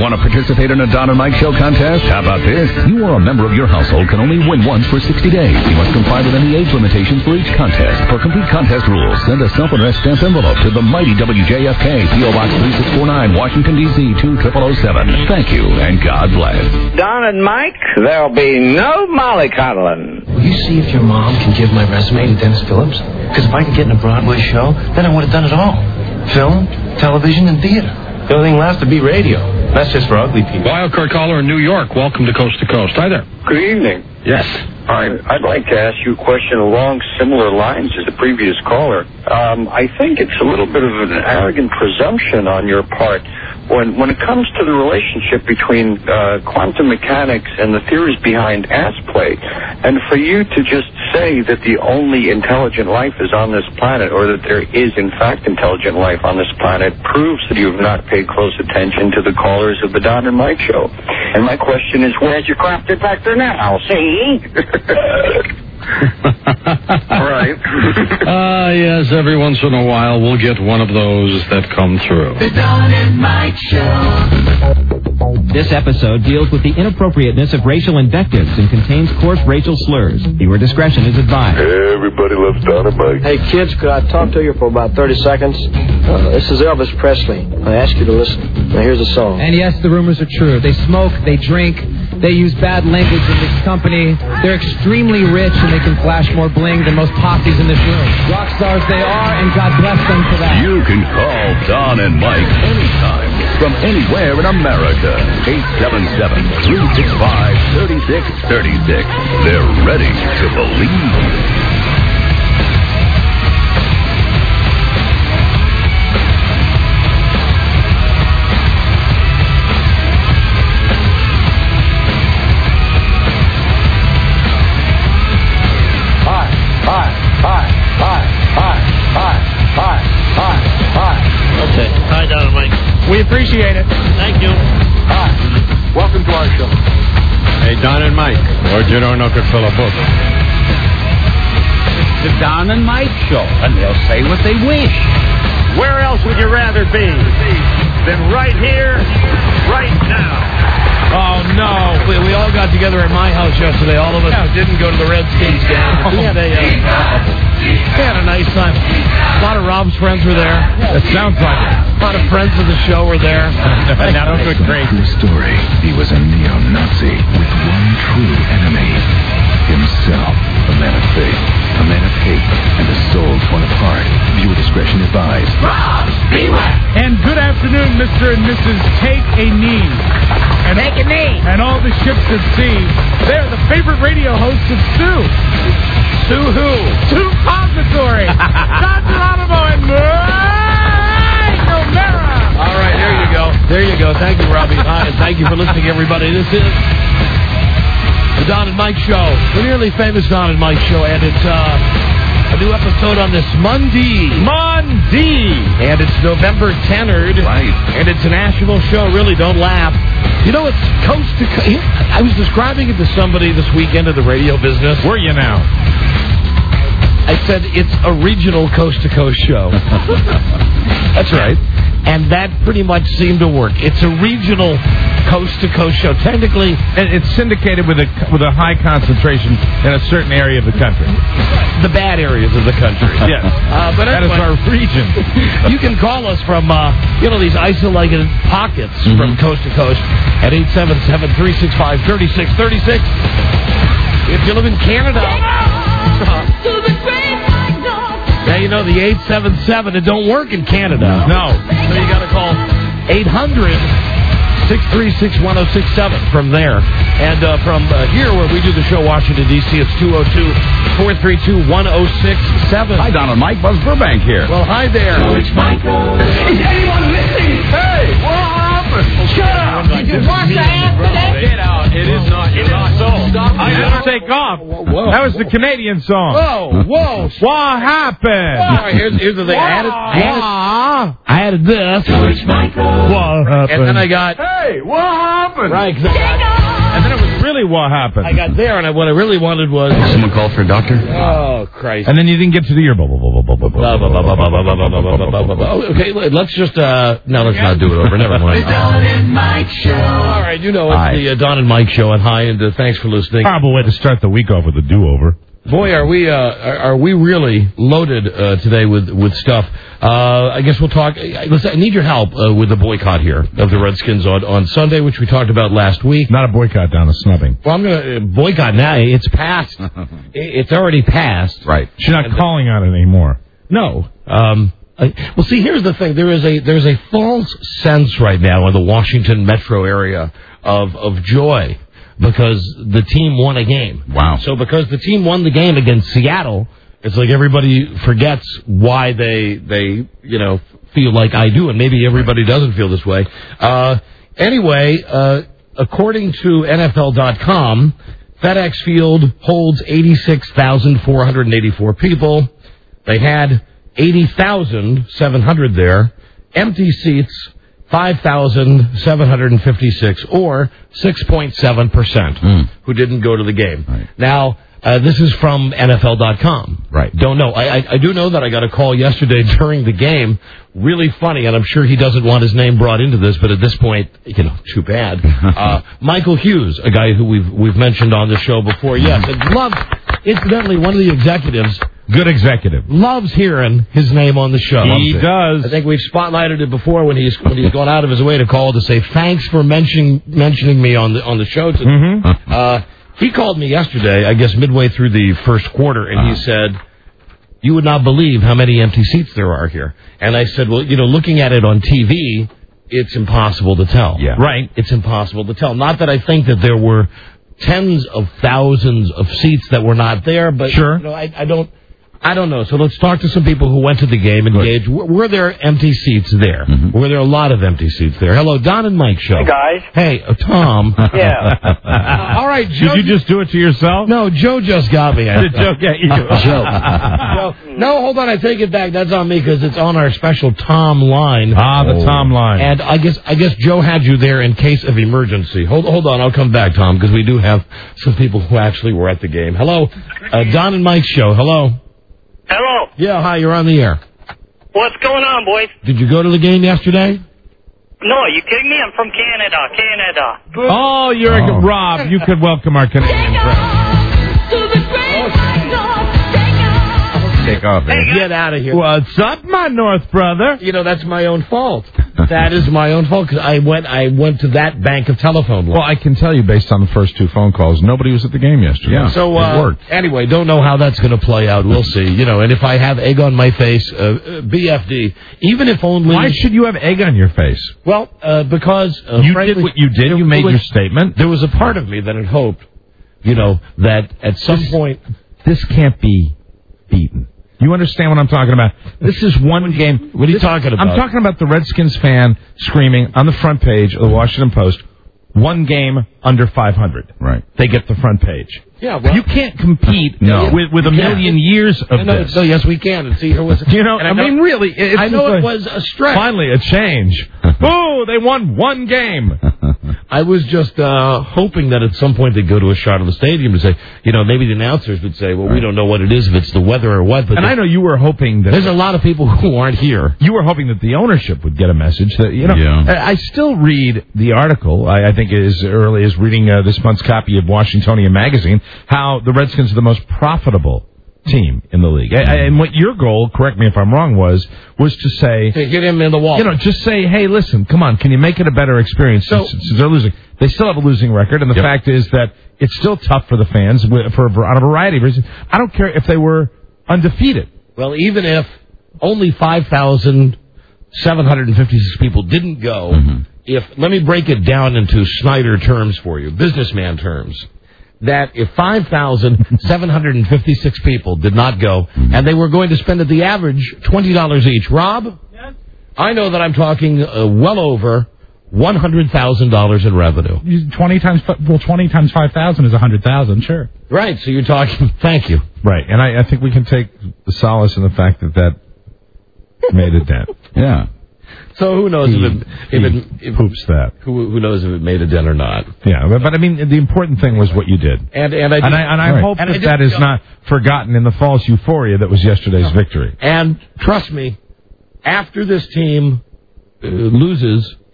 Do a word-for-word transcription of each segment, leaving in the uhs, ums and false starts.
Want to participate in a Don and Mike Show contest? How about this? You or a member of your household can only win once for sixty days. You must comply with any age limitations for each contest. For complete contest rules, send a self-addressed stamped envelope to the mighty W J F K, P O Box three six four nine, Washington, D C two zero zero zero seven. Thank you, and God bless. Don and Mike, there'll be no mollycoddling. Will you see if your mom can give my resume to Dennis Phillips? Because if I can get in a Broadway show, then I would have done it all. Film, television, and theater. The only thing left to be radio. That's just for ugly people. Wildcard caller in New York. Welcome to Coast to Coast. Hi there. Good evening. Yes. Hi. I'd like to ask you a question along similar lines as the previous caller. Um, I think it's a little bit of an arrogant presumption on your part when when it comes to the relationship between uh, quantum mechanics and the theories behind ass play, and for you to just say that the only intelligent life is on this planet, or that there is in fact intelligent life on this planet, proves that you have not paid close attention to the callers of the Don and Mike Show. And my question is, where's your crop detector now? See? Right. Ah, uh, yes, every once in a while we'll get one of those that come through. The Don and Mike Show. This episode deals with the inappropriateness of racial invectives and contains coarse racial slurs. Viewer discretion is advised. Everybody loves Don and Mike. Hey, kids, could I talk to you for about thirty seconds? Uh, this is Elvis Presley. I ask you to listen. Now, here's the song. And yes, the rumors are true. They smoke, they drink, they use bad language in this company. They're extremely rich, and they can flash more bling than most posses in this room. Rock stars they are, and God bless them for that. You can call Don and Mike anytime from anywhere in America. eight seven seven, three six five, three six three six. They're ready to believe. We appreciate it. Thank you. Hi. Welcome to our show. Hey, Don and Mike. Or Giorno could fill a book. The Don and Mike Show, and they'll say what they wish. Where else would you rather be than right here, right now? Oh, no. We, we all got together at my house yesterday. All of us yeah. didn't go to the Redskins game. Oh, we, had a, uh, we had a nice time. A lot of Rob's friends were there. Yeah, it sounds like it. A lot of friends of the show were there. That was a great story. He was a neo-Nazi with one true enemy. Himself. A man of faith, a man of hate, and a soul torn apart. Viewer discretion advised. Rob, beware! And good afternoon, Mister and Missus Take a Knee. And, Take a knee! And all the ships at sea. They're the favorite radio hosts of Sue. Sue who? Sue Pository. Don Geronimo and Mike O'Mara. All right, there you go. There you go. Thank you, Robbie. Hi, and thank you for listening, everybody. This is the Don and Mike Show, the nearly famous Don and Mike Show, and it's uh, a new episode on this Monday. Monday! And it's November tenth. Right. And it's a national show. Really, don't laugh. You know, it's coast to coast. I was describing it to somebody this weekend in the radio business. Where are you now? I said it's a regional coast-to-coast show. That's right. And that pretty much seemed to work. It's a regional coast-to-coast show. Technically, it's syndicated with a with a high concentration in a certain area of the country. The bad areas of the country. Yes. Uh, but that anyway, is our region. You can call us from, uh, you know, these isolated pockets mm-hmm. from coast to coast at eight seven seven, three six five, three six three six. If you live in Canada... Now, you know, the eight seven seven, it don't work in Canada. No. So you got to call eight hundred, six three six, one oh six seven from there. And uh, from uh, here, where we do the show, Washington, D C, it's two oh two, four three two, one oh six seven. Hi, Don and Mike. Buzz Burbank here. Well, hi there. George Michael. Is anyone listening? Hey, what happened? Shut up. Did you wash your hands today? Get out. It is not. It is not so. I never take off. Whoa. That was the Canadian song. Whoa, whoa. What happened? All right, here's, here's the thing. I added, I added, I added this. George Michael. What happened? And then I got... Hey, what happened? Right, because I got... And then it was really what happened. I got there, and I, what I really wanted was... Someone called for a doctor? Oh, Christ. And then you didn't get to the ear. Okay, let's just, uh... No, let's not do it over. Never mind. The Don and Mike Show. right, you know, it's Hi. the uh, Don and Mike show, and hi, and uh, thanks for listening. Horrible way to start the week off with a do-over. Boy, are we uh, are, are we really loaded uh, today with with stuff? Uh, I guess we'll talk. Listen, I need your help uh, with the boycott here of the Redskins on, on Sunday, which we talked about last week. Not a boycott, down a snubbing. Well, I'm going to uh, boycott now. It's passed. It's already passed. Right. She's not And, calling on it anymore. No. Um, I, well, see, here's the thing. There is a there's a false sense right now in the Washington metro area of of joy because the team won a game. Wow. So because the team won the game against Seattle, it's like everybody forgets why they they you know feel like I do, and maybe everybody doesn't feel this way. Uh, anyway, uh, according to N F L dot com, FedEx Field holds eighty-six thousand four hundred eighty-four people. They had eighty thousand seven hundred there. Empty seats, five thousand seven hundred fifty-six, or six point seven percent Mm. who didn't go to the game. Right. Now, uh, this is from N F L dot com. Right. Don't know. I, I, I do know that I got a call yesterday during the game. Really funny, and I'm sure he doesn't want his name brought into this, but at this point, you know, too bad. Uh, Michael Hughes, a guy who we've we've mentioned on the show before, yes, and loves, incidentally, one of the executives, Good executive. loves hearing his name on the show. He does. I think we've spotlighted it before when he's when he's gone out of his way to call to say thanks for mentioning mentioning me on the on the show today. Mm-hmm. Uh, he called me yesterday, I guess midway through the first quarter, and he said, "You would not believe how many empty seats there are here." And I said, "Well, you know, looking at it on T V, it's impossible to tell." Yeah. Right. It's impossible to tell. Not that I think that there were tens of thousands of seats that were not there, but Sure. you know, I, I don't. I don't know. So let's talk to some people who went to the game and gauge. Were, were there empty seats there? Mm-hmm. Were there a lot of empty seats there? Hello, Don and Mike show. Hey, guys. Hey, uh, Tom. Yeah. Uh, all right, Joe. Did you just do it to yourself? No, Joe just got me. Did Joe get you? Joe. Joe. No, hold on. I take it back. That's on me because it's on our special Tom line. Ah, the Tom line. And I guess I guess Joe had you there in case of emergency. Hold hold on. I'll come back, Tom, because we do have some people who actually were at the game. Hello, uh, Don and Mike show. Hello. Hello. Yeah, hi. You're on the air. What's going on, boys? Did you go to the game yesterday? No, are you kidding me? I'm from Canada. Canada. Oh, you're Oh. Rob. You could welcome our Canadian friends. Take off, man. Get out of here. What's up, my North brother? You know, that's my own fault. That is my own fault because I went I went to that bank of telephone lines. Well, I can tell you based on the first two phone calls, nobody was at the game yesterday. Yeah. So, it uh, worked. anyway, don't know how that's going to play out. We'll see. You know, and if I have egg on my face, uh, uh, B F D, even if only... Why should you have egg on your face? Well, uh, because... Uh, You frankly, did what you did. there You made was- your statement. There was a part of me that had hoped, you know, that at some This- point... This can't be beaten. You understand what I'm talking about? This is one game. What are you This- talking about? I'm talking about the Redskins fan screaming on the front page of the Washington Post, one game under five hundred. Right. They get the front page. Yeah, well, You can't compete No. with, with a You can't. million years of no, this. no, yes, we can. And see, here was... You know, and I, mean, really, it's I know just it like- was a stretch. Finally, a change. Oh, they won one game. I was just uh, hoping that at some point they'd go to a shot of the stadium to say, you know, maybe the announcers would say, well, we don't know what it is, if it's the weather or what. But And I know you were hoping that... there's a lot of people who aren't here. You were hoping that the ownership would get a message that, you know, Yeah. I, I still read the article, I, I think as early as reading uh, this month's copy of Washingtonian Magazine, how the Redskins are the most profitable team in the league. I, I, and what your goal, correct me if I'm wrong, was, was to say, To get him in the wall. you know, just say, hey, listen, come on, can you make it a better experience So- since, since they're losing? They still have a losing record, and the Yep. fact is that it's still tough for the fans wi- for a- on a variety of reasons. I don't care if they were undefeated. Well, even if only five thousand seven hundred fifty-six people didn't go, Mm-hmm. if let me break it down into Snyder terms for you, businessman terms, that if five thousand seven hundred fifty-six people did not go, and they were going to spend at the average twenty dollars each, Rob, yes. I know that I'm talking uh, well over one hundred thousand dollars in revenue. Twenty times well, twenty times five thousand is a hundred thousand. Sure. Right. So you're talking. Thank you. Right, and I, I think we can take the solace in the fact that that made a dent. Yeah. So who knows He- if it if it if, Poops that. who who knows if it made a dent or not? Yeah, but, but I mean, the important thing was what you did. And and I did, And I, and I Right. hope And I that did- that is not forgotten in the false euphoria that was yesterday's victory. And trust me, after this team uh, loses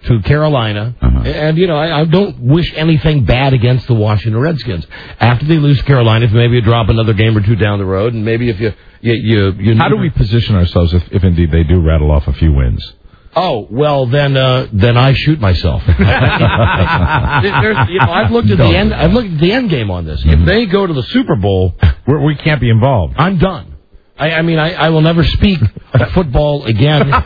to Carolina. Uh-huh. And, you know, I, I don't wish anything bad against the Washington Redskins. After they lose to Carolina, if maybe you drop another game or two down the road, and maybe if you... you, you, you How do we position ourselves if, if indeed they do rattle off a few wins? Oh, well, then uh, then I shoot myself. There's, you know, I've looked at the end. I've looked at the end game on this. Mm-hmm. If they go to the Super Bowl, We're, we can't be involved. I'm done. I, I mean, I, I will never speak of football again in,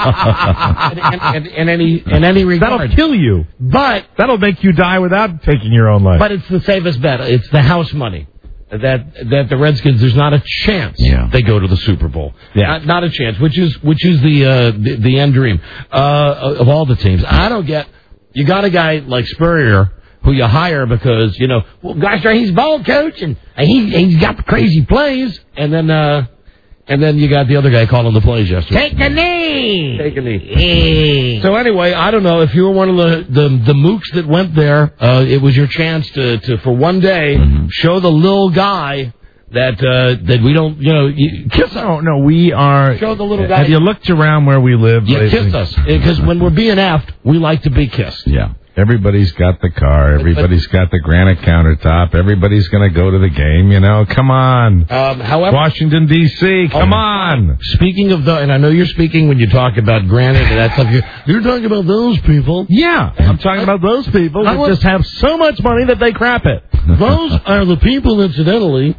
in, in, in any in any regard. That'll kill you. But that'll make you die without taking your own life. But it's the safest bet. It's the house money. That that the Redskins, there's not a chance yeah. they go to the Super Bowl. Yeah. Not, not a chance, which is which is the uh, the, the end dream uh, of all the teams. I don't get. You got a guy like Spurrier who you hire because you know, well, gosh, he's ball coach and he he's got the crazy plays, and then uh, and then you got the other guy calling the plays yesterday. Take a knee. Take a knee. So anyway, I don't know if you were one of the, the, the mooks that went there. Uh, it was your chance to, to for one day mm-hmm. show the little guy that uh, that we don't you know you, kiss. No, no, we are. Show the little guy. Have you looked around where we live? You kiss us because when we're being effed, we like to be kissed. Yeah. Everybody's got the car. Everybody's got the granite countertop. Everybody's going to go to the game. You know, come on. Um, however, Washington D C, come oh, on. Speaking of the, and I know you're speaking when you talk about granite and that stuff. You're, you're talking about those people. Yeah, I'm talking about those people that just have so much money that they crap it. Those are the people, incidentally,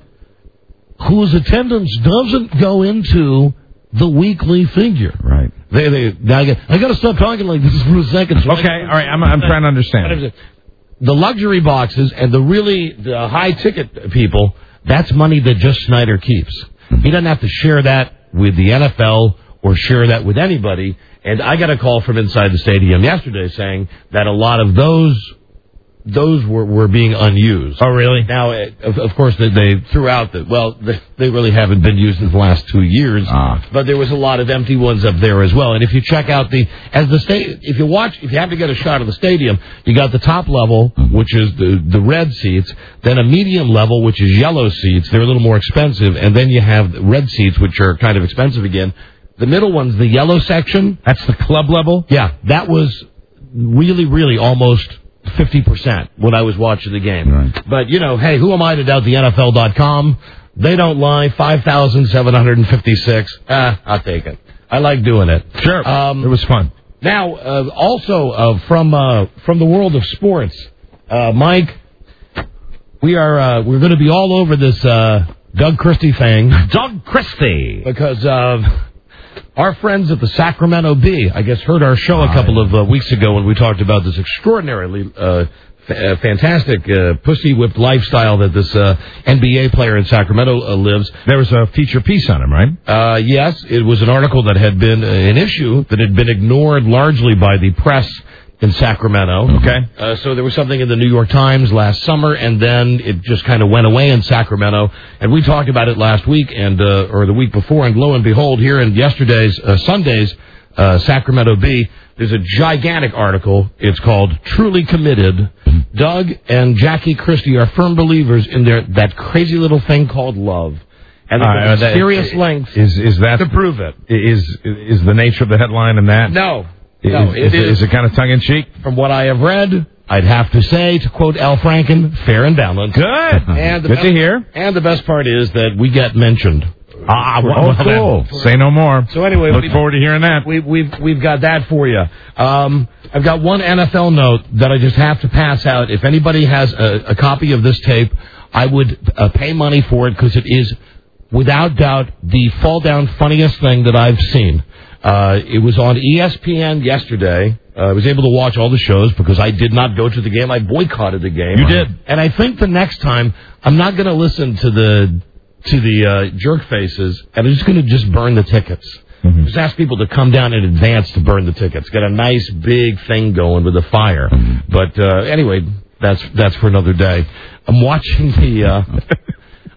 whose attendance doesn't go into the weekly figure. Right. They, they, I got, I got to stop talking like this for a second. So okay, all right, I'm, I'm trying to understand. The luxury boxes and the really the high ticket people, that's money that just Snyder keeps. He doesn't have to share that with the N F L or share that with anybody. And I got a call from inside the stadium yesterday saying that a lot of those those were, were being unused. Oh, really? Now, of, of course, they, they threw out that, well, they, they really haven't been used in the last two years. Ah. But there was a lot of empty ones up there as well. And if you check out the, as the state, if you watch, if you have to get a shot of the stadium, you got the top level, which is the, the red seats, then a medium level, which is yellow seats. They're a little more expensive. And then you have red seats, which are kind of expensive again. The middle one's the yellow section. That's the club level? Yeah. That was really, really almost fifty percent when I was watching the game. Right. But, you know, hey, who am I to doubt the N F L dot com? They don't lie. five thousand seven hundred fifty-six. Ah, I'll take it. I like doing it. Sure. Um, it was fun. Now, uh, also uh, from uh, from the world of sports, uh, Mike, we are uh, we're going to be all over this uh, Doug Christie thing. Doug Christie. Because uh, our friends at the Sacramento Bee, I guess, heard our show a couple of uh, weeks ago when we talked about this extraordinarily uh, f- uh, fantastic uh, pussy-whipped lifestyle that this uh, N B A player in Sacramento uh, lives. There was a feature piece on him, right? Uh, yes, it was an article that had been uh, an issue that had been ignored largely by the press in Sacramento. Okay. Uh, so there was something in the New York Times last summer, and then it just kind of went away in Sacramento. And we talked about it last week, and uh, or the week before, and lo and behold, here in yesterday's, uh, Sunday's uh, Sacramento Bee, there's a gigantic article. It's called Truly Committed. Doug and Jackie Christie are firm believers in their that crazy little thing called love. And uh, the serious lengths is, is that to prove it. Is, is the nature of the headline in that? No. No, is, it is, is it kind of tongue-in-cheek? From what I have read, I'd have to say, to quote Al Franken, fair and balanced. Good. And the Good best, to hear. And the best part is that we get mentioned. Ah, well, well cool. Say no more. So anyway, look forward to hearing that. We, we've we've got that for you. Um, I've got one N F L note that I just have to pass out. If anybody has a, a copy of this tape, I would uh, pay money for it because it is, without doubt, the fall-down funniest thing that I've seen. Uh, it was on E S P N yesterday. Uh, I was able to watch all the shows because I did not go to the game. I boycotted the game. You did. And I think the next time, I'm not going to listen to the to the uh, jerk faces, and I'm just going to just burn the tickets. Mm-hmm. Just ask people to come down in advance to burn the tickets. Get a nice big thing going with a fire. Mm-hmm. But uh, anyway, that's that's for another day. I'm watching the... Uh,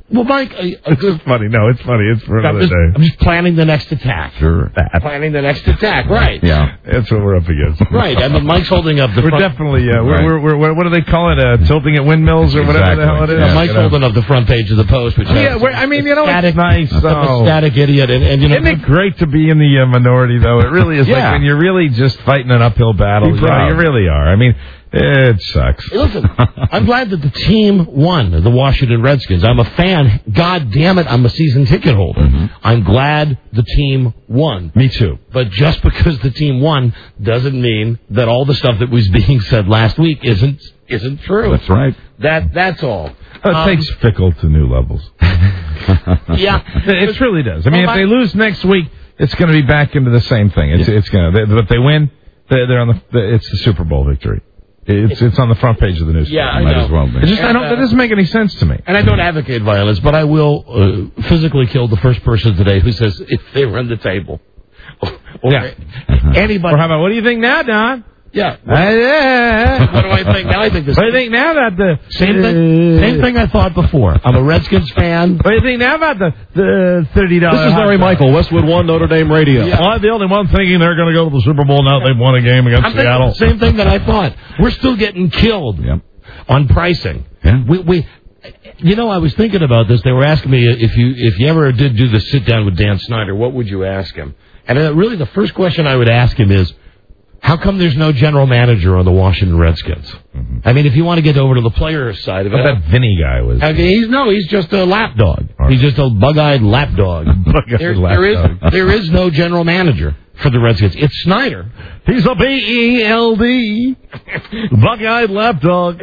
Well, Mike, uh, it's just funny. No, it's funny. It's for I'm another just, day. I'm just planning the next attack. Sure. That. Planning the next attack, right? Yeah, that's what we're up against. Right. I mean, Mike's holding up the. We're front. definitely. Uh, Right. we're, we're, we're what do they call it? Uh, tilting at windmills or whatever Exactly. the hell it is. Yeah, Mike's You know? holding up the front page of the Post, which Yeah, has we're, I mean, you know, static, it's nice. I'm a Oh. static idiot, and, and you know, Isn't it great to be in the uh, minority, though? It really is. Yeah. Like when you're really just fighting an uphill battle. Be You know, proud. you really are. I mean, it sucks. Hey, listen, I'm glad that the team won, the Washington Redskins. I'm a fan. God damn it, I'm a season ticket holder. Mm-hmm. I'm glad the team won. Me too. But just because the team won doesn't mean that all the stuff that was being said last week isn't isn't true. That's right. That that's all. It Um, takes Fickle to new levels. Yeah, it truly does. I mean, Well, if they lose next week, it's going to be back into the same thing. It's it's going to. But they win, they're, they're on the. It's the Super Bowl victory. It's it's on the front page of the newspaper. Yeah, I Might know. as well be. And, It just, I don't, uh, that doesn't make any sense to me. And I don't advocate violence, but I will uh, physically kill the first person today who says if they run the table. Or Yeah. anybody. Or how about, what do you think now, Don? Yeah. Uh, yeah. What do I think now? I think this. What do you think now about the Same thing. Same thing I thought before. I'm a Redskins fan. What do you think now about the the thirty dollars? This is Larry Michael, Westwood One, Notre Dame Radio. Yeah. Well, I'm the only one thinking they're going to go to the Super Bowl now that they've won a game against I'm thinking Seattle. the same thing that I thought. We're still getting killed Yep. on pricing. Yeah. We, we, you know, I was thinking about this. They were asking me if you if you ever did do the sit down with Dan Snyder, what would you ask him? And uh, really, the first question I would ask him is, how come there's no general manager on the Washington Redskins? Mm-hmm. I mean, if you want to get over to the player side of it, What that Vinny guy was. I mean, he's no, he's just a lapdog. Right. He's just a bug-eyed lapdog. Bug-eyed there, lapdog. there is there is no general manager for the Redskins. It's Snyder. He's a B E L D. Bug-eyed lapdog.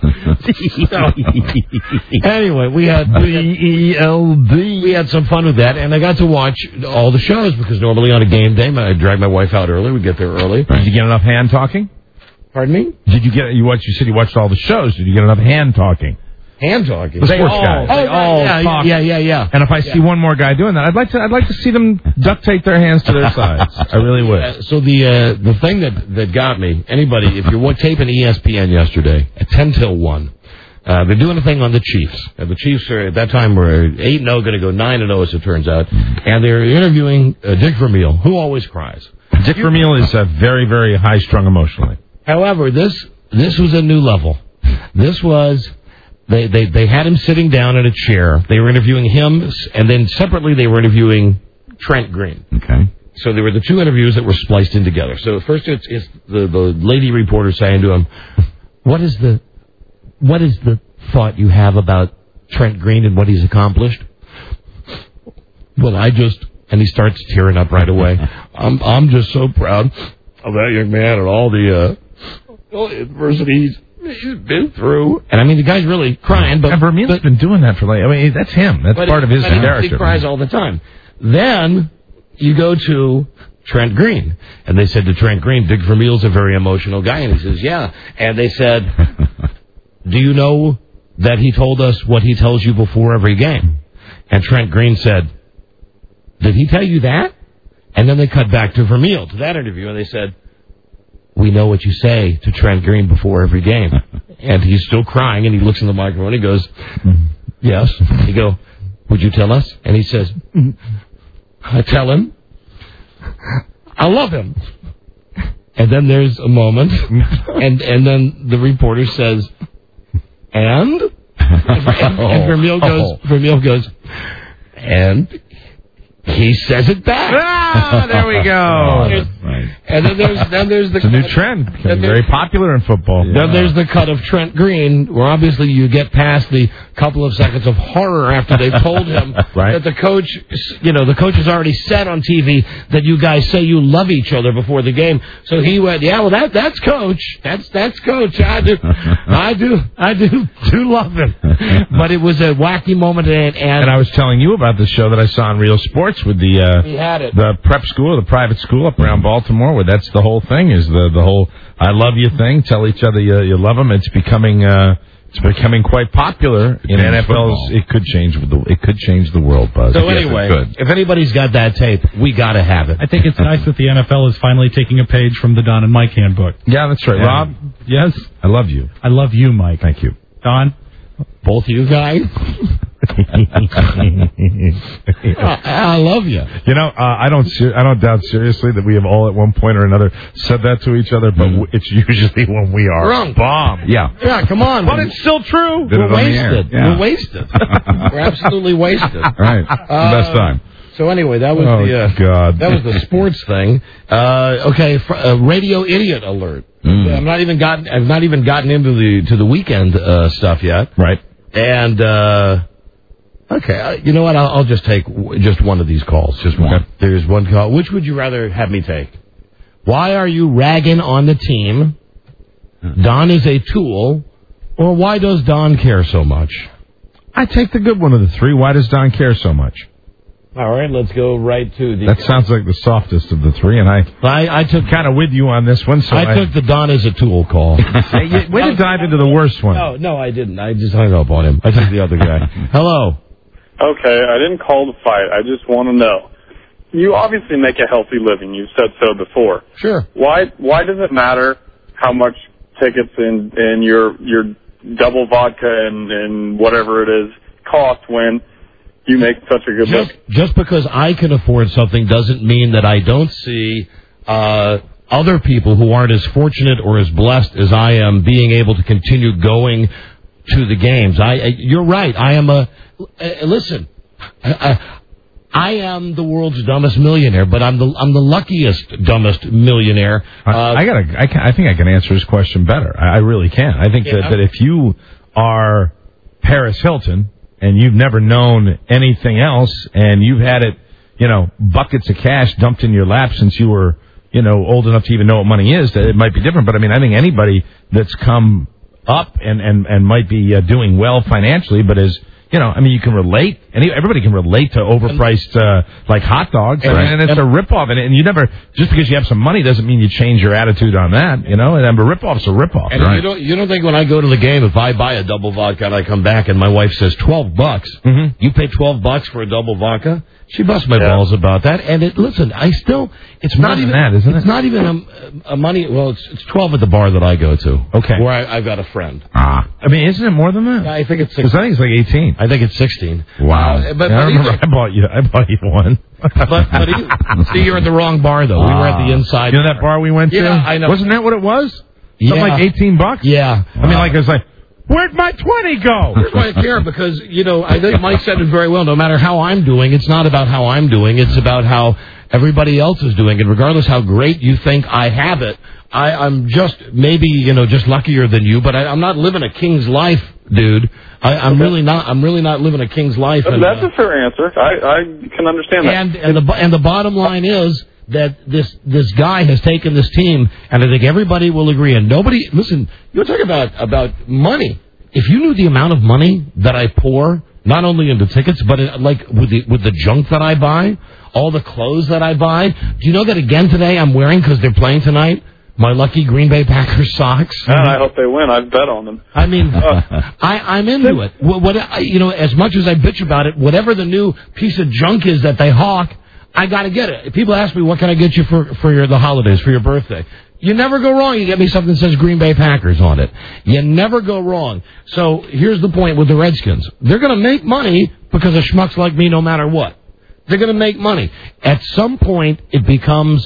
Anyway, we had B E L D. we had some fun with that, and I got to watch all the shows because normally on a game day, I drag my wife out early. We get there early. Did you get enough hand talking? Pardon me? Did you get you watched? You said you watched all the shows. Did you get enough hand talking? Hand talking. The They sports all- guys. Oh, They right, all yeah, talk. yeah, yeah, yeah. And if I see Yeah. one more guy doing that, I'd like to. I'd like to see them duct tape their hands to their sides. I really would. Uh, so the uh, the thing that that got me, anybody, if you're taping E S P N yesterday at ten till one, uh, they're doing a thing on the Chiefs. Uh, the Chiefs are at that time were eight and zero, going to go nine and zero as it turns out, and they're interviewing uh, Dick Vermeil, who always cries. Dick Vermeil is uh, very, very high strung emotionally. However, this this was a new level. This was. They, they they had him sitting down in a chair. They were interviewing him, and then separately they were interviewing Trent Green. Okay. So there were the two interviews that were spliced in together. So first it's, it's the, the lady reporter saying to him, what is the what is the thought you have about Trent Green and what he's accomplished? Well, I just... And he starts tearing up right away. I'm I'm just so proud of that young man and all the, uh, all the adversities he's been through. And I mean, the guy's really crying. But and Vermeil's but, been doing that for like, I mean, that's him. That's but part he, of his but he- character. He cries all the time. Then you go to Trent Green, and they said to Trent Green, Dick Vermeil's a very emotional guy, and he says, yeah. And they said, do you know that he told us what he tells you before every game? And Trent Green said, did he tell you that? And then they cut back to Vermeil, to that interview, and they said, we know what you say to Trent Green before every game. And he's still crying, and he looks in the microphone, and he goes, yes. He go, would you tell us? And he says, I tell him, I love him. And then there's a moment, and and then the reporter says, and? And, and Vermeil goes, Vermeil goes, and he says it back. Ah, there we go. Oh, right. And then there's then there's the it's a new trend. Becoming very popular in football. Yeah. Then there's the cut of Trent Green, where obviously you get past the couple of seconds of horror after they told him right. that the coach, you know, the coach has already said on T V that you guys say you love each other before the game. So he went, yeah, well that that's coach, that's that's coach. I do, I do, I do, do love him. But it was a wacky moment, and and, and I was telling you about the show that I saw on Real Sports with the uh, he had it. the prep school, the private school up around Baltimore, where that's the whole thing is the the whole I love you thing. Tell each other you, you love them. It's becoming uh, it's becoming quite popular in N F L's. It could change the it could change the world, Buzz. So Yes, anyway, it could. if anybody's got that tape, we got to have it. I think it's nice that the N F L is finally taking a page from the Don and Mike handbook. Yeah, that's right. Yeah. Rob, Yes? I love you. I love you, Mike. Thank you. Don? Both you guys? I love you. You know, uh, I don't ser- I don't doubt seriously that we have all at one point or another said that to each other, but mm. w- it's usually when we are Drunk. bombed. Yeah. Yeah, come on. But it's still true. We're wasted. Yeah. We're wasted. We're absolutely wasted. Right. Uh, Best time. So anyway, that was oh, the uh, God. that was the sports thing. Uh, okay, fr- uh, radio idiot alert. Mm. I've not even gotten I've not even gotten into the to the weekend uh, stuff yet. Right. And uh, okay, uh, you know what? I'll, I'll just take w- just one of these calls. Just one. Okay. There's one call. Which would you rather have me take? Why are you ragging on the team? Don is a tool, or why does Don care so much? I take the good one of the three. Why does Don care so much? All right, let's go right to the... That sounds like the softest of the three, and I I, I took kind of with you on this one. So I, I took the Don as a tool call. Hey, you, way to dive into the worst one. No, no, I didn't. I just hung up on him. I took the other guy. Hello. Okay, I didn't call to fight. I just want to know. You obviously make a healthy living. You've said so before. Sure. Why Why does it matter how much tickets and and your your double vodka and, and whatever it is cost when you make such a good just, living? Just because I can afford something doesn't mean that I don't see uh, other people who aren't as fortunate or as blessed as I am being able to continue going to the games. I, I you're right. I am a uh, listen. I, I, I am the world's dumbest millionaire, but I'm the I'm the luckiest dumbest millionaire. Uh, I gotta. I, can, I think I can answer his question better. I, I really can. I think yeah. that, that if you are Paris Hilton and you've never known anything else, and you've had it, you know, buckets of cash dumped in your lap since you were, you know, old enough to even know what money is, that it might be different. But I mean, I think anybody that's come up and and and might be uh, doing well financially, but is, you know, I mean, you can relate. And everybody can relate to overpriced, uh, like hot dogs. And, and it's a ripoff. And, and you never, just because you have some money doesn't mean you change your attitude on that, you know. And a ripoff's a ripoff. And right? you don't, you don't think when I go to the game, if I buy a double vodka and I come back and my wife says twelve bucks, mm-hmm. you pay twelve bucks for a double vodka? She busts my yeah. balls about that. And it, listen, I still, it's not, not even that, isn't it? It's not even a, a money, well, it's, it's twelve at the bar that I go to. Okay. Where I, I've got a friend. Ah. I mean, isn't it more than that? I think it's Because I think it's like eighteen. I think it's sixteen. Wow. Uh, but, yeah, but I remember either, I bought you, I bought you one. but, but either, see, you're at the wrong bar, though. We were at the inside. You know that bar we went to? Yeah, I know. Wasn't that what it was? Yeah. Something like eighteen bucks? Yeah. I mean, like, it was like, where'd my twenty go? Here's why I care, because, you know, I think Mike said it very well. No matter how I'm doing, it's not about how I'm doing. It's about how everybody else is doing. And regardless how great you think I have it, I, I'm just maybe, you know, just luckier than you, but I, I'm not living a king's life, dude. I, I'm okay. really not. I'm really not living a king's life. That's and, uh, a fair answer. I, I can understand that. And, and, the, and the bottom line is that this this guy has taken this team, and I think everybody will agree. And nobody, listen, you're talking about, about money. If you knew the amount of money that I pour, not only into tickets, but in, like with the with the junk that I buy, all the clothes that I buy. Do you know that again today I'm wearing, because they're playing tonight, my lucky Green Bay Packers socks? And I hope they win. I've bet on them. I mean, uh, I, I'm into it. What, what I, you know, as much as I bitch about it, whatever the new piece of junk is that they hawk, I got to get it. If people ask me, what can I get you for, for your, the holidays, for your birthday? You never go wrong. You get me something that says Green Bay Packers on it. You never go wrong. So here's the point with the Redskins. They're going to make money because of schmucks like me no matter what. They're going to make money. At some point, it becomes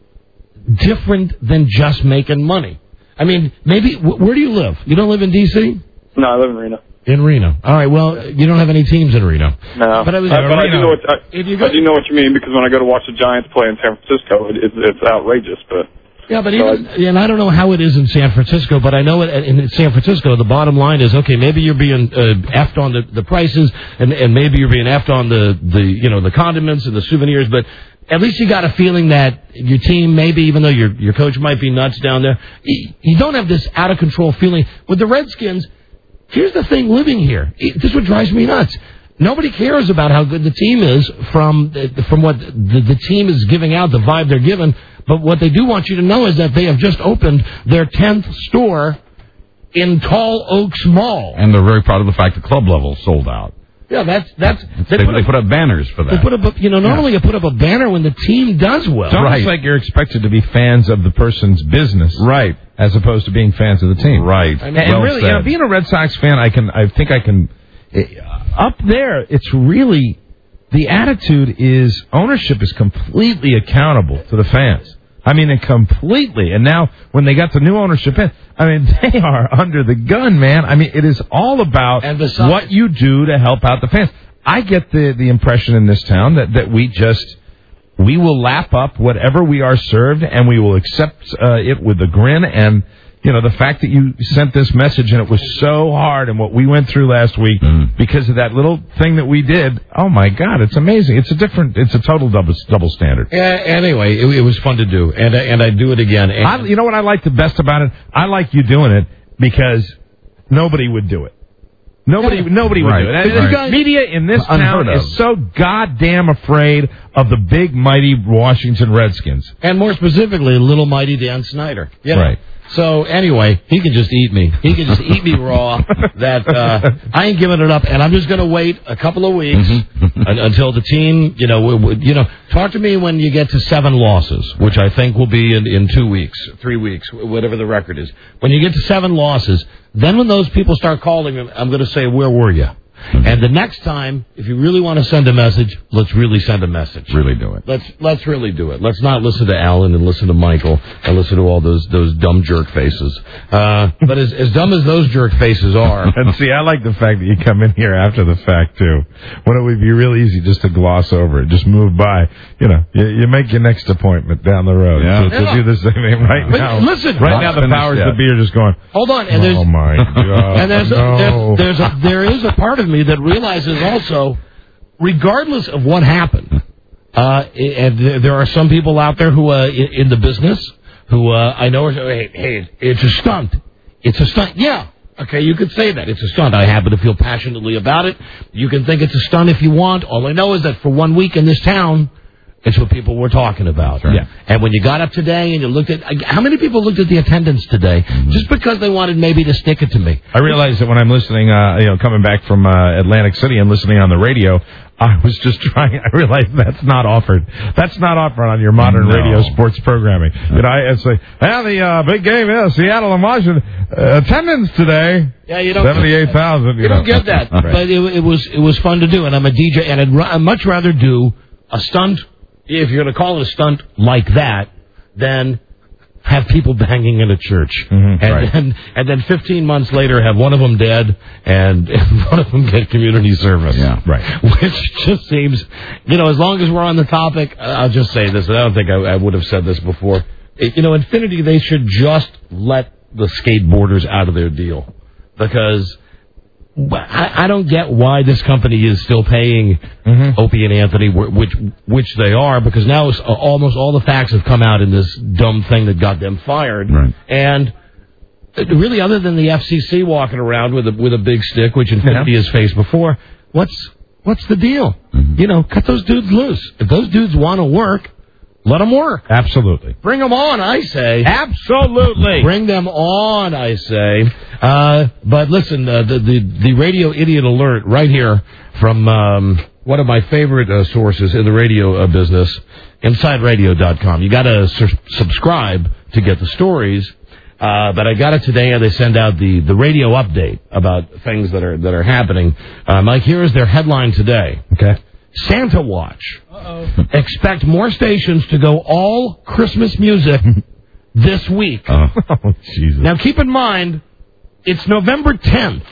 different than just making money. I mean, maybe, where do you live? You don't live in D C? No, I live in Reno. In Reno. All right, well, you don't have any teams in Reno. No. But I, was, I, but I do know what, I, if you go, I do know what you mean, because when I go to watch the Giants play in San Francisco, it, it's, it's outrageous, but... Yeah, but even, and I don't know how it is in San Francisco, but I know it, in San Francisco, the bottom line is, okay, maybe you're being uh, effed on the, the prices, and, and maybe you're being effed on the, the, you know, the condiments and the souvenirs, but at least you got a feeling that your team, maybe even though your your coach might be nuts down there, you don't have this out of control feeling. With the Redskins, here's the thing living here. This is what drives me nuts. Nobody cares about how good the team is from from what the, the team is giving out, the vibe they're giving. But what they do want you to know is that they have just opened their tenth store in Tall Oaks Mall. And they're very proud of the fact the club level sold out. Yeah, that's... that's they, they, put, they put up banners for that. They put up, you know, normally yeah. you put up a banner when the team does well. It's almost right. like you're expected to be fans of the person's business. Right. As opposed to being fans of the team. Right. And, well and really, said. you know, being a Red Sox fan, I can, I think I can... up there, it's really, the attitude is ownership is completely accountable to the fans. I mean, completely. And now, when they got the new ownership in, I mean, they are under the gun, man. I mean, it is all about what you do to help out the fans. I get the, the impression in this town that, that we just, we will lap up whatever we are served, and we will accept uh, it with a grin. And, you know, the fact that you sent this message, and it was so hard, and what we went through last week mm. because of that little thing that we did, oh, my God, it's amazing. It's a different, it's a total double double standard. Yeah, anyway, it, it was fun to do, and, and I'd do it again. And I, you know what I like the best about it? I like you doing it because nobody would do it. Nobody, yeah. nobody would right. do it. And right. Media in this Unheard town of. is so goddamn afraid of the big, mighty Washington Redskins. And more specifically, little mighty Dan Snyder. You know? Right. So, anyway, he can just eat me. He can just eat me raw. That uh, I ain't giving it up, and I'm just going to wait a couple of weeks un- until the team, you know, w- w- you know, talk to me when you get to seven losses, which I think will be in, in two weeks, three weeks, whatever the record is. When you get to seven losses, then when those people start calling, I'm going to say, where were you? And the next time, if you really want to send a message, let's really send a message. Really do it. Let's let's really do it. Let's not listen to Alan and listen to Michael and listen to all those those dumb jerk faces. Uh, but as as dumb as those jerk faces are, and see, I like the fact that you come in here after the fact too. When it would be real easy just to gloss over it, just move by. You know, you, you make your next appointment down the road yeah. to, to yeah. do the same thing right but now. Listen, right now the powers that be are just going. Hold on, and there's oh my God, and there's, no. a, there's, there's a, there is a part of me that realizes also, regardless of what happened, uh, and there are some people out there who uh, in, in the business who uh, I know are hey, hey, it's a stunt. It's a stunt. Yeah. Okay, you could say that. It's a stunt. I happen to feel passionately about it. You can think it's a stunt if you want. All I know is that for one week in this town, it's what people were talking about. Right. Yeah. And when you got up today and you looked at... How many people looked at the attendance today mm-hmm. just because they wanted maybe to stick it to me? I realize that when I'm listening, uh, you know, coming back from uh, Atlantic City and listening on the radio, I was just trying... I realized that's not offered. That's not offered on your modern no. radio sports programming. No. You know, I, it's like, well, the uh, big game is Seattle and Washington. Uh, attendance today... Yeah, you don't seventy-eight thousand. You, you know. don't get that. Right. But it, it was it was fun to do, and I'm a D J, and I'd, I'd much rather do a stunt... If you're going to call it a stunt like that, then have people banging in a church. Mm-hmm, and, right. then, and then fifteen months later have one of them dead and, and one of them get community service. Yeah, right. Which just seems, you know, as long as we're on the topic, I'll just say this. I don't think I, I would have said this before. It, you know, Infinity, they should just let the skateboarders out of their deal. Because... I, I don't get why this company is still paying mm-hmm. Opie and Anthony, which which they are, because now it's, uh, almost all the facts have come out in this dumb thing that got them fired. Right. And really, other than the F C C walking around with a with a big stick, which Infinity yeah. has faced before, what's what's the deal? Mm-hmm. You know, cut those dudes loose. If those dudes want to work, let them work. Absolutely. Bring them on, I say. Absolutely. Bring them on, I say. Uh, but listen, uh, the, the the radio idiot alert right here from um, one of my favorite uh, sources in the radio uh, business, inside radio dot com. You got to su- subscribe to get the stories. Uh, but I got it today, and they send out the, the radio update about things that are that are happening. Uh, Mike, here is their headline today. Okay. Santa Watch. Uh-oh. Expect more stations to go all Christmas music this week. Oh, Jesus. Now, keep in mind, it's November tenth.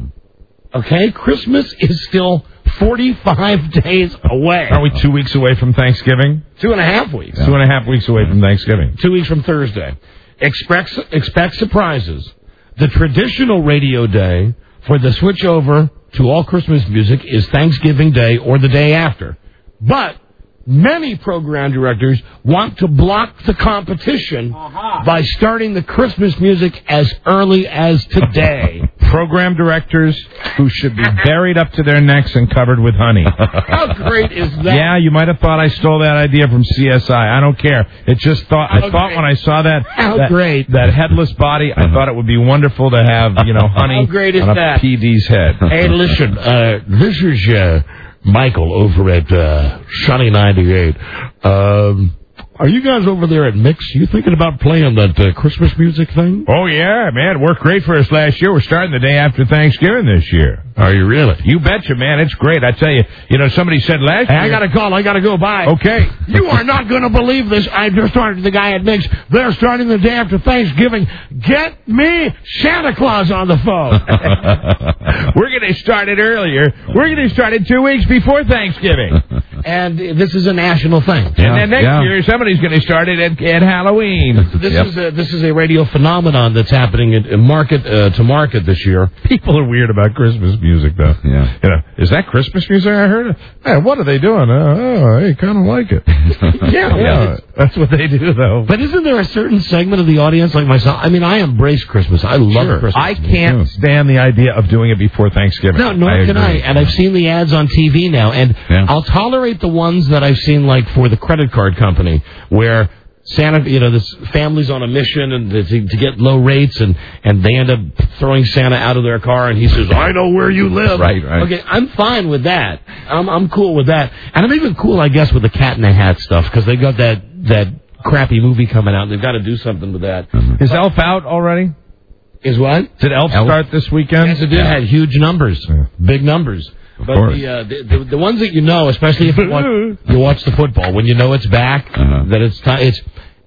Okay? Christmas is still forty-five days away. Are we two weeks away from Thanksgiving? Two and a half weeks. Yeah. Two and a half weeks away from Thanksgiving. Two weeks from Thursday. Expect, expect surprises. The traditional radio day for the switch over to all Christmas music is Thanksgiving Day or the day after. But many program directors want to block the competition uh-huh. by starting the Christmas music as early as today. Program directors who should be buried up to their necks and covered with honey. How great is that? Yeah, you might have thought I stole that idea from C S I. I don't care. It just thought How I thought great. when I saw that How that, great. that headless body, I thought it would be wonderful to have, you know, honey How great is on a that? P D's head. Hey, listen, uh, this is uh, Michael over at uh, Sunny ninety-eight. Um, are you guys over there at Mix? You thinking about playing that uh, Christmas music thing? Oh, yeah, man. It worked great for us last year. We're starting the day after Thanksgiving this year. Are you really? You betcha, man. It's great. I tell you, you know, somebody said last Hey, year... I got a call. I got to go. Bye. Okay. You are not going to believe this. I just started the guy at Mix. They're starting the day after Thanksgiving. Get me Santa Claus on the phone. We're going to start it earlier. We're going to start it two weeks before Thanksgiving. And this is a national thing. And then next yeah. year, somebody's going to start it at, at Halloween. This yep. is a, this is a radio phenomenon that's happening in, in market uh, to market this year. People are weird about Christmas music, though. Yeah. You know, is that Christmas music I heard? Hey, what are they doing? Uh, oh, hey, kind of like it. yeah, yeah, that's what they do, though. But isn't there a certain segment of the audience like myself? I mean, I embrace Christmas. I love sure. Christmas. I can't music. stand the idea of doing it before Thanksgiving. No, nor I can I. And I've seen the ads on T V now, and yeah. I'll tolerate the ones that I've seen, like for the credit card company, where Santa, you know, this family's on a mission and to, to get low rates, and, and they end up throwing Santa out of their car, and he says, "I know where you live." Right, right. Okay, I'm fine with that. I'm I'm cool with that, and I'm even cool, I guess, with the Cat in the Hat stuff because they got that that crappy movie coming out. And they've got to do something with that. Mm-hmm. Is Elf out already? Is what? Did Elf, Elf start this weekend? Yes, it did. Yeah. Had huge numbers, yeah. big numbers. Of but course. the, uh, the, the the ones that you know, especially if you watch, you watch the football, when you know it's back, uh-huh. that it's time, it's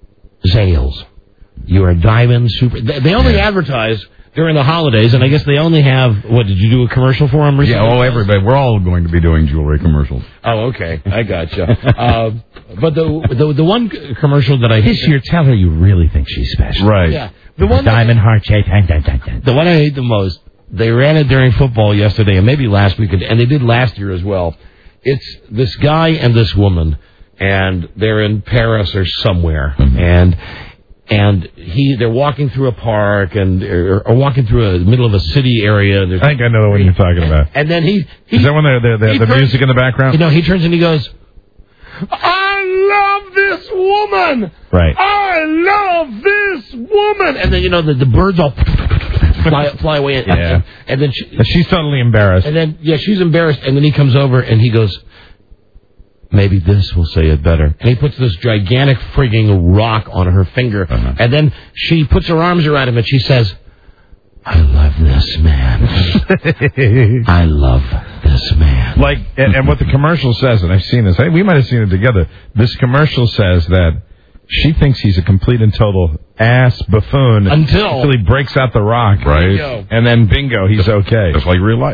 Zales. You're a diamond super. They, they only yeah. advertise during the holidays, and I guess they only have. What did you do a commercial for them recently? Yeah, oh, everybody. We're all going to be doing jewelry commercials. Oh, okay, I gotcha. uh, but the, the the one commercial that I this year, tell her you really think she's special, right? Yeah, the one diamond heart shape. The one I hate the most. They ran it during football yesterday, and maybe last weekend, and they did last year as well. It's this guy and this woman, and they're in Paris or somewhere, mm-hmm. and and he they're walking through a park and or, or walking through a middle of a city area. And I think I know the one you're talking about. And then he, he is that when they're, they're, they're, the turns, music in the background? You know, he turns and he goes, "I love this woman. Right. I love this woman." And then you know the the birds all. Fly, fly away, and, yeah. and, and then she, she's totally embarrassed. And then, yeah, she's embarrassed. And then he comes over and he goes, "Maybe this will say it better." And he puts this gigantic frigging rock on her finger. Uh-huh. And then she puts her arms around him and she says, "I love this man. I love this man." Like, and, and what the commercial says, and I've seen this. Hey, we might have seen it together. This commercial says that she thinks he's a complete and total ass buffoon until, until he breaks out the rock, right? Bingo. And then bingo, he's okay. Just like real life.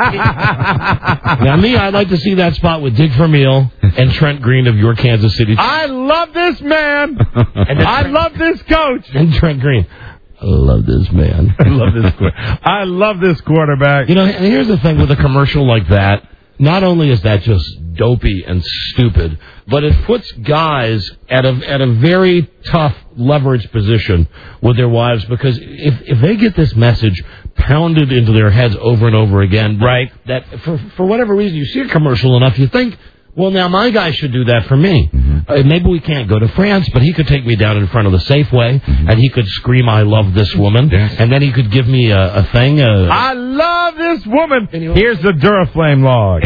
Now, me, I'd like to see that spot with Dick Vermeil and Trent Green of your Kansas City. I love this man. And I Trent, love this coach. And Trent Green. I love this man. I love this. I love this quarterback. You know, and here's the thing with a commercial like that. Not only is that just dopey and stupid, but it puts guys at a at a very tough leverage position with their wives, because if if they get this message pounded into their heads over and over again, right? That for for whatever reason you see a commercial enough, you think, well, now my guy should do that for me. Mm-hmm. Uh, maybe we can't go to France, but he could take me down in front of the Safeway, mm-hmm. and he could scream, "I love this woman," yes. and then he could give me a, a thing. A, I love this woman. Here's the Duraflame log.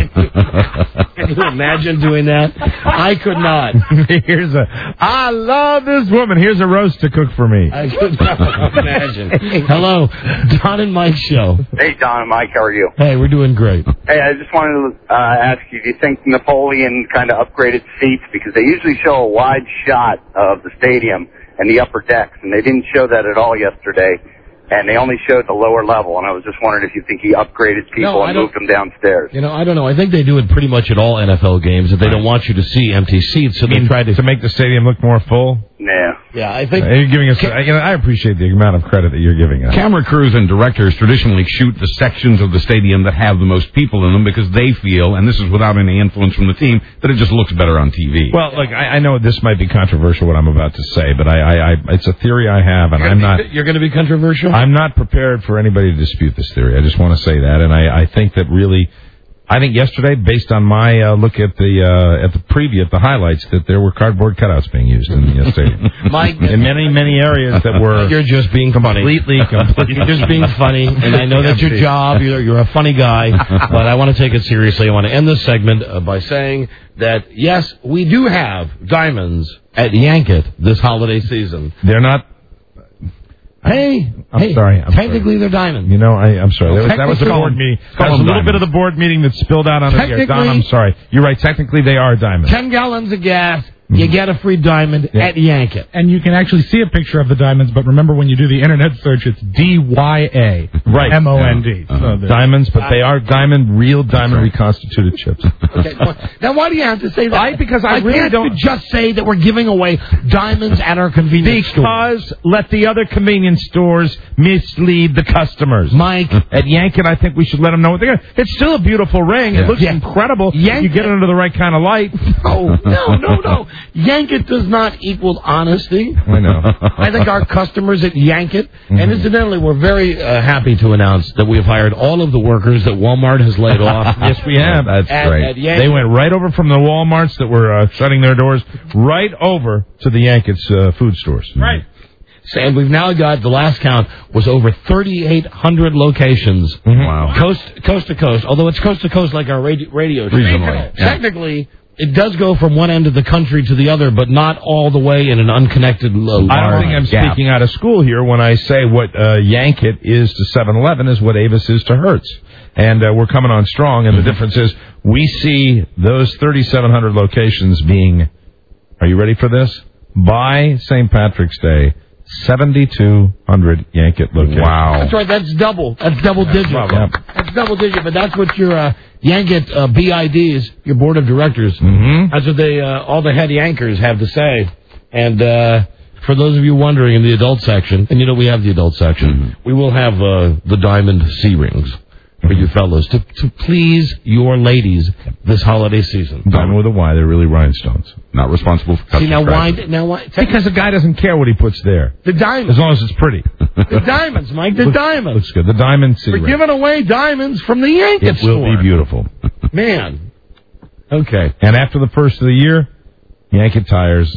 Can you imagine doing that? I could not. Here's a, I love this woman. Here's a roast to cook for me. I could not imagine. Hello, Don and Mike show. Hey, Don and Mike, how are you? Hey, we're doing great. Hey, I just wanted to uh, ask you, do you think Napoleon kind of upgraded seats? Because they usually show a wide shot of the stadium and the upper decks, and they didn't show that at all yesterday. And they only showed the lower level, and I was just wondering if you think he upgraded people no, and moved them downstairs. You know, I don't know. I think they do it pretty much at all N F L games, that they right. don't want you to see empty seats, so they try to... To make the stadium look more full? Yeah. Yeah, I think... Uh, you're giving us... I, you know, I appreciate the amount of credit that you're giving us. Camera crews and directors traditionally shoot the sections of the stadium that have the most people in them because they feel, and this is without any influence from the team, that it just looks better on T V. Well, look, I, I know this might be controversial, what I'm about to say, but I, I, I it's a theory I have, and you're I'm be, not... You're going to be controversial? I'm not prepared for anybody to dispute this theory. I just want to say that, and I, I think that really... I think yesterday, based on my uh, look at the uh, at the preview, at the highlights, that there were cardboard cutouts being used in the uh, stadium. Mike, in many, many areas that were... You're just being completely, funny. completely... You're just being funny, and I know that's your job. You're, you're a funny guy, but I want to take it seriously. I want to end this segment uh, by saying that, yes, we do have diamonds at Yankit this holiday season. They're not... Hey, I'm hey, sorry. I'm technically sorry. they're diamonds. You know, I, I'm sorry. That was, that was a Technically- board meeting. Call That was a them little bit of diamonds. the board meeting that spilled out on the air. Don, Technically- I'm sorry. You're right. Technically, they are diamonds. Ten gallons of gas, you get a free diamond at Yankit. And you can actually see a picture of the diamonds, but remember when you do the internet search, it's D Y A. Right. M O N D. Uh-huh. So there's- Diamonds, but they are diamond, real diamond reconstituted chips. Okay, well, now why do you have to say that? I- because I Why really can't don't- you just say that we're giving away diamonds at our convenience store? Because let the other convenience stores mislead the customers. Mike. At Yankit, I think we should let them know what they're going to. It's still a beautiful ring. It looks Yeah. incredible. Yankit- You get it under the right kind of light. No, no, no, no. Yankit does not equal honesty. I know. I think our customers at Yankit, and incidentally, we're very uh, happy to announce that we have hired all of the workers that Walmart has laid off. Yes, we have. That's At- great. at Yankit. They went right over from the Walmarts that were uh, shutting their doors right over to the Yankit's uh, food stores. Right. And we've now got, the last count was over thirty-eight hundred locations. Wow. Coast, coast to coast, although it's coast to coast like our radio, radio show. Regionally, yeah. Technically, it does go from one end of the country to the other, but not all the way in an unconnected uh, I don't think I'm gap. speaking out of school here when I say what uh, Yankit is to seven eleven is what Avis is to Hertz. And uh, we're coming on strong, and the difference is we see those thirty-seven hundred locations being, are you ready for this? By Saint Patrick's Day, seventy-two hundred Yankit locations. Wow. That's right, that's double. That's double digit. Yep. That's double digit, but that's what your uh, Yankit uh, B I Ds, your board of directors, Mm-hmm. that's what they, uh, all the head Yankers have to say. And uh, for those of you wondering, in the adult section, and you know we have the adult section, Mm-hmm. we will have uh, the diamond C rings for you fellows to, to please your ladies this holiday season. Diamond with a Y, they're really rhinestones. Not responsible for See, now why, custom now why, Because the guy doesn't care what he puts there, the as diamonds, long as it's pretty. the diamonds, Mike, the Looks- diamonds. Looks good. The diamond C We're ring. giving away diamonds from the Yankit It will store. be beautiful. Man. Okay. And after the first of the year, Yankit tires.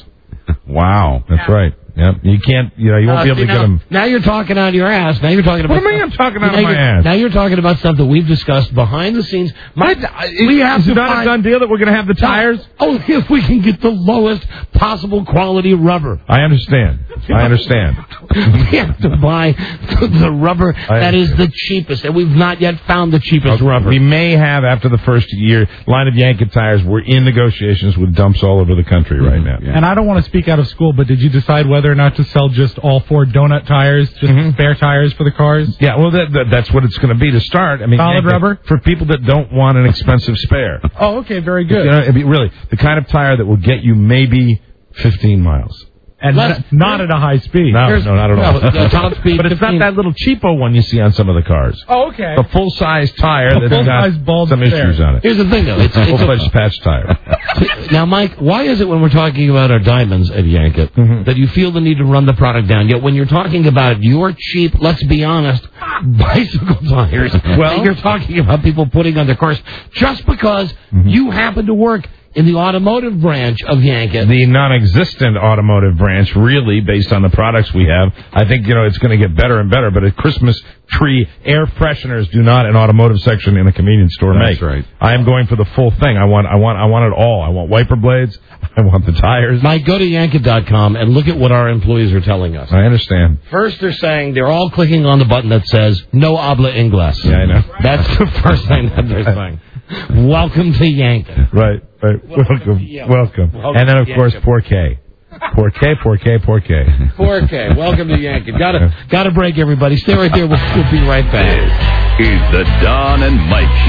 Wow. That's right. Yep. You can't, you know, you won't Uh, be able see, to now, get them. now you're talking out of your ass. Now you're talking about. What do you mean I'm talking out now of my you're- ass? Now you're talking about stuff that we've discussed behind the scenes. Mike, we have Is to it not find, a done deal that we're going to have the tires? Oh, if we can get the lowest possible quality rubber. I understand. I understand. We have to buy the rubber I that is the cheapest, and we've not yet found the cheapest rubber. We may have, after the first year, line of Yankit tires. We're in negotiations with dumps all over the country right now. And I don't want to speak out of school, but did you decide whether or not to sell just all four donut tires, just spare tires for the cars? Yeah, well, that, that, that's what it's going to be to start. I mean, Solid Yankit- rubber? for people that don't want an expensive spare. Oh, okay, very good. You know, it'd be really the kind of tire that will get you maybe fifteen miles. And Less- n- not at a high speed. No, Here's- no, not at all. no, uh, top speed but it's not fifteen. that little cheapo one you see on some of the cars. Oh, okay. The full-size tire A that's full-size got bulb some spare. issues on it. Here's the thing, though. It's, it's Full-fledged patch tire. Now, Mike, why is it when we're talking about our diamonds at Yankit Mm-hmm. that you feel the need to run the product down? Yet when you're talking about your cheap, let's be honest, bicycle tires, well, you're talking about people putting on their cars just because Mm-hmm. you happen to work in the automotive branch of Yankit. The non-existent automotive branch, really, based on the products we have, I think, you know, it's going to get better and better, but a Christmas tree air fresheners do not an automotive section in a convenience store That's make. right. I am going for the full thing. I want, I want, I want it all. I want wiper blades. I want the tires. Mike, go to Yankit dot com and look at what our employees are telling us. I understand. First, they're saying they're all clicking on the button that says, no habla inglés. Yeah, I know. That's the first thing that they're saying. Welcome to Yankit. Right, right. Welcome, Yeah. welcome. Welcome And then, of to course, Yankit. four K. four K, four K, four K. four K. Welcome to Yankit. Gotta, gotta break, everybody. Stay right there. We'll, we'll be right back. This is the Don and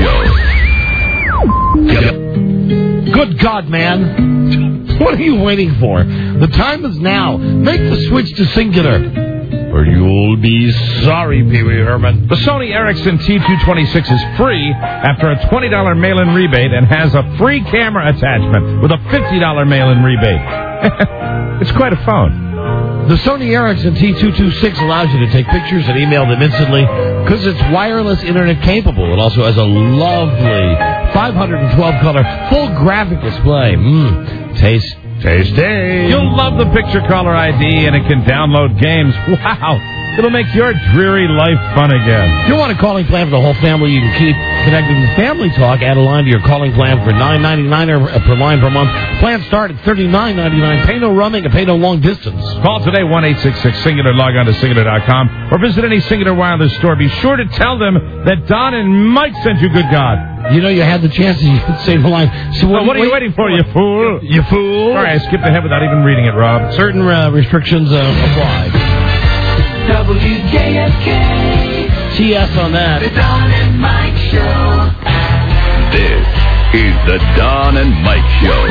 Mike Show. Good God, man. What are you waiting for? The time is now. Make the switch to singular. Or you'll be sorry, Pee Wee Herman. The Sony Ericsson T two twenty-six is free after a twenty dollars mail-in rebate and has a free camera attachment with a fifty dollars mail-in rebate. It's quite a phone. The Sony Ericsson T two twenty-six allows you to take pictures and email them instantly because it's wireless internet capable. It also has a lovely five hundred twelve color full graphic display. Mmm, taste. Tasty. You'll love the picture caller I D, and it can download games. Wow. It'll make your dreary life fun again. If you want a calling plan for the whole family, you can keep connected to Family Talk. Add a line to your calling plan for nine ninety-nine per line per month. Plans start at thirty-nine ninety-nine. Pay no roaming and pay no long distance. Call today, one eight six six Singular. Log on to Singular dot com or visit any Singular Wireless store. Be sure to tell them that Don and Mike sent you, good God. You know, you had the chance to say the line. So what, well, what are you waiting for, you fool? You fool. Sorry, I skipped ahead without even reading it, Rob. Certain uh, restrictions uh, apply. W J S K. T S on that. The Don and Mike Show. This is the Don and Mike Show.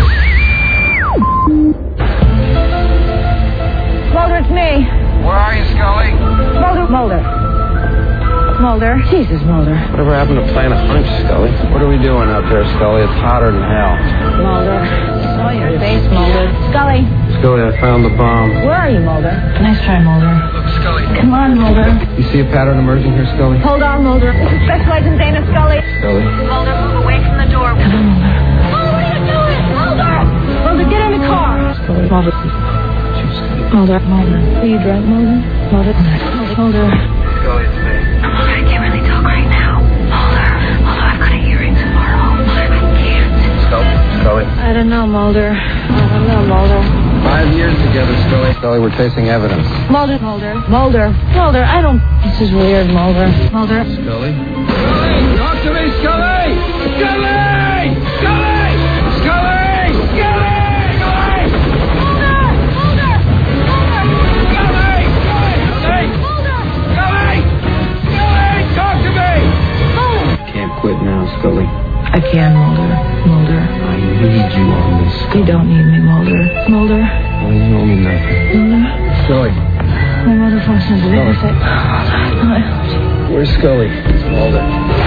Mulder, it's me. Where are you, Scully? Mulder. Mulder. Mulder. Jesus, Mulder. Whatever happened to playing a hunch, Scully? What are we doing up there, Scully? It's hotter than hell. Mulder. I saw your face, Mulder. Scully. Scully, I found the bomb. Where are you, Mulder? Nice try, Mulder. Look, Scully. Come on, Mulder. You see a pattern emerging here, Scully? Hold on, Mulder. This is Special Agent Dana Scully. Scully. Mulder, move away from the door. Come on, Mulder. Mulder, what are you doing? Mulder! Mulder, get in the car. Scully. Mulder. Mulder. Mulder. Are you drunk, Mulder? Mulder. Mulder. Scully, it's me. Mulder, I can't really talk right now. Mulder. Mulder, I've got a hearing tomorrow. Mulder, I can't. Scully. Scully. I don't know, Mulder. I don't know, Mulder. Five years together, Scully. Scully, we're chasing evidence. Mulder. Mulder. Mulder. Mulder, I don't... This is weird, Mulder. Mulder. Scully. Scully! Talk to me, Scully! Scully! Scully! Scully! Scully! Quit now, Scully. I can, Mulder. Mulder. I need you on this, Scully. You don't need me, Mulder. Mulder. Well, you owe me nothing. Mulder. Scully. My mother functions a little bit. Where's Scully? Mulder.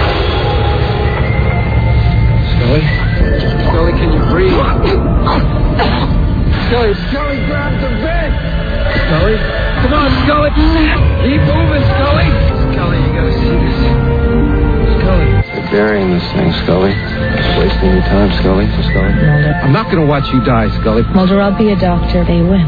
Scully? Scully, can you breathe? Scully. Scully, grab the bed! Scully? Come on, Scully! Keep moving, Scully! Scully, you gotta see this. You're burying this thing, Scully. Just wasting your time, Scully. Scully. Mulder. I'm not going to watch you die, Scully. Mulder, I'll be a doctor. They win.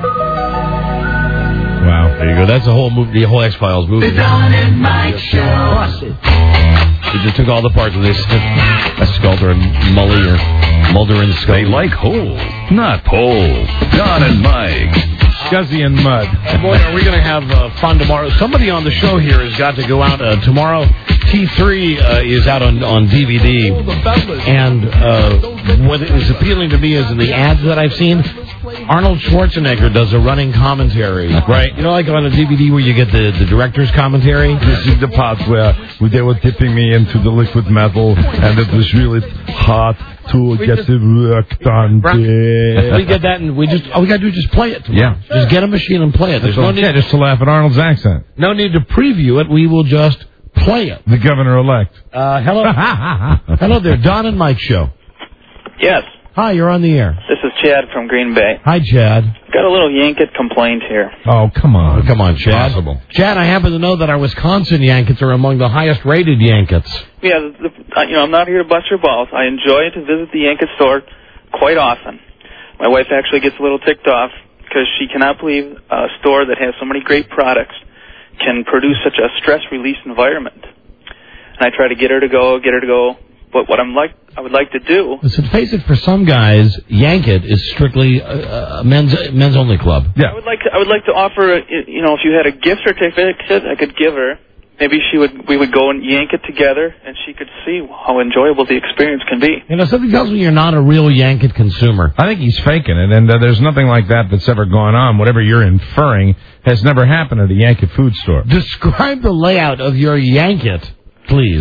Wow. There you go. That's the whole movie, the whole X-Files movie. The Don and Mike Show. They just took all the parts of this. That's Sculder and Mully or Mulder and Scully. They like holes, not poles. Don and Mike. Scuzzy and Mud. Oh boy, are we going to have uh, fun tomorrow. Somebody on the show here has got to go out uh, tomorrow. T three uh, is out on, on D V D. And uh, what is appealing to me is in the ads that I've seen, Arnold Schwarzenegger does a running commentary. Right. You know, like on a D V D where you get the, the director's commentary? This is the part where, where they were dipping me into the liquid metal, and it was really hard to we get just, the work done. We get that, and we just all we got to do is just play it tomorrow. Yeah. Just get a machine and play it. There's no need, yeah, just to laugh at Arnold's accent. no need to preview it. We will just play it. The governor-elect. Uh, hello. Hello there, Don and Mike Show. Yes. Hi, you're on the air. This is Chad from Green Bay. Hi, Chad. Got a little Yankett complaint here. Oh, come on. Oh, come on, Chad. Possible. Chad, I happen to know that our Wisconsin Yankets are among the highest-rated Yankets. Yeah, the, the, you know, I'm not here to bust your balls. I enjoy to visit the Yankett store quite often. My wife actually gets a little ticked off because she cannot believe a store that has so many great products can produce such a stress-release environment. And I try to get her to go, get her to go. But what I'm like, I would like to do. Listen, face it, for some guys, Yankett is strictly a, a men's men's only club. Yeah. I would like to. I would like to offer. You know, if you had a gift certificate, I could give her. Maybe she would. We would go and yank it together, and she could see how enjoyable the experience can be. You know, something tells me you're not a real Yankett consumer. I think he's faking it, and uh, there's nothing like that that's ever gone on. Whatever you're inferring has never happened at a Yankett food store. Describe the layout of your Yankett, please.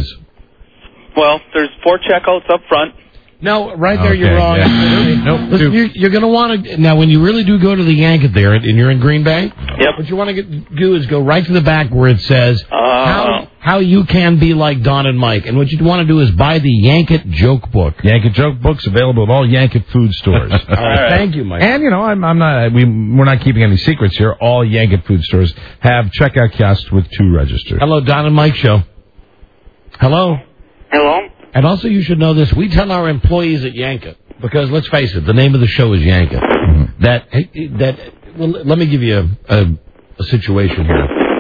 Well, there's four checkouts up front. No, right there Okay, you're wrong. yeah. Nope. Listen, you're, you're going to want to now when you really do go to the Yankett there, and you're in Green Bay. Yep. What you want to get, do is go right to the back where it says uh, how how you can be like Don and Mike, and what you want to do is buy the Yankett joke book. Yankett joke books available at all Yankett food stores. All right. Thank you, Mike. And you know, I'm, I'm not. We we're not keeping any secrets here. All Yankett food stores have checkout kiosks with two registers. Hello, Don and Mike show. Hello. Hello. And also, you should know this. We tell our employees at Yankett, because let's face it, the name of the show is Yankett. Mm-hmm. That that. Well, let me give you a, a, a situation here.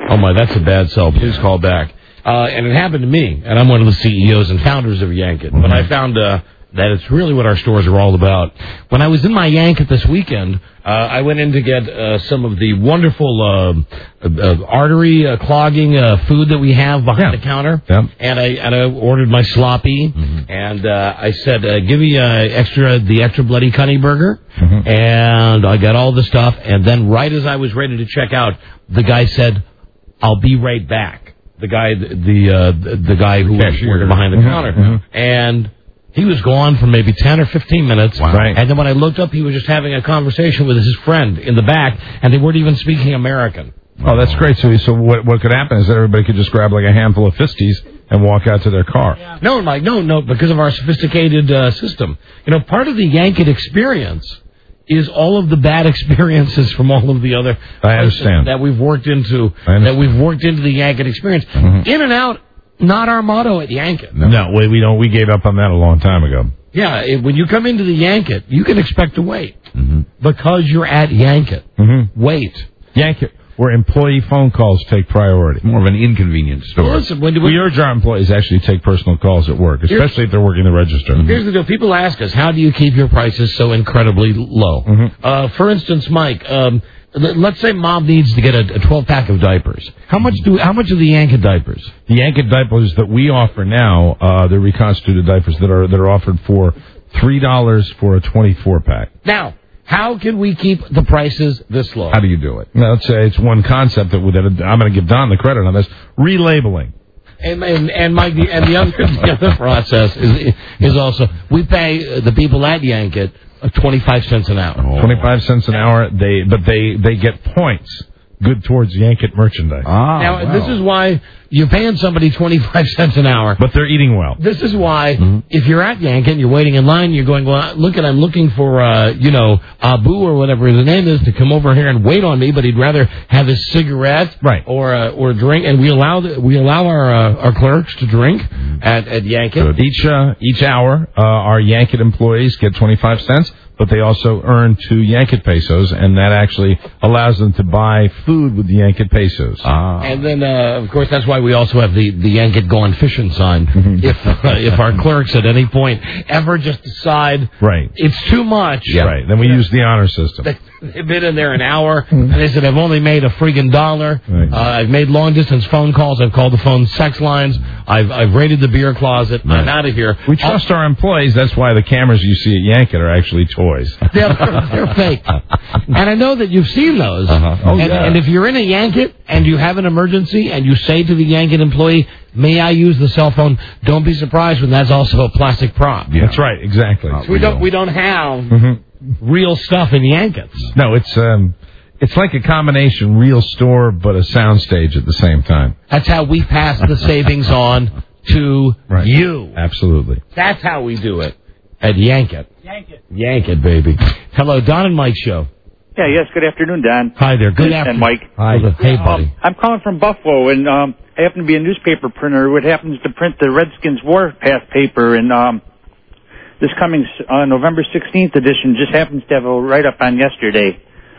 Oh, my, that's a bad sell. Please call back. Uh, and it happened to me, and I'm one of the C E Os and founders of Yankit. But I found uh, that it's really what our stores are all about. When I was in my Yankit this weekend, uh, I went in to get uh, some of the wonderful uh, uh, artery uh, clogging uh, food that we have behind Yeah. the counter. Yeah. And I and I ordered my sloppy, Mm-hmm. and uh, I said, uh, give me uh, extra the extra bloody cunny burger. Mm-hmm. And I got all the stuff, and then right as I was ready to check out, the guy said, I'll be right back. The guy, the uh, the, the guy who was working behind the Mm-hmm. counter, Mm-hmm. and he was gone for maybe ten or fifteen minutes. Wow. Right. And then when I looked up, he was just having a conversation with his friend in the back, and they weren't even speaking American. Oh, that's great. So, so what what could happen is that everybody could just grab like a handful of fisties and walk out to their car. No, Mike, no, no, because of our sophisticated uh, system. You know, part of the Yankit experience is all of the bad experiences from all of the other I understand. that we've worked into I understand. that we've worked into the Yankit experience. Mhm. In and out, not our motto at Yankit. No, no we, we don't. We gave up on that a long time ago. Yeah, it, when you come into the Yankit, you can expect to wait Mm-hmm. because you're at Yankit. Mm-hmm. Wait. Yankit, where employee phone calls take priority. More of an inconvenient store. Listen, when, when, We urge our employees to actually take personal calls at work, especially if they're working the register. Here's the deal. People ask us, how do you keep your prices so incredibly low? Mm-hmm. Uh, for instance, Mike, um, l- let's say Mom needs to get a twelve-pack of diapers. How much do? How much are the Yankit diapers? The Yankit diapers that we offer now, uh, they're reconstituted diapers that are that are offered for three dollars for a twenty-four pack. Now, how can we keep the prices this low? How do you do it? Now, let's say it's one concept that, would, that I'm going to give Don the credit on this: relabeling. And and, and Mike, the, and the other the other process is is also we pay the people at Yankit uh, twenty-five cents an hour. Oh. Twenty-five cents an hour. They but they they get points good towards Yankit merchandise. Ah, now wow. this is why you're paying somebody twenty-five cents an hour, but they're eating well. This is why if you're at Yankit and you're waiting in line, you're going, well, look at I'm looking for uh, you know Abu or whatever his name is to come over here and wait on me, but he'd rather have his cigarette right. or uh, or drink, and we allow the, we allow our uh, our clerks to drink at at Yankit. Each uh, each hour, uh, our Yankit employees get twenty-five cents. But they also earn two Yankit pesos, and that actually allows them to buy food with the Yankit pesos. Ah. And then, uh, of course, that's why we also have the, the Yankit Gone Fishing sign. if uh, if our clerks at any point ever just decide right. it's too much. Yeah. Right. Then we use the honor system. They've been in there an hour, and they said, I've only made a friggin' dollar. Right. Uh, I've made long-distance phone calls. I've called the phone sex lines. I've I've raided the beer closet. Right. I'm out of here. We trust our employees. That's why the cameras you see at Yankit are actually toys. They're, they're fake. And I know that you've seen those. Uh-huh. Oh, and, yeah. and if you're in a Yankit and you have an emergency and you say to the Yankit employee, may I use the cell phone, don't be surprised when that's also a plastic prop. Yeah. That's right, exactly. So we don't we don't have Mm-hmm. real stuff in Yankits. No, it's um, it's like a combination real store but a soundstage at the same time. That's how we pass the savings on to right. you. Absolutely. That's how we do it at Yankit. Yankit. Yankit, baby. Hello, Don and Mike show. Yeah, yes, good afternoon, Don. Hi there. Good and, afternoon. And Mike. Hi. Hey, buddy. Um, I'm calling from Buffalo, and um, I happen to be a newspaper printer who happens to print the Redskins Warpath paper, and um, this coming uh, November sixteenth edition just happens to have a write-up on yesterday.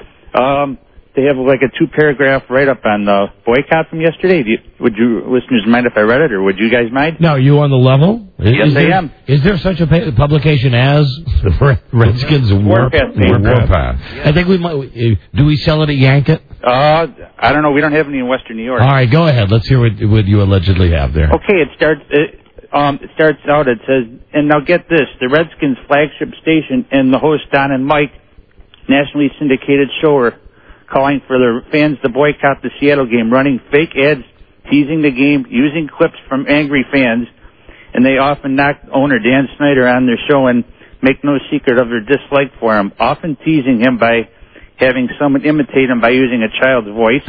Um, they have like a two-paragraph write-up on the boycott from yesterday. Do you, would you listeners mind if I read it, or would you guys mind? No, you on the level? Is, Yes, is I there, am. Is there such a pa- publication as the Redskins Warpath paper. Warpath? I think we might. uh, Do we sell it at Yankit? Uh, I don't know. We don't have any in Western New York. All right, go ahead. Let's hear what, what you allegedly have there. Okay, it starts. It, um, it starts out. It says, and now get this: the Redskins flagship station and the host Don and Mike, nationally syndicated show, are calling for their fans to boycott the Seattle game, running fake ads teasing the game, using clips from angry fans, and they often knock owner Dan Snyder on their show and make no secret of their dislike for him, often teasing him by having someone imitate him by using a child's voice.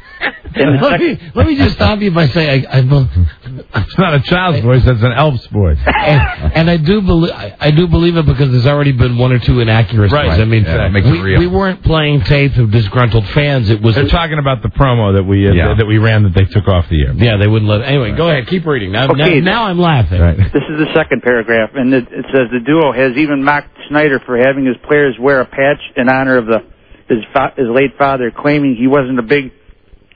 And let, me, let me just stop you by saying I, I, it's not a child's voice; that's an elf's voice. And, and I do believe I, I do believe it because there's already been one or two inaccuracies. Right. I mean, Yeah, makes it we, real. we weren't playing tapes of disgruntled fans. It was They're talking about the promo that we uh, Yeah. that we ran that they took off the air. Yeah, they wouldn't let. Anyway, go ahead, keep reading. Now, Okay. now, now I'm laughing. Right. This is the second paragraph, and it, it says the duo has even mocked Snyder for having his players wear a patch in honor of the his, fa- his late father, claiming he wasn't a big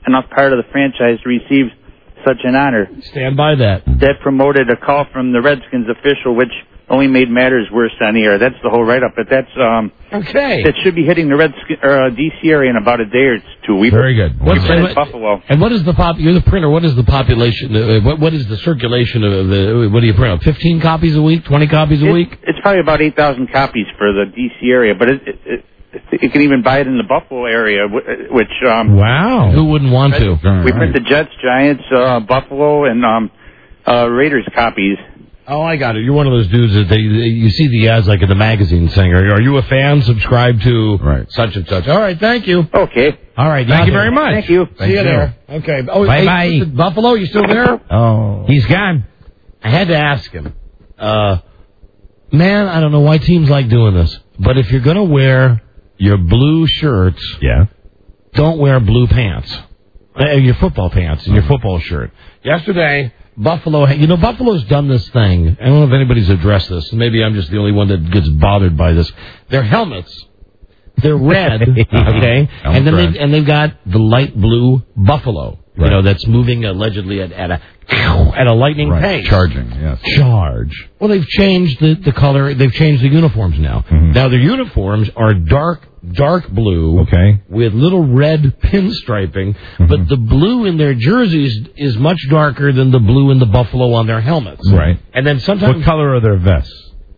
enough part of the franchise to receive such an honor. Stand by that. That promoted a call from the Redskins official, which only made matters worse on the air. That's the whole write-up, but that's um okay. That should be hitting the Redskins uh, D C area in about a day or two. We Very good. What's in and, Buffalo? And what is the pop? You're the printer. What is the population? Uh, what what is the circulation of the? What do you print? Fifteen copies a week? Twenty copies a it, week? It's probably about eight thousand copies for the D C area, but it. it, it It can even buy it in the Buffalo area, which... Um, wow. Who wouldn't want to? We print the Jets, Giants, uh, Buffalo, and um, uh, Raiders copies. Oh, I got it. You're one of those dudes that they, they you see the ads like in the magazine saying, are, are you a fan? Subscribe to right. such and such. All right, thank you. Okay. All right. Thank you very much. Thank you. See you there. Okay. Oh, Bye-bye. Hey, Buffalo, you still there? Oh. He's gone. I had to ask him. Uh, man, I don't know why teams like doing this, but if you're going to wear... your blue shirts, yeah. don't wear blue pants. Uh, your football pants and your football shirt. Yesterday, Buffalo, you know, Buffalo's done this thing. I don't know if anybody's addressed this. Maybe I'm just the only one that gets bothered by this. Their helmets, they're red, okay, and then they and they've got the light blue Buffalo, right. you know, that's moving allegedly at, at a at a lightning right. pace. Charging, yes. Charge. Well, they've changed the, the color. They've changed the uniforms now. Mm-hmm. Now their uniforms are dark, dark blue, okay, with little red pinstriping. Mm-hmm. But the blue in their jerseys is much darker than the blue in the Buffalo on their helmets. Right. And then sometimes, what color are their vests?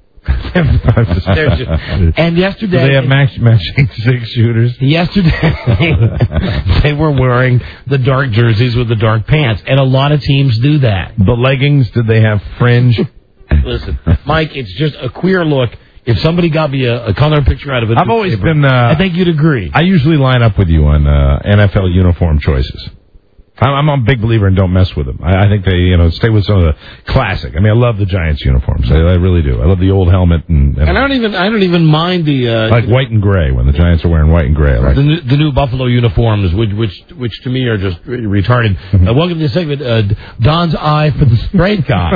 just, and yesterday, do they have match, matching six shooters? Yesterday, they were wearing the dark jerseys with the dark pants, and a lot of teams do that. The leggings, did they have fringe? Listen, Mike, it's just a queer look. If somebody got me a, a color picture out of it, I've always been. Uh, I think you'd agree. I usually line up with you on uh, N F L uniform choices. I'm a big believer in don't mess with them. I, I think they, you know, stay with some of the classic. I mean, I love the Giants uniforms. I, I really do. I love the old helmet and. And, and I don't even, I don't even mind the. Uh, like white and gray when the Giants are wearing white and gray. Like the, new, the new Buffalo uniforms, which, which, which to me are just retarded. uh, welcome to the segment, uh, Don's eye for the straight guy.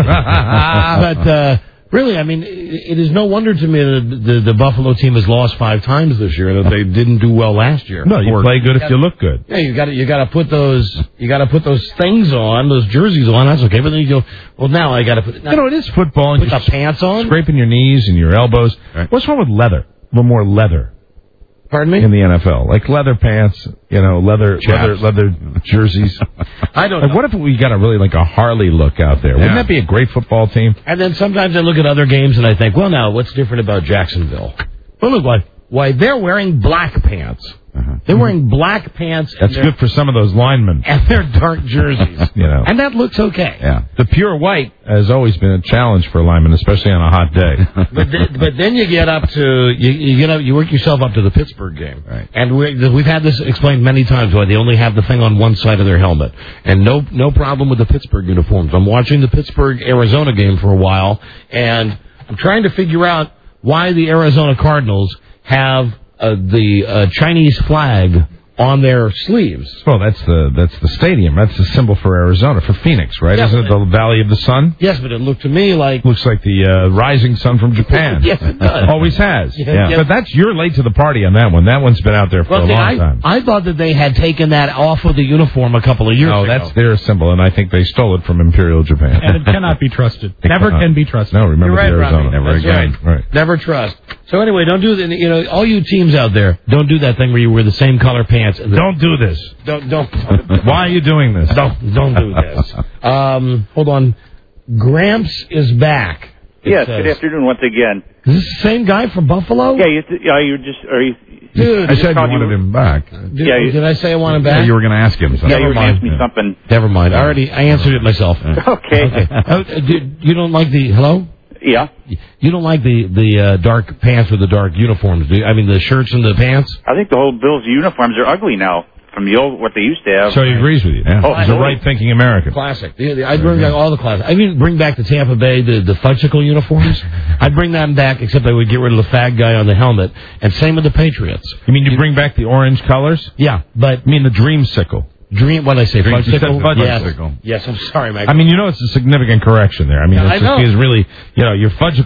but. Uh, Really, I mean, it is no wonder to me that the, the Buffalo team has lost five times this year, that they didn't do well last year. No, you or, play good you if gotta, you look good. Yeah, you got to you got to put those you got to put those things on, those jerseys on. That's okay, but then you go, well, now I got to put. Now, you know, it is football, and put you're the pants on, scraping your knees and your elbows. Right. What's wrong with leather? A little more leather. Pardon me? In the N F L, like leather pants, you know, leather, Chaps. leather, leather jerseys. I don't like, know. what if we got a really like a Harley look out there? Yeah. Wouldn't that be a great football team? And then sometimes I look at other games and I think, well, now what's different about Jacksonville? Well, look, why, why they're wearing black pants. Uh-huh. They're wearing black pants. That's good for some of those linemen. And they're dark jerseys. You know. And that looks okay. Yeah. The pure white has always been a challenge for linemen, especially on a hot day. but, then, but then you get up to, you, you get up, you work yourself up to the Pittsburgh game. Right. And we, we've had this explained many times why they only have the thing on one side of their helmet. And no, no problem with the Pittsburgh uniforms. I'm watching the Pittsburgh-Arizona game for a while, and I'm trying to figure out why the Arizona Cardinals have Uh, the uh, Chinese flag on their sleeves. Well, that's the that's the stadium. That's the symbol for Arizona, for Phoenix, right? Yeah, Isn't it the Valley of the Sun? Yes, but it looked to me like... Looks like the uh, rising sun from Japan. Yes, it does. Always has. Yeah, yeah. yeah. But that's you're late to the party on that one. That one's been out there for well, a see, long I, time. I thought that they had taken that off of the uniform a couple of years no, ago. No, that's their symbol, and I think they stole it from Imperial Japan. And it cannot be trusted. It Never cannot. can be trusted. No, remember You're right, the Arizona. Robbie. Never That's again. Right. right. Never trust. So anyway, don't do that. You know, all you teams out there, don't do that thing where you wear the same color pants. And don't do this. Don't don't. Why are you doing this? Don't don't do this. Um, hold on. Gramps is back. Yes. Good afternoon once again. Is this the same guy from Buffalo? Yeah. You. Yeah. You just. Are you? Dude, I said you wanted you, him back. Did, yeah, you, did I say I want him back? Yeah, you were going to ask him something. Yeah, you were going to ask me something. Never mind. I already I answered it myself. Okay. okay. Oh, do, you don't like the hello? Yeah. You don't like the the uh, dark pants or the dark uniforms, do you? I mean, the shirts and the pants? I think the whole Bills uniforms are ugly now from the old, what they used to have. So he agrees with you. Yeah. Oh, he's a right-thinking American. Classic. The, the, I'd bring back all the classics. I'd even bring back the Tampa Bay, the, the fudgicle uniforms. I'd bring them back, except I would get rid of the fag guy on the helmet. And same with the Patriots. You mean you, you bring back the orange colors? Yeah, but... I mean the dreamsicle. Dream, what did I say? Dream, fudgicle? fudgicle. Yes. yes, I'm sorry, Mike. I mean, you know it's a significant correction there. I mean, yeah, it's I know. Just, really, you know, your fudgicle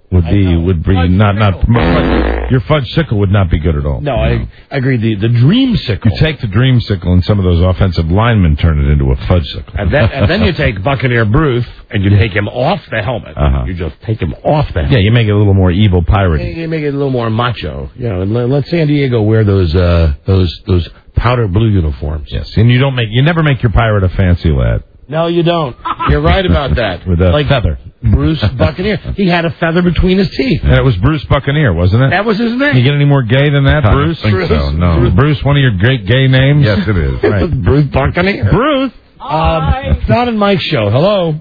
would be would be not not promote. Your fudge-sickle would not be good at all. No, I, I agree. The the dreamsicle. You take the dreamsicle and some of those offensive linemen turn it into a fudge-sicle. And then, and then you take Buccaneer Bruce and you take him off the helmet. Uh-huh. You just take him off the helmet. Yeah, you make it a little more evil pirate. You make it a little more macho. You know, and let, let San Diego wear those uh, those those powder blue uniforms. Yes, and you don't make you never make your pirate a fancy lad. No, you don't. You're right about that. With a like feather. Bruce Buccaneer. He had a feather between his teeth. And it was Bruce Buccaneer, wasn't it? That was his name. You get any more gay than that, I Bruce? don't think so, no. Bruce, Bruce, one of your great gay names? Yes, it is. Right. Bruce Buccaneer. Bruce. Um, Don and Mike show. Hello.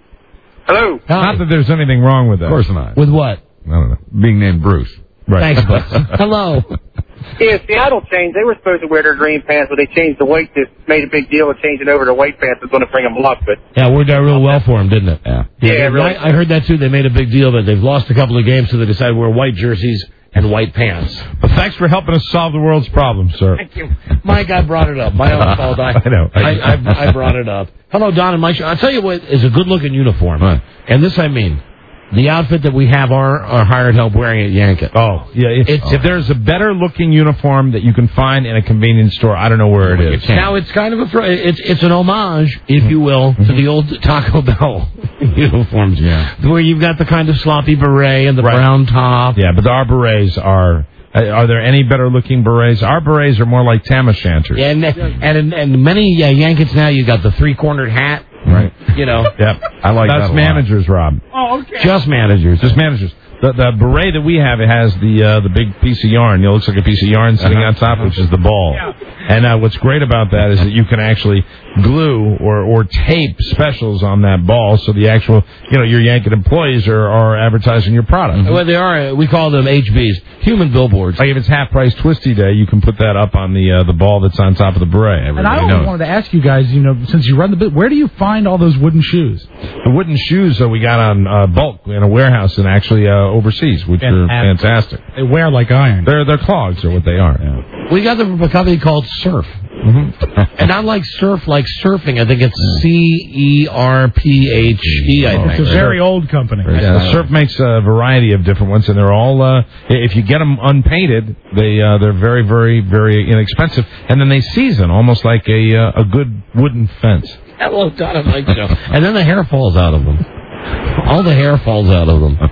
Hello. Hi. Not that there's anything wrong with that. Of course not. With what? I don't know. Being named Bruce. Right. Thanks, bud. Hello. Yeah, Seattle changed. They were supposed to wear their green pants, but they changed the weight. They made a big deal of changing over to white pants. It's going to bring them luck, but Yeah, it worked out real well for him, didn't it? Yeah. Yeah, they- really. I, I heard that too. They made a big deal, but they've lost a couple of games, so they decided to wear white jerseys and white pants. Well, thanks for helping us solve the world's problems, sir. Thank you. Mike, I brought it up. My own fault. I, I know. I, I, I brought it up. Hello, Don and Mike. I'll tell you what is a good-looking uniform. Right. And this I mean. The outfit that we have our, our hired help wearing at Yankee. Oh, yeah. If, It's- if there's a better-looking uniform that you can find in a convenience store, I don't know where it is. Now, it's kind of a, fr- it's, it's an homage, if you will, to the old Taco Bell uniforms. Yeah. Where you've got the kind of sloppy beret and the Right. brown top. Yeah, but our berets are... uh, Are there any better-looking berets? Our berets are more like tam o' shanters. Yeah, and, and, in, and many uh, Yankees now, you got the three-cornered hat. Right. You know. Yep. I like that That's a lot. managers, Rob. Oh, okay. Just managers. Just managers. The, the beret that we have, it has the uh, the big piece of yarn. It looks like a piece of yarn sitting Uh-huh. on top, which is the ball. And uh, what's great about that is that you can actually glue or, or tape specials on that ball, so the actual, you know, your Yankee employees are, are advertising your product. Well, they are. We call them H Bs, human billboards. Like if it's half price Twisty Day, you can put that up on the uh, the ball that's on top of the beret. And I Everybody also knows. wanted to ask you guys, you know, since you run the bit, where do you find all those wooden shoes? The wooden shoes that we got on uh, bulk in a warehouse and actually uh, overseas, which are Fantastic. fantastic. They wear like iron. They're they're clogs, are what they are. We got them from a company called Surf. Mm-hmm. And I like surf like surfing. I think it's C E R P H E, I It's think. a very old company. Yeah, Surf makes a variety of different ones, and they're all. Uh, if you get them unpainted, they uh, they're very, very, very inexpensive, and then they season almost like a uh, a good wooden fence. Hello, Don and Mike show. And then the hair falls out of them. All the hair falls out of them.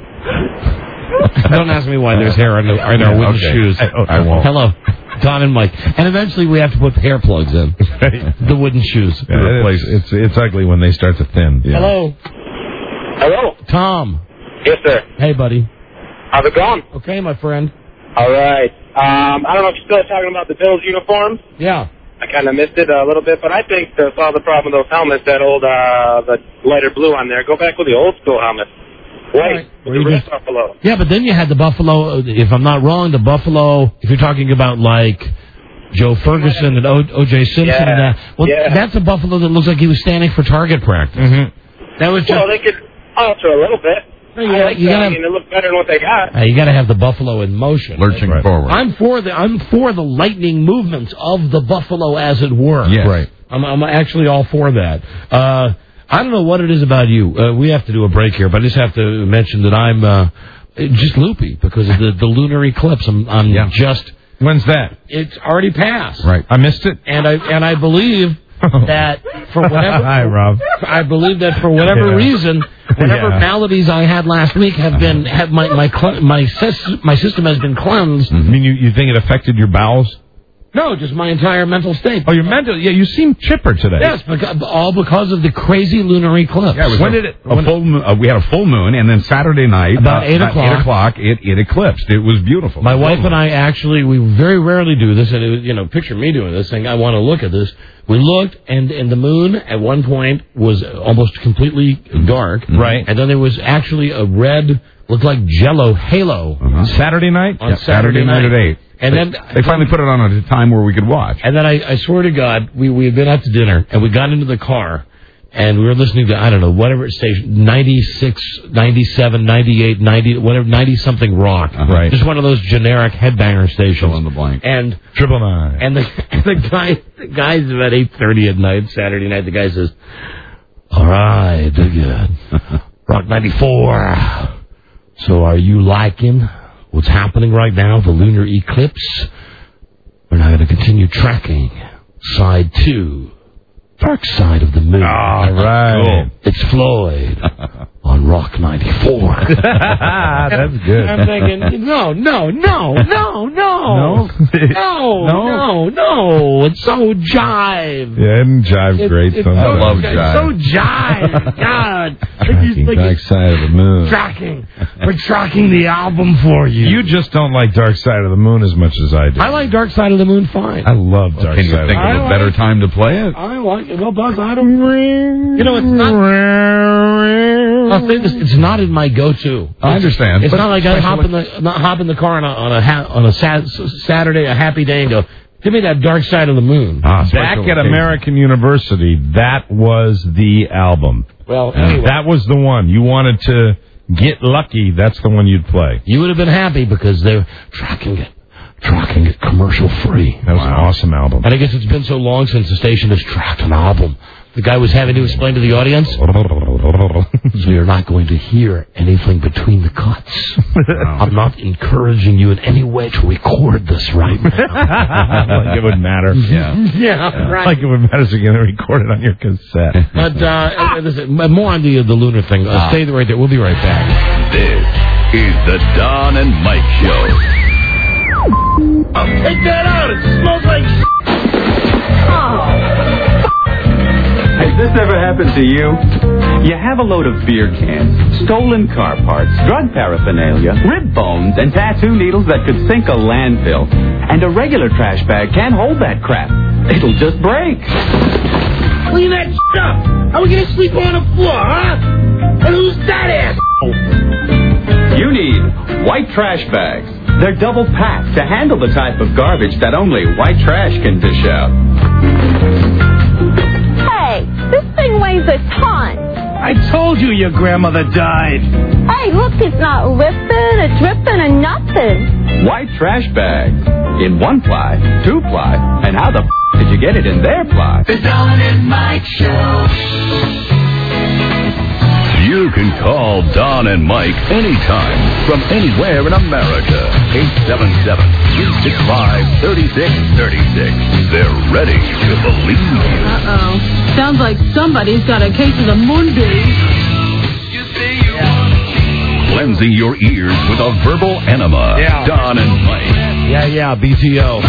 Don't ask me why there's hair on, the, on our wooden Okay. shoes. I, I won't. Hello, Don and Mike. And eventually we have to put the hair plugs in. The wooden shoes. Yeah, it's, it's it's ugly when they start to thin. Hello, Hello. Tom. Yes, sir. Hey, buddy. How's it going? Okay, my friend. All right. Um, I don't know if you're still talking about the Bills uniforms. Yeah. I kind of missed it a little bit, but I think to solve the problem with those helmets, that old, uh, the lighter blue on there, go back with the old school helmet. White, with the red buffalo. Yeah, but then you had the Buffalo, if I'm not wrong, the Buffalo, if you're talking about like Joe Ferguson and O J Simpson Yeah. and that, well, Yeah. that's a Buffalo that looks like he was standing for target practice. Mm-hmm. That was just, Well, they could alter a little bit. No, you I gotta- like you that. gotta- I mean, it looks better than what they got. uh, you got to have the Buffalo in motion. Lurching Right. forward. I'm for the I'm for the lightning movements of the Buffalo, as it were. Yes. Right. I'm, I'm actually all for that. Uh, I don't know what it is about you. Uh, we have to do a break here, but I just have to mention that I'm uh, just loopy because of the, the lunar eclipse. I'm, I'm Yeah. just. When's that? It's already passed. Right. I missed it. And I and I believe that for whatever Hi, Rob. I believe that for whatever Yeah. reason, whatever Yeah. maladies I had last week have been have my my cle- my sys- my system has been cleansed. I mean, you, you think it affected your bowels? No, just my entire mental state. Oh, your mental. Yeah, you seem chipper today. Yes, because, all because of the crazy lunar eclipse. Yeah, it was When a, did it- A when- full moon, uh, we had a full moon, and then Saturday night, About uh, eight at o'clock. Eight o'clock, it, it eclipsed. It was beautiful. My wife and I actually, we very rarely do this, and it, was, you know, picture me doing this thing. I want to look at this. We looked, and, and the moon at one point was almost completely dark. Right. And then there was actually a red, looked like Jello halo Uh-huh. Saturday night. on Yeah, Saturday, Saturday night at eight. And they, then they finally put it on at a time where we could watch. And then I, I swear to God, we we had been out to dinner, and we got into the car, and we were listening to, I don't know, whatever station, ninety-six, ninety-seven, ninety-eight, ninety, whatever, ninety-something rock. Uh-huh. Right. Just one of those generic headbanger stations. Fill in the blank. And Triple nine. and the the guy the guy's about eight thirty at night, Saturday night. The guy says, "All right, good, Rock ninety-four, So are you liking what's happening right now, the lunar eclipse? We're now going to continue tracking side two, dark side of the moon. All right. Cool. It's Floyd on Rock ninety-four. That's good. I'm thinking, no, no, no, no, no, no, no, no, no. It's so jive. Yeah, and jive It- great. it's sometimes. so- I love jive. So jive. God. Tracking Like Dark Side of the Moon. Tracking. We're tracking the album for you. You just don't like Dark Side of the Moon as much as I do. I like Dark Side of the Moon fine. I love Dark Can you Side of the think Moon. of a better time to play it? I like it. Well, Buzz, I don't. You know, it's not. I'll say this: it's not in my go-to. I understand. It's but not like I hop in the not hop in the car on a on a ha- on a sat- Saturday, a happy day, and go, give me that Dark Side of the Moon. Ah, Back at American University, that was the album. Well, anyway. That was the one. You wanted to get lucky, that's the one you'd play. You would have been happy because they're tracking it, tracking it commercial free. That was an awesome album. And I guess it's been so long since the station has tracked an album. The guy was having to explain to the audience, so you're not going to hear anything between the cuts. I'm not encouraging you in any way to record this right now. Like it would matter. Yeah. Yeah, right. Like it would matter if you're going to record it on your cassette. But uh, listen, more on the, the lunar thing. Uh, Ah. Stay right there. We'll be right back. This is the Don and Mike Show. Take that out. It smells like... Has this ever happened to you? You have a load of beer cans, stolen car parts, drug paraphernalia, rib bones, and tattoo needles that could sink a landfill. And a regular trash bag can't hold that crap. It'll just break. Clean that shit up. How are we going to sleep on the floor, huh? And who's that asshole? You need white trash bags. They're double packed to handle the type of garbage that only white trash can dish out. Hey, this thing weighs a ton. I told you your grandmother died. Hey, look, it's not lifting, it's ripping, and nothing. White trash bags. In one ply, two ply, and how the f*** did you get it in their ply? The Don and Mike Show. You can call Don and Mike anytime from anywhere in America. eight seven seven, three six five, three six three six. They're ready to believe you. Uh-oh. Sounds like somebody's got a case of the moonbeam. Cleansing your ears with a verbal enema. Yeah. Don and Mike. Yeah, yeah, B T O.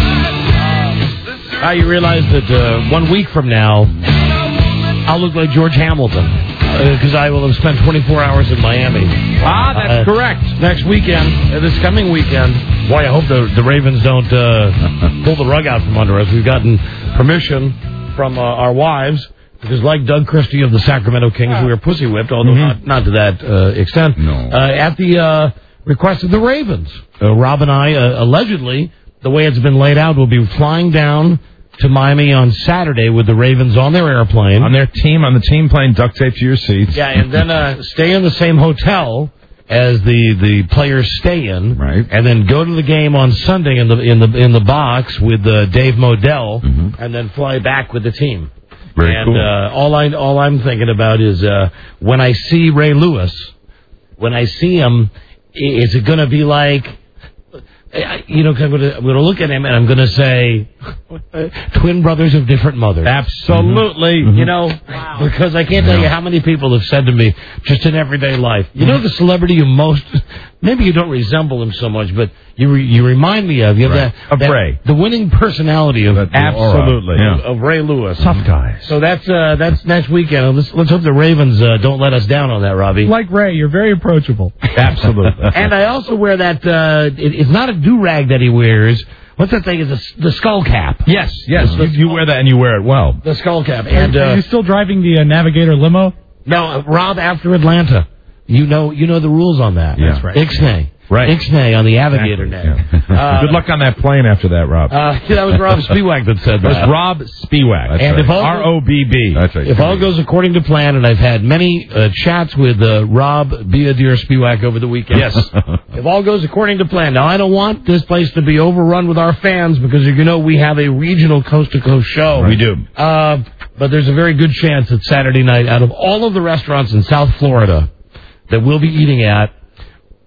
Uh, you realize that uh, one week from now, I'll look like George Hamilton. Because uh, I will have spent twenty-four hours in Miami. Ah, that's uh, correct. Next weekend, uh, this coming weekend. Boy, I hope the, the Ravens don't uh, pull the rug out from under us. We've gotten permission from uh, our wives. Because like Doug Christie of the Sacramento Kings, we were pussy whipped, although Mm-hmm. not, not to that uh, extent. No. Uh, at the uh, request of the Ravens. Uh, Rob and I, uh, allegedly, the way it's been laid out, will be flying down to Miami on Saturday with the Ravens on their airplane. On their team, on the team plane, duct tape to your seats. Yeah, and then uh, stay in the same hotel as the, the players stay in, Right. and then go to the game on Sunday in the in the in the box with uh, Dave Modell, Mm-hmm. and then fly back with the team. Very and cool. uh, all I all I'm thinking about is uh, when I see Ray Lewis, when I see him, i- is it going to be like? I- You know, 'cause I'm going to I'm going to look at him and I'm going to say, twin brothers of different mothers. Absolutely. You know, because I can't tell you how many people have said to me, just in everyday life, you know the celebrity you most, maybe you don't resemble him so much, but you re, you remind me of, you have Right. that, Of that- Ray. the winning personality of, Absolutely. of, Yeah. of Ray Lewis. Tough guys. So that's uh, that's next weekend. Let's, let's hope the Ravens uh, don't let us down on that, Robbie. Like Ray, you're very approachable. Absolutely. And I also wear that, uh, it, it's not a do-rag that he wears. What's that thing? It's a, the skull cap. Yes, yes. You, you wear that and you wear it well. The skull cap. And Are uh, you still driving the uh, Navigator limo? no, uh, Rob, after Atlanta, you know you know the rules on that. Yeah. That's right. Ixnay. Right. Ixnay on the Navigator Exactly. net. Yeah. Uh, Good luck on that plane after that, Rob. Uh, yeah, that was Rob Spiewak that said That that. was Rob Spiewak. That's And right. if all- R O B B. That's right. If all goes according to plan, and I've had many uh, chats with uh, Rob Beadir Spiewak over the weekend. Yes. If all goes according to plan. Now, I don't want this place to be overrun with our fans because, you know, we have a regional coast-to-coast show. We do. Uh, but there's a very good chance that Saturday night, out of all of the restaurants in South Florida that we'll be eating at,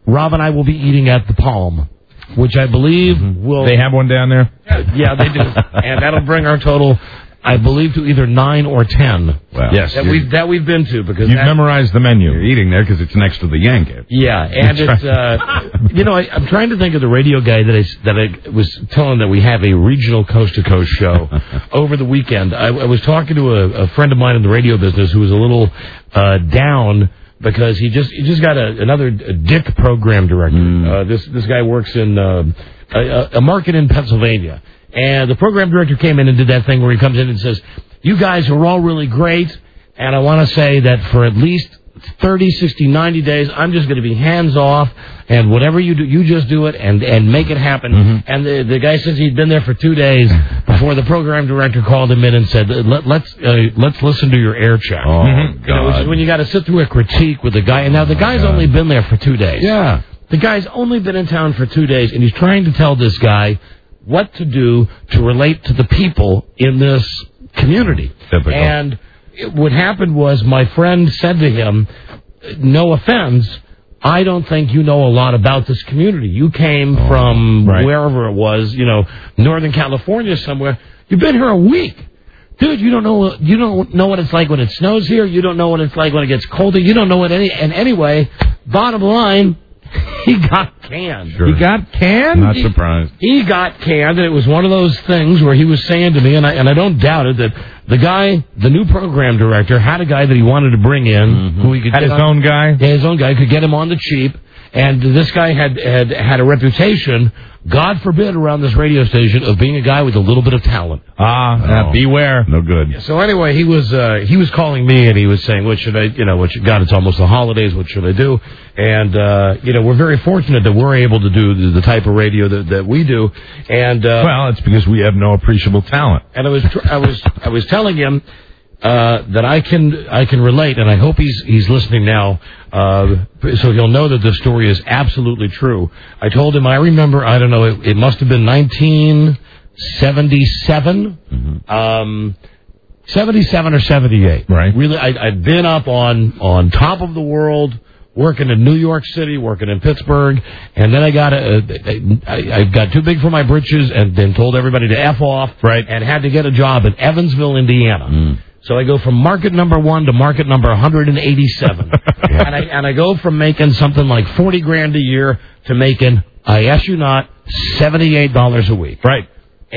Rob and I will be eating at the Palm, which I believe mm-hmm. will... They have one down there? Yeah, they do. And that'll bring our total, I believe, to either nine or ten. Well, yes. That we've, that we've been to. because You've that, memorized the menu. You're eating there because it's next to the Yankee. Yeah, and it's... Uh, you know, I, I'm trying to think of the radio guy that I, that I was telling that we have a regional coast-to-coast show over the weekend. I, I was talking to a, a friend of mine in the radio business who was a little uh, down... because he just he just got a, another dick program director. Mm. Uh, this this guy works in uh, a, a market in Pennsylvania, and the program director came in and did that thing where he comes in and says, "You guys are all really great, and I want to say that for at least thirty, sixty, ninety days, I'm just going to be hands off, and whatever you do, you just do it and, and make it happen." Mm-hmm. And the the guy says he'd been there for two days before the program director called him in and said, Let, "Let's uh, let's listen to your air check." Oh, mm-hmm. You know, which is when you got to sit through a critique with the guy. And now the guy's oh, only been there for two days. Yeah, the guy's only been in town for two days, and he's trying to tell this guy what to do to relate to the people in this community. Typical. And what happened was my friend said to him, "No offense, I don't think you know a lot about this community. You came oh, from right. wherever it was, you know, Northern California somewhere. You've been here a week. Dude, you don't know you don't know what it's like when it snows here. You don't know what it's like when it gets colder. You don't know what any and anyway, bottom line, he got canned. Sure. He got canned? Not surprised. He, he got canned, and it was one of those things where he was saying to me, and I and I don't doubt it, that the guy, the new program director, had a guy that he wanted to bring in, mm-hmm. who he could had get his on, own guy. Yeah, his own guy could get him on the cheap, and this guy had had had a reputation, God forbid, around this radio station of being a guy with a little bit of talent. Ah, oh, uh, beware. No good. So anyway, he was uh, he was calling me and he was saying, "What should I, you know, what should, God, it's almost the holidays. What should I do?" And uh, you know, we're very fortunate that we're able to do the, the type of radio that, that we do. And uh, well, it's because we have no appreciable talent. And I was tr- I was I was telling him uh, that I can I can relate, and I hope he's he's listening now, uh, so he'll know that this story is absolutely true. I told him I remember I don't know it, it must have been nineteen seventy-seven, mm-hmm. um, seventy-seven or seventy-eight. Right. Really, I, I'd been up on on top of the world, working in New York City, working in Pittsburgh, and then I got a, I, I got too big for my britches, and then told everybody to F off, right, and had to get a job in Evansville, Indiana. Mm. So I go from market number one to market number one hundred eighty-seven, yeah. and I and I go from making something like forty grand a year to making, I ask you not, seventy-eight dollars a week. Right.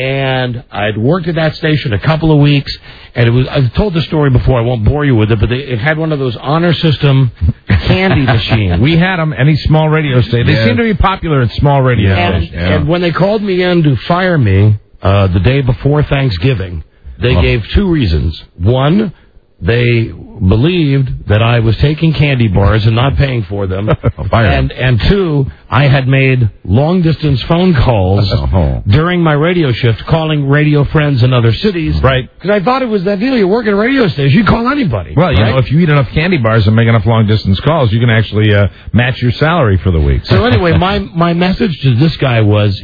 And I'd worked at that station a couple of weeks, and it was, I've told the story before, I won't bore you with it, but they, it had one of those honor system candy machines. We had them, any small radio station. They yeah. seem to be popular at small radio and, stations. Yeah. And when they called me in to fire me uh, the day before Thanksgiving, they oh. gave two reasons. One, they believed that I was taking candy bars and not paying for them. and and two, I had made long-distance phone calls oh. during my radio shift, calling radio friends in other cities. Right. Because I thought it was that deal. You work at a radio station, you call anybody. Well, you right? know, if you eat enough candy bars and make enough long-distance calls, you can actually uh, match your salary for the week. So anyway, my, my message to this guy was...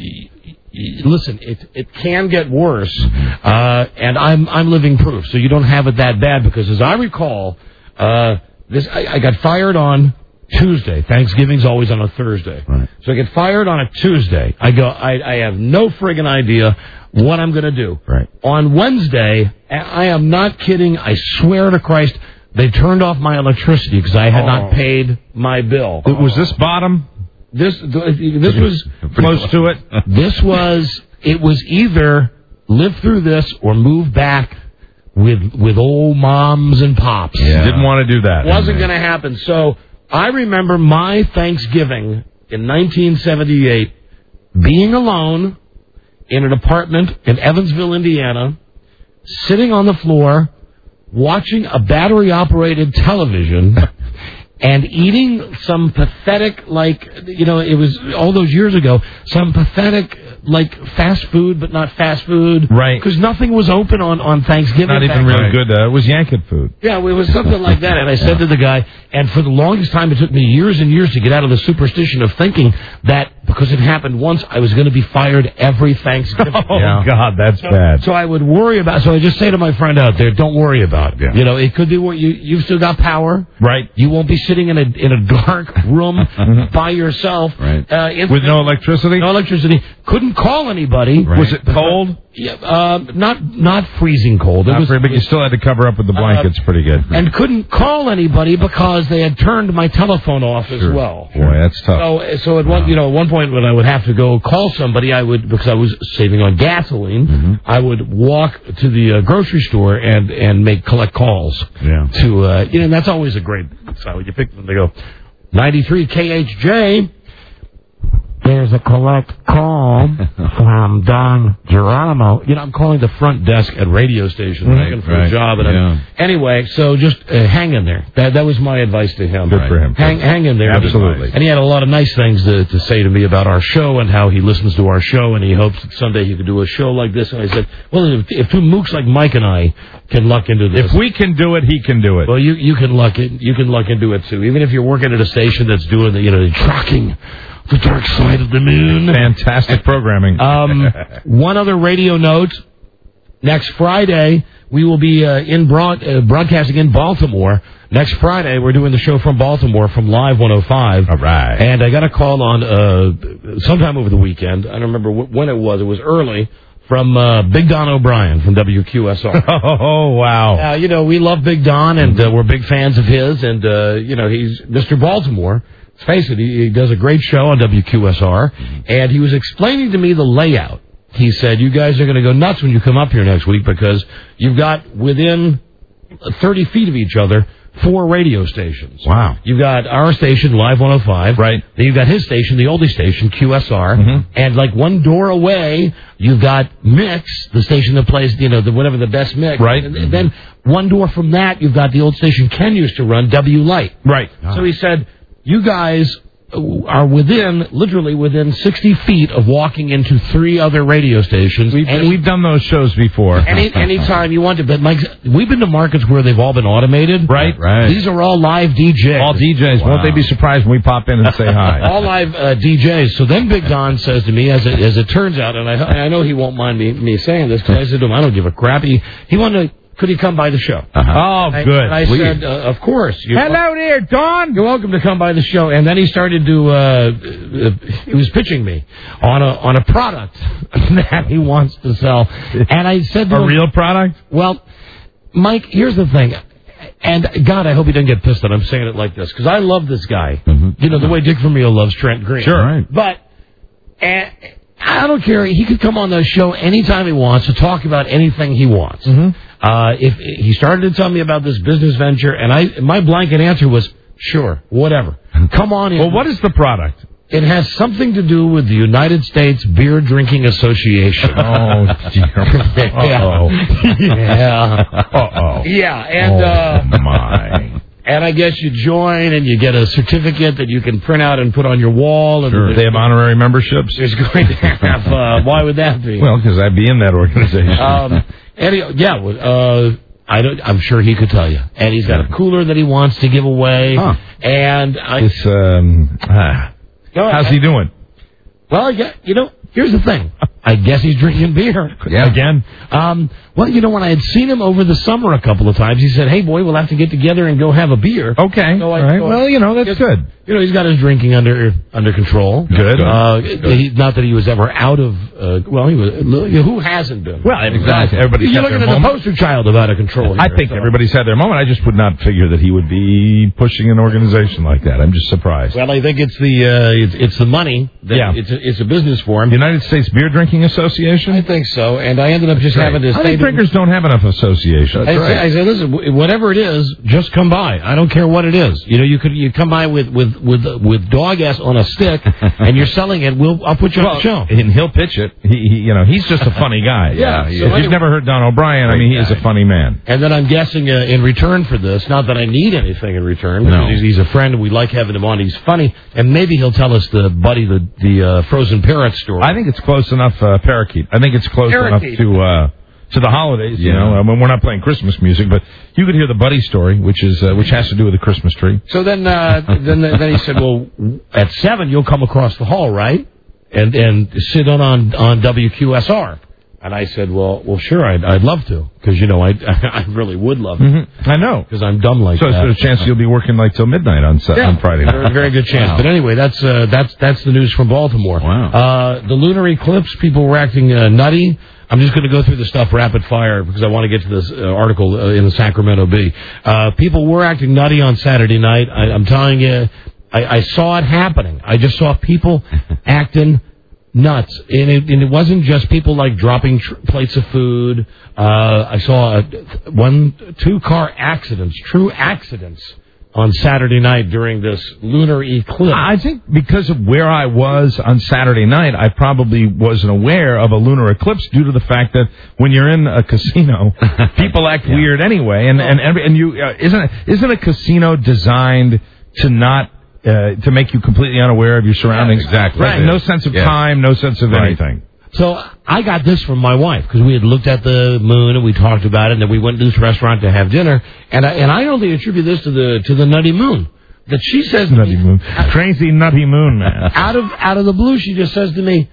Listen, it it can get worse, uh, and I'm I'm living proof. So you don't have it that bad because, as I recall, uh, this I, I got fired on Tuesday. Thanksgiving's always on a Thursday, right. So I get fired on a Tuesday. I go. I I have no friggin' idea what I'm going to do. Right. On Wednesday, I am not kidding. I swear to Christ, they turned off my electricity because I had oh. not paid my bill. Oh. Was this bottom? This this was close to it. This was it was either live through this or move back with with old moms and pops. Yeah. Didn't want to do that. Wasn't going to happen. So I remember my Thanksgiving in nineteen seventy-eight being alone in an apartment in Evansville, Indiana, sitting on the floor watching a battery operated television. And eating some pathetic, like, you know, it was all those years ago, some pathetic, like, fast food, but not fast food. Right. Because nothing was open on, on Thanksgiving. Not even really good. Uh, it was Yankin food. Yeah, it was something like that. And I said to the guy, and for the longest time, it took me years and years to get out of the superstition of thinking that because it happened once, I was going to be fired every Thanksgiving. Oh, yeah. God, that's so, bad. So I would worry about, so I just say to my friend out there, don't worry about it. Yeah. You know, it could be where you, you've still got power. Right. You won't be sitting in a in a dark room by yourself. Right. Uh, With no electricity? No electricity. Couldn't call anybody. Right. Was it cold? Yeah, uh, not not freezing cold. Not it was, free, but you still had to cover up with the blankets. Uh, pretty good. And couldn't call anybody because they had turned my telephone off as Sure. well. Boy, that's tough. So, so at one, you know, at one point when I would have to go call somebody, I would, because I was saving on gasoline, Mm-hmm. I would walk to the uh, grocery store and and make collect calls. Yeah. To uh, you know, and that's always a great. So you pick them, they go, ninety-three K H J. There's a collect call from Don Geronimo. You know, I'm calling the front desk at radio stations, Right, looking for right, a job. And yeah. I'm, anyway, so just uh, hang in there. That that was my advice to him. Good right. for him. Hang hang in there. Absolutely. And he had a lot of nice things to, to say to me about our show and how he listens to our show, and he hopes that someday he could do a show like this. And I said, well, if, if two mooks like Mike and I can luck into this, if we can do it, he can do it. well, you you can luck it. You can luck into it too. Even if you're working at a station that's doing the you know the tracking. The Dark Side of the Moon. Fantastic programming. Um, one other radio note. Next Friday, we will be uh, in broad, uh, broadcasting in Baltimore. Next Friday, we're doing the show from Baltimore from Live one oh five. All right. And I got a call on uh, sometime over the weekend. I don't remember wh- when it was. It was early. From uh, Big Don O'Brien from W Q S R. Oh, wow. Uh, you know, we love Big Don, and uh, we're big fans of his. And, uh, you know, he's Mister Baltimore. Let's face it, he, he does a great show on W Q S R, and he was explaining to me the layout. He said, you guys are going to go nuts when you come up here next week because you've got within thirty feet of each other four radio stations. Wow. You've got our station, Live one oh five. Right. Then you've got his station, the oldie station, Q S R. Mm-hmm. And like one door away, you've got Mix, the station that plays, you know, the, whatever the best mix. Right. And, and then one door from that, you've got the old station Ken used to run, W Light. Right. So he said, you guys are within, literally within sixty feet of walking into three other radio stations. We've, Any, we've done those shows before. any anytime you want to. But Mike, we've been to markets where they've all been automated. Right, right. These are all live D Js. All D Js. Wow. Won't they be surprised when we pop in and say hi? All live uh, D Js. So then Big Don says to me, as it, as it turns out, and I, I know he won't mind me, me saying this, because I said to him, I don't give a crap. He, he wanted to, could he come by the show? Uh-huh. Oh, I, good. And I Please. said, uh, of course. You're Hello there, Don. You're welcome to come by the show. And then he started to, uh, uh, he was pitching me on a on a product that he wants to sell. And I said to A him, real product? well, Mike, here's the thing. And, God, I hope he doesn't get pissed that I'm saying it like this, because I love this guy. Mm-hmm. You know, the way Dick Vermeil loves Trent Green. Sure. Right. But uh, I don't care. He could come on the show anytime he wants to talk about anything he wants. Mm-hmm. Uh, if he started to tell me about this business venture, and I, my blanket answer was, sure, whatever. Come on in. Well, what is the product? It has something to do with the United States Beer Drinking Association. Oh, dear. Uh-oh. Yeah. Uh-oh. Yeah, and, oh, uh, my. and I guess you join and you get a certificate that you can print out and put on your wall. And Sure. They have honorary memberships? There's going to have, uh, why would that be? Well, because I'd be in that organization. Um, any, yeah, uh, I don't, I'm sure he could tell you. And he's got a cooler that he wants to give away. Huh. And I, It's, um, ah. Go ahead. How's he doing? Well, yeah, you know, here's the thing. I guess he's drinking beer. Yeah. Again. Um, well, you know, when I had seen him over the summer a couple of times, he said, hey, boy, we'll have to get together and go have a beer. Okay. So I, All right. so Well, you know, that's just, good. You know, he's got his drinking under under control. Good. Uh, he, not that he was ever out of, uh, well, he was, who hasn't been? Well, exactly. Everybody's You're had looking their at the moment. poster child of out of control here. I think so. everybody's had their moment. I just would not figure that he would be pushing an organization like that. I'm just surprised. Well, I think it's the uh, it's, it's the money. That Yeah. It's a, it's a business for him. United States Beer Drinking Association? I think so, and I ended up just Right. having to I say think to drinkers don't have enough association. I, say, I say, listen, wh- whatever it is, just come by. I don't care what it is. You know, you could you come by with with with with dog ass on a stick, and you're selling it. We'll I'll put you well, on the show. And he'll pitch it. He, he, you know, he's just a funny guy. Yeah, He so is. If anyway- you've never heard Don O'Brien, I mean, he is a funny man. And then I'm guessing uh, in return for this, not that I need anything in return, because No. he's, he's a friend and we like having him on. He's funny, and maybe he'll tell us the Buddy the the uh, frozen parrot story. I think it's close enough, uh, parakeet. I think it's close Parakeet. enough to uh, to the holidays. You Yeah. know, I mean, we're not playing Christmas music, but you could hear the Buddy story, which is uh, which has to do with the Christmas tree. So then, uh, then, then he said, "Well, at seven, you'll come across the hall, right?" and and sit on on, on W Q S R. And I said, well, well, sure, I'd, I'd love to, because, you know, I I really would love to. Mm-hmm. I know. Because I'm dumb like so that. So there's a chance you'll be working like till midnight on, yeah. on Friday night. There's a very good chance. Wow. But anyway, that's uh, that's that's the news from Baltimore. Wow. Uh, the lunar eclipse, people were acting uh, nutty. I'm just going to go through the stuff rapid fire because I want to get to this uh, article uh, in the Sacramento Bee. Uh, people were acting nutty on Saturday night. I, I'm telling you, I, I saw it happening. I just saw people acting nuts, and it, and it wasn't just people like dropping tr- plates of food. Uh, I saw a, one, two car accidents, true accidents, on Saturday night during this lunar eclipse. I think because of where I was on Saturday night, I probably wasn't aware of a lunar eclipse due to the fact that when you're in a casino, people act yeah. weird anyway, and and every, and you uh, isn't isn't a casino designed to not. Uh, to make you completely unaware of your surroundings. Yeah, exactly. Right. No sense of yeah. time, no sense of right. anything. So I got this from my wife, because we had looked at the moon and we talked about it, and then we went to this restaurant to have dinner, and I, and I only attribute this to the to the nutty moon. That she says to nutty me, moon. Crazy nutty moon, man. Out of, out of the blue, she just says to me,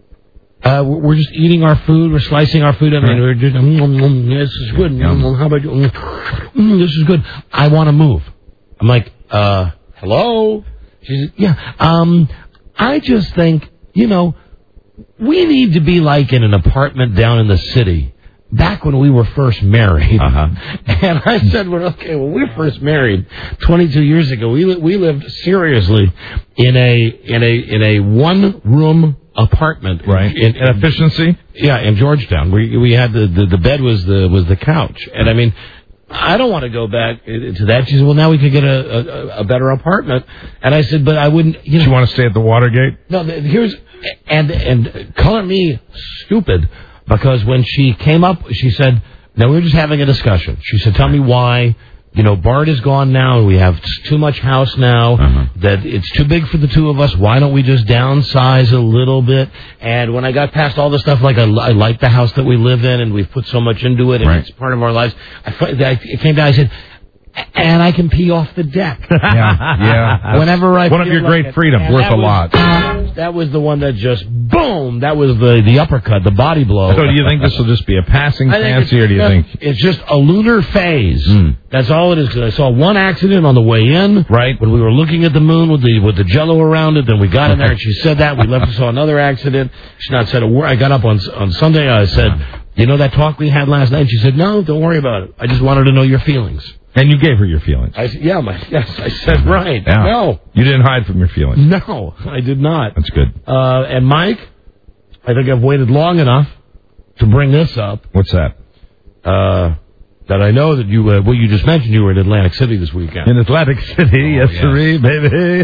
Uh, we're just eating our food. We're slicing our food. I mean, we're just, mm, mm, this is good. Mm, how about you? Mm, mm, this is good. I want to move. I'm like, uh, hello? She said, yeah. Um, I just think, you know, we need to be like in an apartment down in the city. Back when we were first married. Uh-huh. And I said, well, okay, when we were first married twenty-two years ago, we we lived seriously in a in a in a one room apartment. Right. In, in efficiency? Yeah, in Georgetown. We we had the, the, the bed was the was the couch. And I mean, I don't want to go back to that. She said, well, now we could get a, a, a better apartment. And I said, but I wouldn't, you know. Do you want to stay at the Watergate? No, here's, and, and color me stupid, because when she came up, she said, now we were just having a discussion. She said, tell me why, you know, Bart is gone now, and we have too much house now, uh-huh. that it's too big for the two of us. Why don't we just downsize a little bit? And when I got past all the stuff, like I, I like the house that we live in, and we've put so much into it, and right. it's part of our lives, I, I came down, I said, and I can pee off the deck. Yeah, yeah. Whenever I one of your like great it. freedoms, And worth a was, lot. That was the one that just boom. That was the the uppercut, the body blow. So, do you think this will just be a passing fancy, or do you just, think it's just a lunar phase? Mm. That's all it is. Cause I saw one accident on the way in, right when we were looking at the moon with the with the Jello around it. Then we got in there, and she said that we left and saw another accident. She not said a word. I got up on on Sunday. I said, you know that talk we had last night? She said, no, don't worry about it. I just wanted to know your feelings. And you gave her your feelings. I, yeah, my, yes, I said right. Yeah. No. You didn't hide from your feelings. No, I did not. That's good. Uh, and Mike, I think I've waited long enough to bring this up. What's that? Uh, that I know that you, uh, well, you just mentioned you were in Atlantic City this weekend. In Atlantic City, oh, yes, yes. Sirree, baby.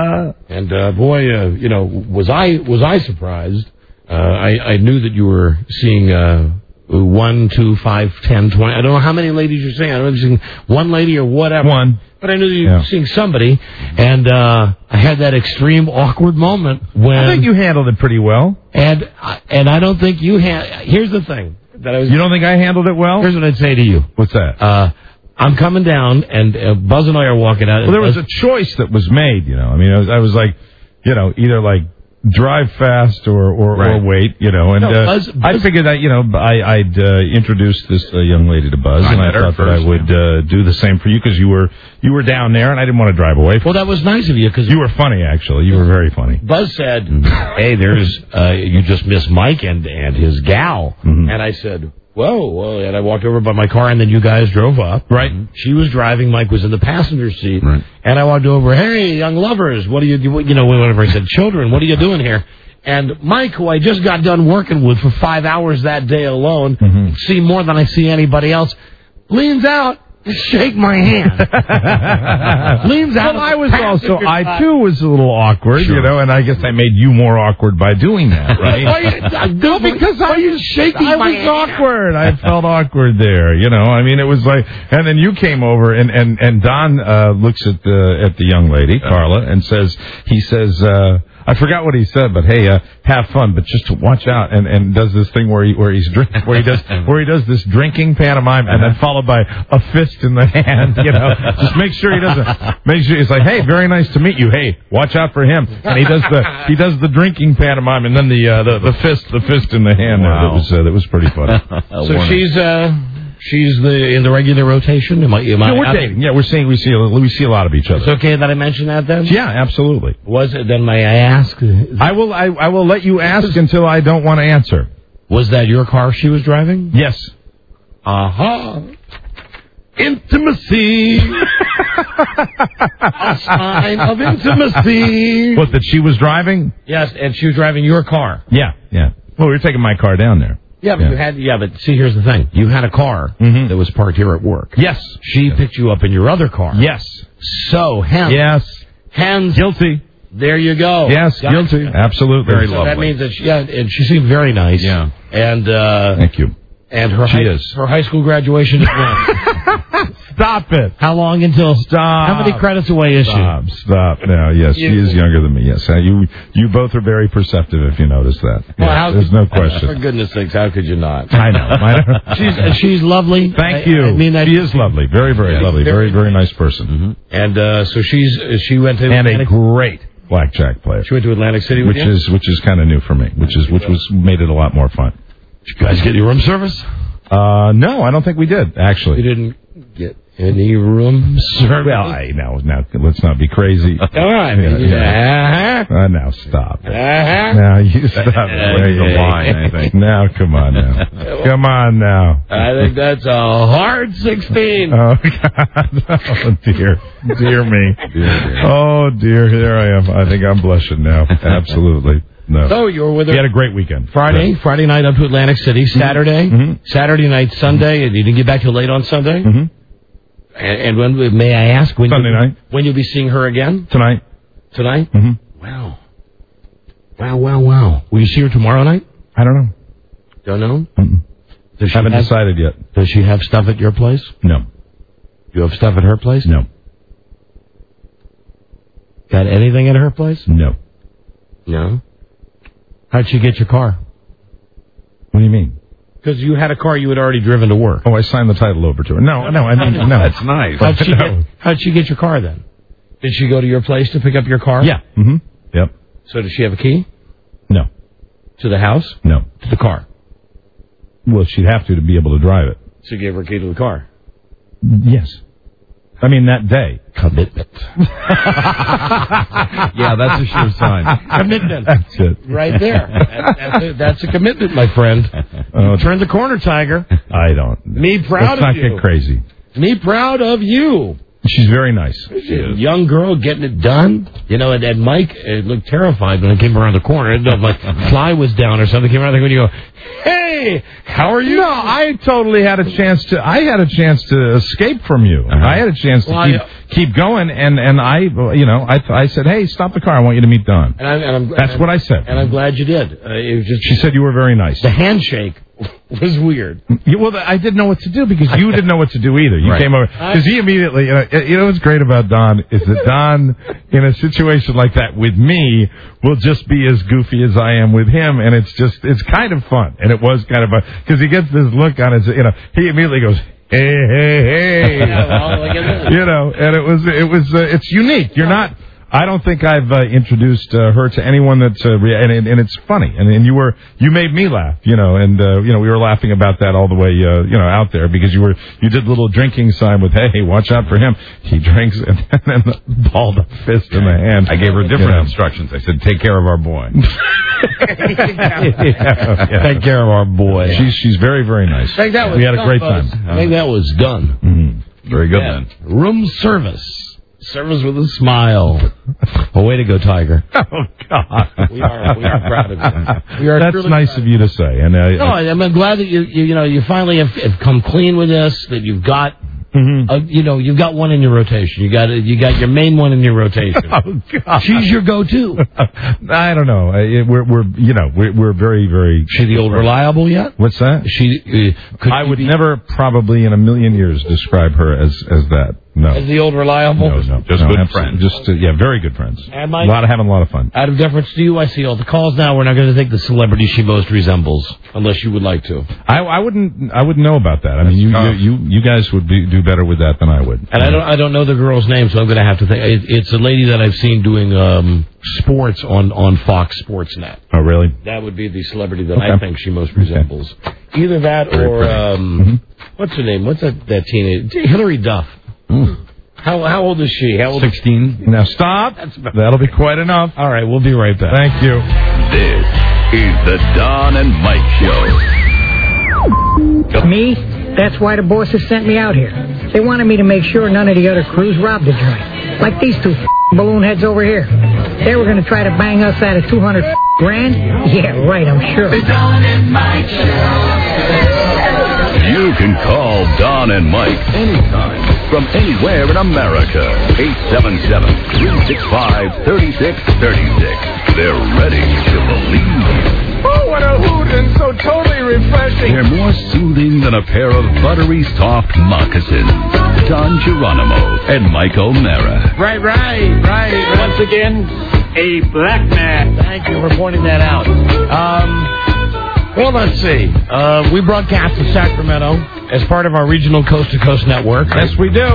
And, uh, boy, uh, you know, was I, was I surprised? Uh, I, I knew that you were seeing, uh, One, two, five, ten, twenty. I don't know how many ladies you're seeing. I don't know if you're seeing one lady or whatever. One. But I knew you were yeah. seeing somebody. And uh, I had that extreme awkward moment when... I think you handled it pretty well. And and I don't think you had... Here's the thing. that I was. You don't think I handled it well? Here's what I'd say to you. What's that? Uh, I'm coming down, and uh, Buzz and I are walking out. Well, there was Buzz, a choice that was made, you know. I mean, I was, I was like, you know, either like... drive fast or or, right. or wait, you know, and no, uh, Buzz, Buzz, I figured that, you know, I, I'd uh, introduce this uh, young lady to Buzz, I and I thought that I would uh, do the same for you because you were you were down there, and I didn't want to drive away from Well, that was nice of you because you were funny, actually. You were very funny. Buzz said, "Hey, there's uh, you just missed Mike and and his gal," mm-hmm. and I said, Whoa, whoa, and I walked over by my car, and then you guys drove up. Right. She was driving, Mike was in the passenger seat, right. and I walked over, hey, young lovers, what do you do? You know, whatever I said, children, what are you doing here? And Mike, who I just got done working with for five hours that day alone, mm-hmm. see more than I see anybody else, leans out. Shake my hand. Leans out. Well, I was also, I too was a little awkward, sure. you know, and I guess I made you more awkward by doing that, right? Why you, no, because why I, are you shaking I my was hand? awkward. I felt awkward there, you know. I mean, it was like, and then you came over, and and and Don uh, looks at the at the young lady, Carla, and says, he says. uh I forgot what he said, but hey, uh, have fun, but just to watch out. And, and does this thing where he where he's drink, where he does where he does this drinking pantomime, and then followed by a fist in the hand. You know, just make sure he doesn't. Make sure he's like, hey, very nice to meet you. Hey, watch out for him. And he does the he does the drinking pantomime, and then the uh, the, the fist the fist in the hand. Wow. That was uh, that was pretty funny. So she's uh. She's the in the regular rotation. Am I? Am I yeah, we're dating. Yeah, we're seeing we see a, we see a lot of each other. It's okay that I mention that then. Yeah, absolutely. Was it then? May I ask? I will. I, I will let you ask until I don't want to answer. Was that your car she was driving? Yes. Uh huh. Intimacy. A sign of intimacy. What? That she was driving? Yes, and she was driving your car. Yeah, yeah. Well, we were taking my car down there. Yeah, but yeah. you had. Yeah, but see, here's the thing. You had a car mm-hmm. that was parked here at work. Yes. She yes. picked you up in your other car. Yes. So, hence. Yes. Hence. Guilty. There you go. Yes, Gotcha. guilty. Absolutely. Very so lovely. That means that she, yeah, and she seemed very nice. Yeah. And uh, thank you. And her she high, is. her high school graduation is when? Stop it. How long until? Stop. How many credits away is Stop. she? Stop. No, yes, she is younger than me. Yes, uh, you you both are very perceptive. If you notice that, well, yes, how there's could, no question. For goodness sakes, how could you not? I know. I know. she's she's lovely. Thank I, you. I mean, that she is lovely. Very very yeah, lovely. Very very nice person. Mm-hmm. And uh, so she's she went to and Atlantic, a great blackjack player. She went to Atlantic City, which with you? is which is kind of new for me. Which is which was made it a lot more fun. Did you guys get your room service? Uh, no, I don't think we did, actually. You didn't get any room service? Well, I, now, now, let's not be crazy. All right. Yeah, yeah. Uh-huh. Uh, now, stop. Uh-huh. Now, you stop. There's the line, I think. Now, come on now. Come on now. I think that's a hard sixteen. Oh, God. Oh, dear. Dear me. Dear, dear. Oh, dear. Here I am. I think I'm blushing now. Absolutely. No. So you were with her. We had a great weekend. Friday, yeah. Friday night up to Atlantic City. Saturday, mm-hmm. Saturday night, Sunday. And you didn't get back till late on Sunday. Mm-hmm. And, and when may I ask when Sunday you, night? When you'll be seeing her again? Tonight. Tonight? Mm-hmm. Wow. Wow, wow, wow. Will you see her tomorrow night? I don't know. Don't know. Mm-mm. Does she Haven't have, decided yet. Does she have stuff at your place? No. You have stuff at her place? No. Got anything at her place? No. No. How'd she get your car? What do you mean? Because you had a car you had already driven to work. Oh, I signed the title over to her. No, no, I mean, no. That's nice. How'd she, no. get, how'd she get your car then? Did she go to your place to pick up your car? Yeah. Mm-hmm. Yep. So does she have a key? No. To the house? No. To the car? Well, she'd have to to be able to drive it. So you gave her a key to the car? Yes. I mean, that day. Commitment. Yeah, that's a sure sign. Commitment. That's it. Right there. That, that's, a, that's a commitment, my friend. Uh, Turn the corner, Tiger. I don't. Me proud Let's of you. you. Let's not get crazy. Me proud of you. She's very nice. She's a young girl getting it done. You know, and, and Mike uh, looked terrified when I came around the corner. I didn't know if my fly was down or something. Came around there when you go, hey, how are you? No, I totally had a chance to. I had a chance to escape from you. Uh-huh. I had a chance to well, keep I, keep going, and and I, you know, I I said, hey, stop the car. I want you to meet Don. And, I, and I'm, That's and what I said. And I'm glad you did. Uh, it was just she said you were very nice. The handshake was weird. You, well, I didn't know what to do because you didn't know what to do either. You right. came over because he immediately. You know, you know what's great about Don is that Don, in a situation like that with me, will just be as goofy as I am with him, and it's just it's kind of fun, and it was kind of fun because he gets this look on his. You know, he immediately goes, hey, hey, hey, yeah, well, look at this. You know, and it was it was uh, it's unique. You're not. I don't think I've uh, introduced uh, her to anyone that's uh, re- and, and and it's funny and, and you were you made me laugh, you know, and uh, you know we were laughing about that all the way uh, you know out there because you were you did the little drinking sign with hey watch out for him, he drinks and then the balled up fist in the hand. I gave her different you know. instructions. I said take care of our boy. yeah, yeah. Take care of our boy. She's she's very very nice. I think that was we had done, a great folks. time. I think that was done. Mm-hmm. Very good yeah. then. Room service. Service with a smile. Oh, way to go, Tiger. Oh, God. We are, we are proud of you. We are That's nice of you to say. And uh, no, I'm glad that you, you, you know, you finally have, have come clean with this, that you've got, mm-hmm. uh, you know, you've got one in your rotation. You got, you got your main one in your rotation. Oh, God. She's your go-to. I don't know. Uh, we're, we're, you know, we're, we're very, very. She the old reliable yet? What's that? She. Uh, could I would be... never, probably in a million years, describe her as as that. No. As the old reliable? No, no. Just no, good absolutely. friends. Just, uh, yeah, very good friends. And Mike? A lot of having a lot of fun. Out of deference to you, I see all the calls now. We're not going to take the celebrity she most resembles, unless you would like to. I, I wouldn't. I wouldn't know about that. I mean, you, you, you, you guys would be, do better with that than I would. And I don't. I don't know the girl's name, so I'm going to have to think. It, it's a lady that I've seen doing um, sports on, on Fox Sportsnet. Oh, really? That would be the celebrity that Okay. I think she most resembles. Okay. Either that Very or um, mm-hmm. what's her name? What's that? That teenage Hillary Duff. Mm. How how old is she? How old Sixteen. Now stop. That'll be quite enough. All right, we'll be right back. Thank you. This is the Don and Mike Show. Me? That's why the bosses sent me out here. They wanted me to make sure none of the other crews robbed the joint. Like these two balloon heads over here. They were going to try to bang us out of two hundred grand? Yeah, right, I'm sure. The Don and Mike Show. You can call Don and Mike anytime from anywhere in America. eight seven seven, three six five, three six three six. They're ready to believe you. Oh, what a hoot and so totally refreshing. They're more soothing than a pair of buttery soft moccasins. Don Geronimo and Mike O'Mara. Right, right, right. Once again, a black man. Thank you for pointing that out. Um, well, let's see. Uh, we broadcast to Sacramento as part of our regional Coast to Coast network. Yes, we do.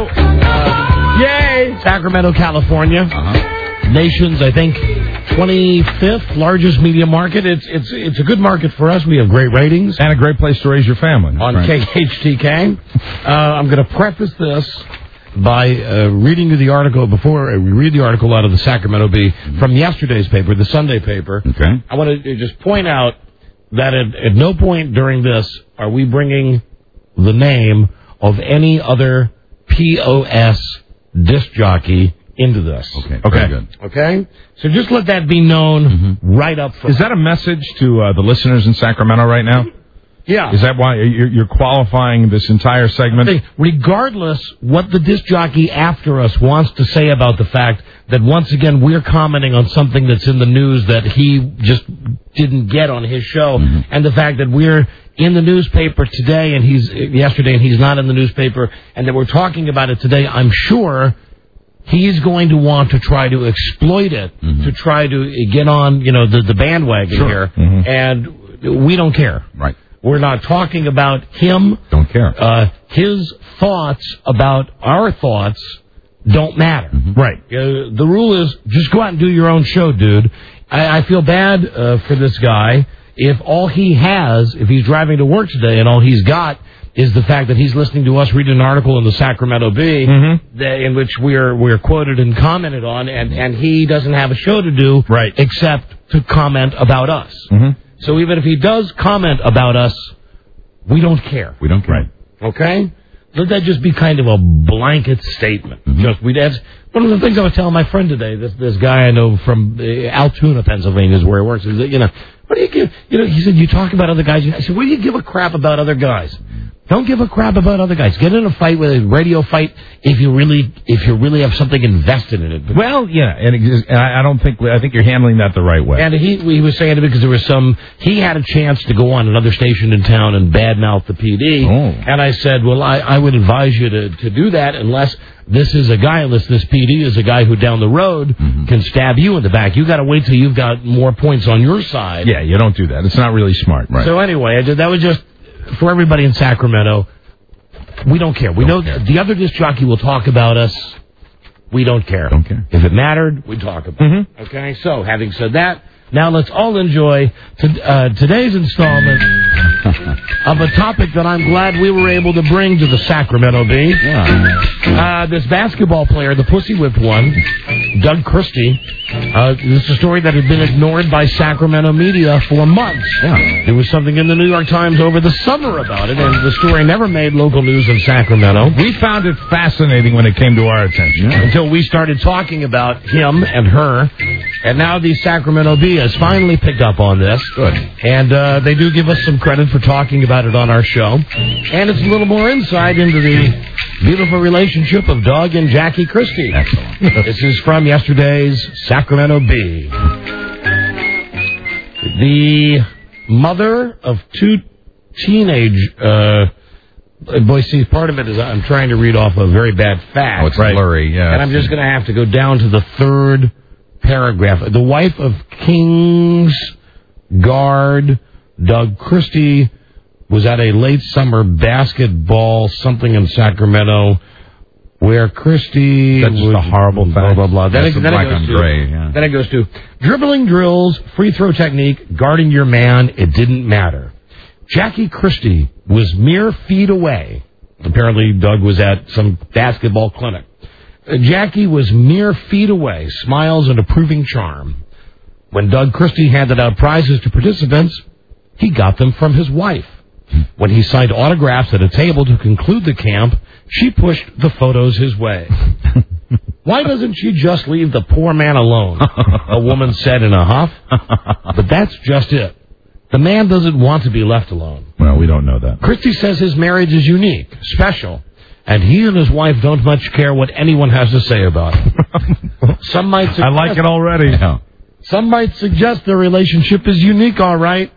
Uh, yay! Sacramento, California. Uh-huh. Nation's, I think, twenty-fifth largest media market. It's it's it's a good market for us. We have great ratings. And a great place to raise your family. On Right. K H T K. Uh, I'm going to preface this by uh, reading you the article before we read the article out of the Sacramento Bee from yesterday's paper, the Sunday paper. Okay. I want to just point out that at, at no point during this are we bringing the name of any other P O S disc jockey into this. Okay. Okay. Very good. Okay? So just let that be known mm-hmm. right up front. Is that a message to uh, the listeners in Sacramento right now? Yeah. Is that why you're, you're qualifying this entire segment? Regardless what the disc jockey after us wants to say about the fact that once again we're commenting on something that's in the news that he just didn't get on his show, mm-hmm. and the fact that we're in the newspaper today and he's yesterday and he's not in the newspaper, and that we're talking about it today, I'm sure he's going to want to try to exploit it mm-hmm. to try to get on, you know, the, the bandwagon sure. here, mm-hmm. and we don't care. Right. We're not talking about him. Don't care. Uh, his thoughts about our thoughts don't matter. Mm-hmm. Right. Uh, the rule is just go out and do your own show, dude. I, I feel bad uh, for this guy if all he has, if he's driving to work today and all he's got is the fact that he's listening to us read an article in the Sacramento Bee mm-hmm. that, in which we're we're quoted and commented on, and, and he doesn't have a show to do right. except to comment about us. Mm-hmm. So even if he does comment about us, we don't care. We don't care. Right. Okay? Let that just be kind of a blanket statement. Mm-hmm. Just we that's one of the things I was telling my friend today. This this guy I know from uh, Altoona, Pennsylvania, is where he works. Is that, you know, what do you give? You know, he said you talk about other guys. I said, what do you give a crap about other guys? Don't give a crap about other guys. Get in a fight with a radio fight if you really if you really have something invested in it. Well, yeah, and, it, and I don't think I think you're handling that the right way. And he he was saying it because there was some he had a chance to go on another station in town and badmouth the P D. Oh. And I said, well, I, I would advise you to, to do that unless this is a guy, unless this P D is a guy who down the road mm-hmm. can stab you in the back. You got to wait till you've got more points on your side. Yeah, you don't do that. It's not really smart. Right. So anyway, I did, that was just for everybody in Sacramento. We don't care. We don't know care. The other disc jockey will talk about us. We don't care. Don't care. If it mattered, we'd talk about mm-hmm. it. Okay? So, having said that, now let's all enjoy to, uh, today's installment of a topic that I'm glad we were able to bring to the Sacramento Bee. Yeah. Uh, this basketball player, the pussy whipped one, Doug Christie, uh, this is a story that had been ignored by Sacramento media for months. Yeah. There was something in the New York Times over the summer about it, and the story never made local news in Sacramento. We found it fascinating when it came to our attention. Yeah. Until we started talking about him and her, and now the Sacramento Bee has finally picked up on this. Good. And uh, they do give us some credit for talking about it on our show. And it's a little more insight into the beautiful relationship of Doug and Jackie Christie. Excellent. This is from yesterday's Sacramento Bee. The mother of two teenage uh, Uh, boy, see, part of it is I'm trying to read off a very bad fact. Oh, it's right? blurry, yeah. And I'm just going to have to go down to the third paragraph. The wife of King's guard Doug Christie was at a late summer basketball something in Sacramento where Christie... That's just was, a horrible blah, fact. blah, blah. Then That's it, then black it goes on to, gray, yeah. Then it goes to dribbling drills, free throw technique, guarding your man, it didn't matter. Jackie Christie was mere feet away. Apparently, Doug was at some basketball clinic. Uh, Jackie was mere feet away, smiles and approving charm. When Doug Christie handed out prizes to participants, he got them from his wife. When he signed autographs at a table to conclude the camp, she pushed the photos his way. Why doesn't she just leave the poor man alone? A woman said in a huff. But that's just it. The man doesn't want to be left alone. Well, we don't know that. Christie says his marriage is unique, special, and he and his wife don't much care what anyone has to say about it. Some might suggest, I like it already. Yeah. Some might suggest their relationship is unique, all right.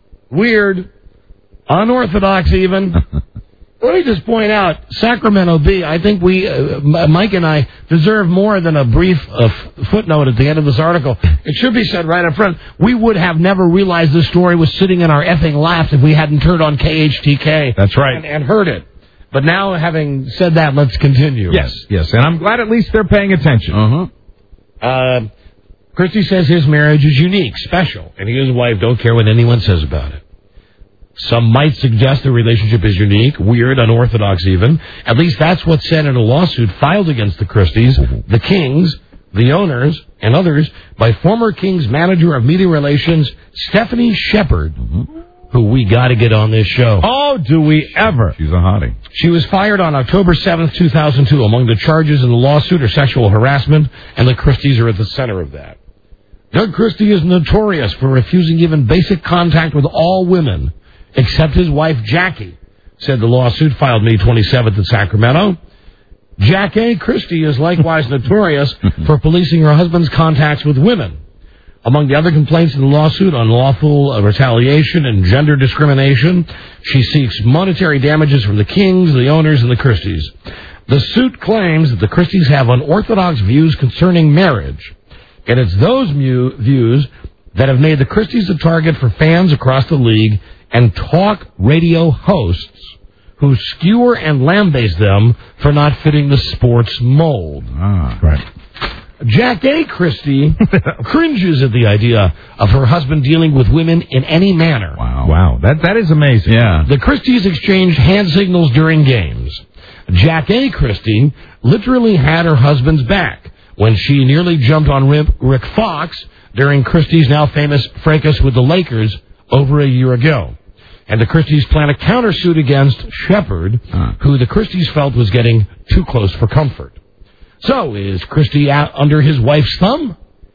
Weird. Unorthodox, even. Let me just point out, Sacramento Bee, I think we, uh, Mike and I, deserve more than a brief uh, f- footnote at the end of this article. It should be said right up front, we would have never realized this story was sitting in our effing laps if we hadn't turned on K H T K. That's right. And, and heard it. But now, having said that, let's continue. Yes, yes. And I'm glad at least they're paying attention. Uh-huh. Uh, Christie says his marriage is unique, special, and he and his wife don't care what anyone says about it. Some might suggest the relationship is unique, weird, unorthodox even. At least that's what's said in a lawsuit filed against the Christies, the Kings, the owners, and others by former Kings manager of media relations, Stephanie Shepard, mm-hmm. who we got to get on this show. Oh, do we ever? She's a hottie. She was fired on October seventh, two thousand two. Among the charges in the lawsuit are sexual harassment, and the Christies are at the center of that. Doug Christie is notorious for refusing even basic contact with all women, except his wife, Jackie, said the lawsuit filed May twenty-seventh in Sacramento. Jackie Christie is likewise notorious for policing her husband's contacts with women. Among the other complaints in the lawsuit, unlawful uh, retaliation and gender discrimination, she seeks monetary damages from the Kings, the owners, and the Christies. The suit claims that the Christies have unorthodox views concerning marriage, and it's those mu- views that have made the Christies a target for fans across the league and talk radio hosts who skewer and lambaste them for not fitting the sports mold. Ah, right. Jack A. Christie cringes at the idea of her husband dealing with women in any manner. Wow. Wow. That, that is amazing. Yeah. The Christies exchanged hand signals during games. Jack A. Christie literally had her husband's back when she nearly jumped on Rick Fox during Christie's now famous fracas with the Lakers over a year ago. And the Christies plan a countersuit against Shepard, huh. who the Christies felt was getting too close for comfort. So, is Christie out under his wife's thumb?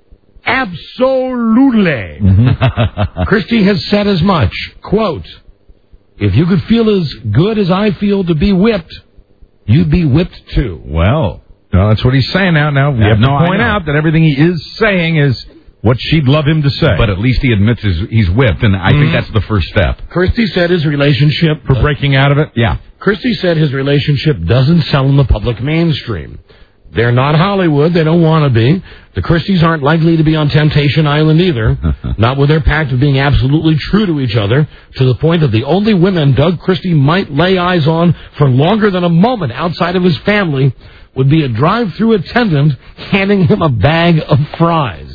Absolutely. Mm-hmm. Christie has said as much. Quote, if you could feel as good as I feel to be whipped, you'd be whipped too. Well, no, that's what he's saying now. Now, we have no, to point out that everything he is saying is what she'd love him to say. But at least he admits he's, he's whipped, and I mm-hmm. think that's the first step. Christie said his relationship... For breaking out of it? Yeah. Christie said his relationship doesn't sell in the public mainstream. They're not Hollywood. They don't want to be. The Christies aren't likely to be on Temptation Island either. Not with their pact of being absolutely true to each other, to the point that the only women Doug Christie might lay eyes on for longer than a moment outside of his family would be a drive-through attendant handing him a bag of fries.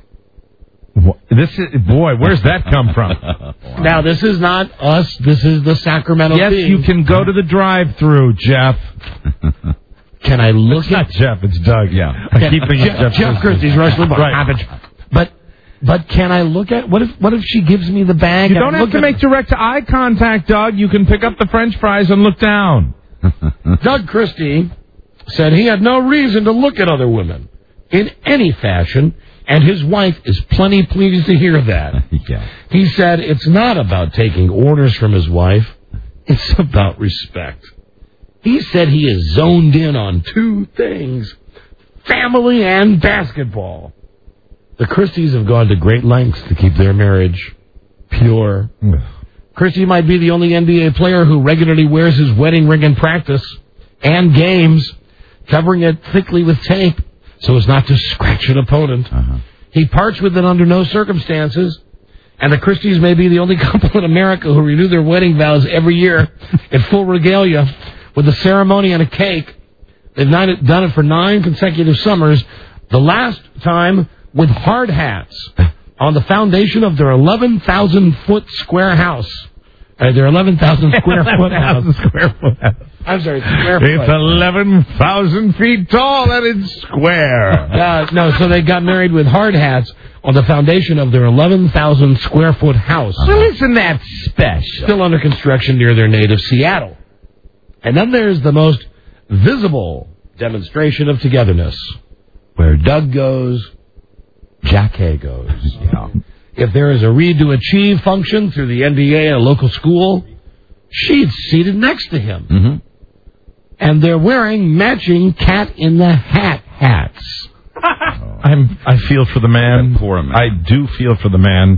This is, boy, where's that come from? Wow. Now, this is not us. This is the Sacramento Yes, Bee. you can go to the drive-through, Jeff. Can I look it's at... not Jeff, it's Doug. Yeah. I keep thinking Jeff, Jeff, Jeff Christie's Rush Limbaugh. Right. But, but can I look at... What if What if she gives me the bag? You don't have to make direct eye contact, Doug. You can pick up the French fries and look down. Doug Christie said he had no reason to look at other women in any fashion, and his wife is plenty pleased to hear that. Yeah. He said it's not about taking orders from his wife. It's about respect. He said he is zoned in on two things, family and basketball. The Christies have gone to great lengths to keep their marriage pure. Christie might be the only N B A player who regularly wears his wedding ring in practice and games, covering it thickly with tape so as not to scratch an opponent. Uh-huh. He parts with it under no circumstances. And the Christies may be the only couple in America who renew their wedding vows every year in full regalia with a ceremony and a cake. They've done it for nine consecutive summers, the last time with hard hats on the foundation of their eleven thousand foot square house. Uh, their eleven thousand square foot house. Square foot house. I'm sorry, square foot. It's eleven thousand feet tall and it's square. Uh, no, so they got married with hard hats on the foundation of their eleven thousand square foot house. Well, isn't that special? Still under construction near their native Seattle. And then there's the most visible demonstration of togetherness. Where Doug goes, Jack Hay goes. Yeah. If there is a Read to Achieve function through the N B A at a local school, she's seated next to him. Mm-hmm. And they're wearing matching Cat in the Hat hats. I'm, I feel for the man. Poor man. I do feel for the man.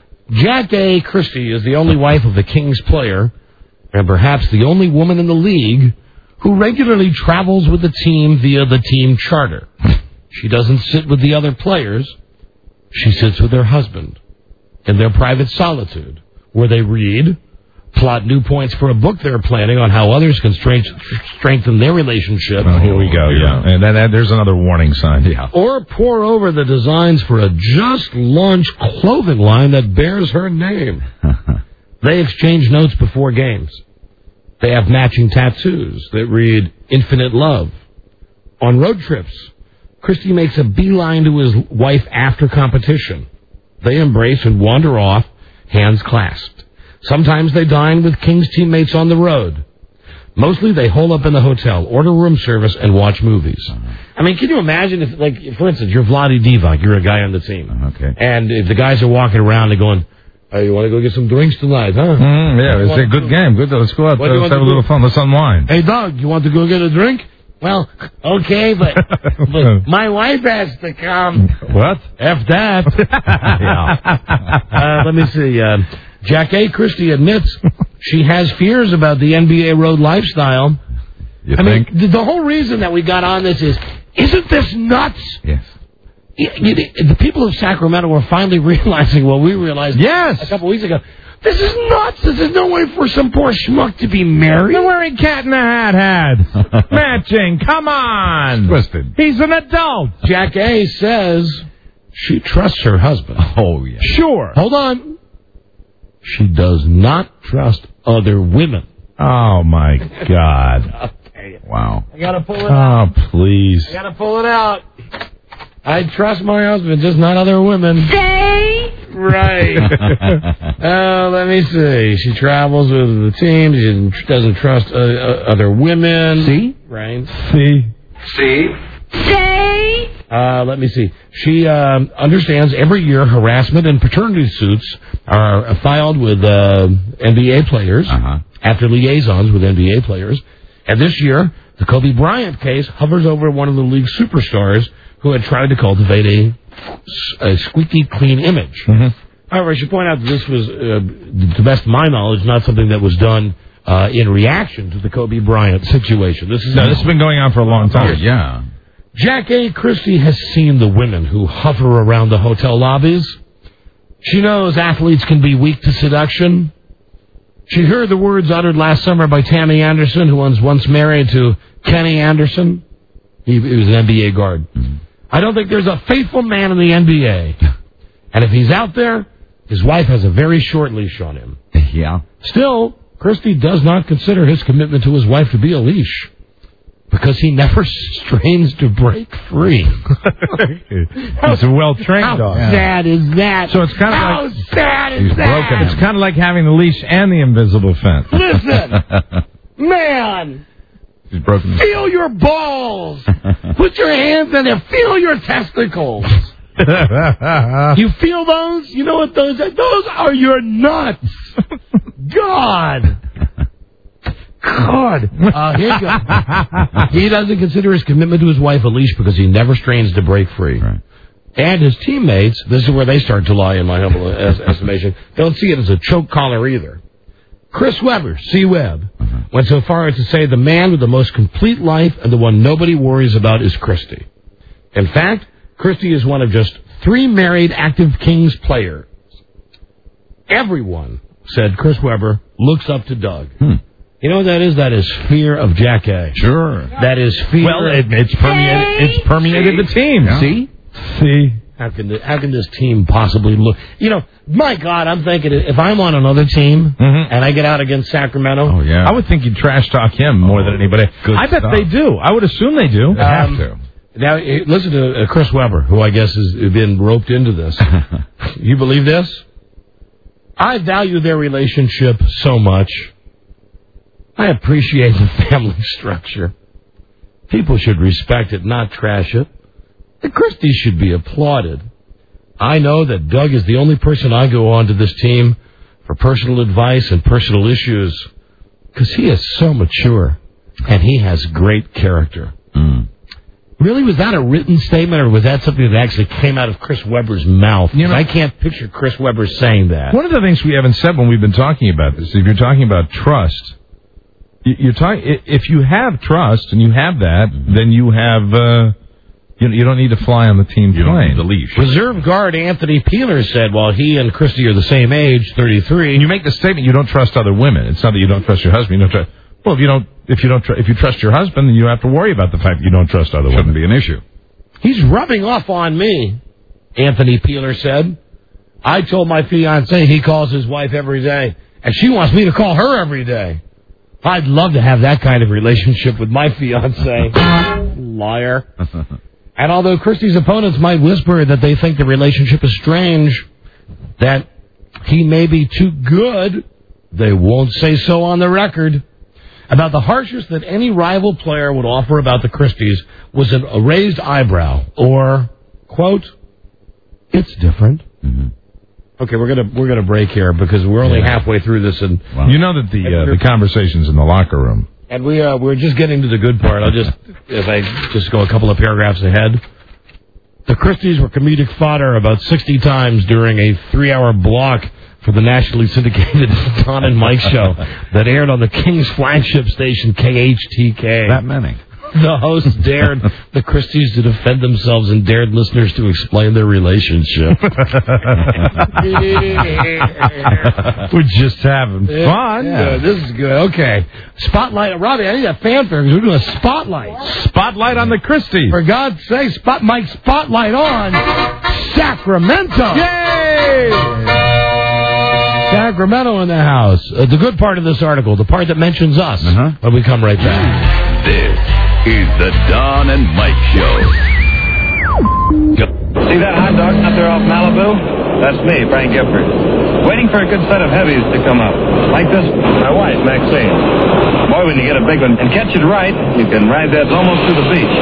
Jack A. Christie is the only wife of the Kings player, and perhaps the only woman in the league who regularly travels with the team via the team charter. She doesn't sit with the other players. She sits with her husband in their private solitude, where they read, plot new points for a book they're planning on how others can strength- strengthen their relationship. Oh, here we go, yeah. And then, then there's another warning sign. Yeah. Or pour over the designs for a just-launched clothing line that bears her name. They exchange notes before games. They have matching tattoos that read, Infinite Love. On road trips, Christie makes a beeline to his wife after competition. They embrace and wander off, hands clasped. Sometimes they dine with Kings teammates on the road. Mostly they hole up in the hotel, order room service, and watch movies. Uh-huh. I mean, can you imagine if, like, for instance, you're Vlade Divac, you're a guy on the team. Okay. And if the guys are walking around and going, hey, you want to go get some drinks tonight, huh? Mm, yeah, it's a good game. Good. Let's go out. What do you Let's want have a to little do? fun. Let's unwind. Hey, Doug, you want to go get a drink? Well, okay, but, but my wife has to come. What? F that. Yeah. uh, let me see. Uh, Jack A. Christie admits she has fears about the N B A road lifestyle. You I think? mean, the, the whole reason that we got on this is, isn't this nuts? Yes. You, you, the people of Sacramento are finally realizing what we realized yes. a couple weeks ago. This is nuts. This is no way for some poor schmuck to be married. They're wearing Cat in the Hat hats. Matching. Come on. Twisted. He's an adult. Jack A. says she trusts her husband. Oh, yeah. Sure. Hold on. She does not trust other women. Oh, my God. Okay. Wow. I got to pull it Oh, out. please. I got to pull it out. I trust my husband, just not other women. Stay. Right. uh, let me see. She travels with the team. She doesn't trust uh, uh, other women. See? Right. See? See? Stay. Uh, let me see. She um, understands every year harassment and paternity suits are filed with uh, N B A players uh-huh. after liaisons with N B A players. And this year, the Kobe Bryant case hovers over one of the league's superstars who had tried to cultivate a, a squeaky clean image. Mm-hmm. However, I should point out that this was, uh, to the best of my knowledge, not something that was done uh, in reaction to the Kobe Bryant situation. This is No, this has been going on for a long time. Yeah. Jack A. Christie has seen the women who hover around the hotel lobbies. She knows athletes can be weak to seduction. She heard the words uttered last summer by Tammy Anderson, who was once married to Kenny Anderson. He, he was an N B A guard. Mm-hmm. I don't think there's a faithful man in the N B A. And if he's out there, his wife has a very short leash on him. Yeah. Still, Christie does not consider his commitment to his wife to be a leash, because he never strains to break free. He's a well-trained How dog. sad is that? So it's kind of How like... sad is He's that? broken. It's kind of like having the leash and the invisible fence. Listen, man, He's broken. feel your balls. Put your hands in there. Feel your testicles. You feel those? You know what those are? Those are your nuts. God. God. Uh, here you go. He doesn't consider his commitment to his wife a leash because he never strains to break free. Right. And his teammates, this is where they start to lie in my humble es- estimation, don't see it as a choke collar either. Chris Webber, C. Webb, uh-huh. went so far as to say the man with the most complete life and the one nobody worries about is Christie. In fact, Christie is one of just three married active Kings players. Everyone, said Chris Webber, looks up to Doug. Hmm. You know what that is? That is fear of Jack A. Sure. That is fear. Well, it, it's permeated. It's permeated the team. Yeah. See? See? How can the, how can this team possibly look? You know, my God, I'm thinking if I'm on another team mm-hmm. and I get out against Sacramento, oh yeah, I would think you'd trash talk him more oh, than anybody. I bet stuff. they do. I would assume they do. They um, have to. Now, listen to uh, Chris Webber, who I guess has been roped into this. You believe this? I value their relationship so much. I appreciate the family structure. People should respect it, not trash it. The Christies should be applauded. I know that Doug is the only person I go on to this team for personal advice and personal issues because he is so mature and he has great character. Mm. Really, was that a written statement or was that something that actually came out of Chris Webber's mouth? You know, I can't picture Chris Webber saying that. One of the things we haven't said when we've been talking about this, if you're talking about trust, you're talking. If you have trust and you have that, mm-hmm. then you have. Uh, you, you don't need to fly on the team you plane. Don't need the leash. Reserve guard Anthony Peeler said, while he and Christie are the same age, thirty-three. And you make the statement you don't trust other women. It's not that you don't trust your husband. You don't trust. Well, if you don't, if you don't, tr- if you trust your husband, then you don't have to worry about the fact that you don't trust other Shouldn't women. Shouldn't be an issue. He's rubbing off on me, Anthony Peeler said. I told my fiancé he calls his wife every day, and she wants me to call her every day. I'd love to have that kind of relationship with my fiancé. Liar. And although Christie's opponents might whisper that they think the relationship is strange, that he may be too good, they won't say so on the record. About the harshest that any rival player would offer about the Christies was an, a raised eyebrow, or, quote, it's different. Mm-hmm. Okay, we're gonna we're gonna break here because we're only yeah. halfway through this, and wow. you know that the uh, the conversation's in the locker room, and we uh, we're just getting to the good part. I'll just if I just go a couple of paragraphs ahead. The Christies were comedic fodder about sixty times during a three-hour block for the nationally syndicated Don and Mike show that aired on the King's flagship station K H T K. That many. The host dared the Christies to defend themselves and dared listeners to explain their relationship. We're just having fun. Yeah, this is good. Okay. Spotlight. Robbie, I need a fanfare because we're doing a spotlight. Spotlight on the Christies. For God's sake, spot Mike Spotlight on Sacramento. Yay! Sacramento in the house. Uh, the good part of this article, the part that mentions us, uh-huh. when we come right back. This is the Don and Mike Show. See that hot dog out there off Malibu? That's me, Frank Gifford. Waiting for a good set of heavies to come up. Like this, my wife, Maxine. Boy, when you get a big one and catch it right, you can ride that almost to the beach.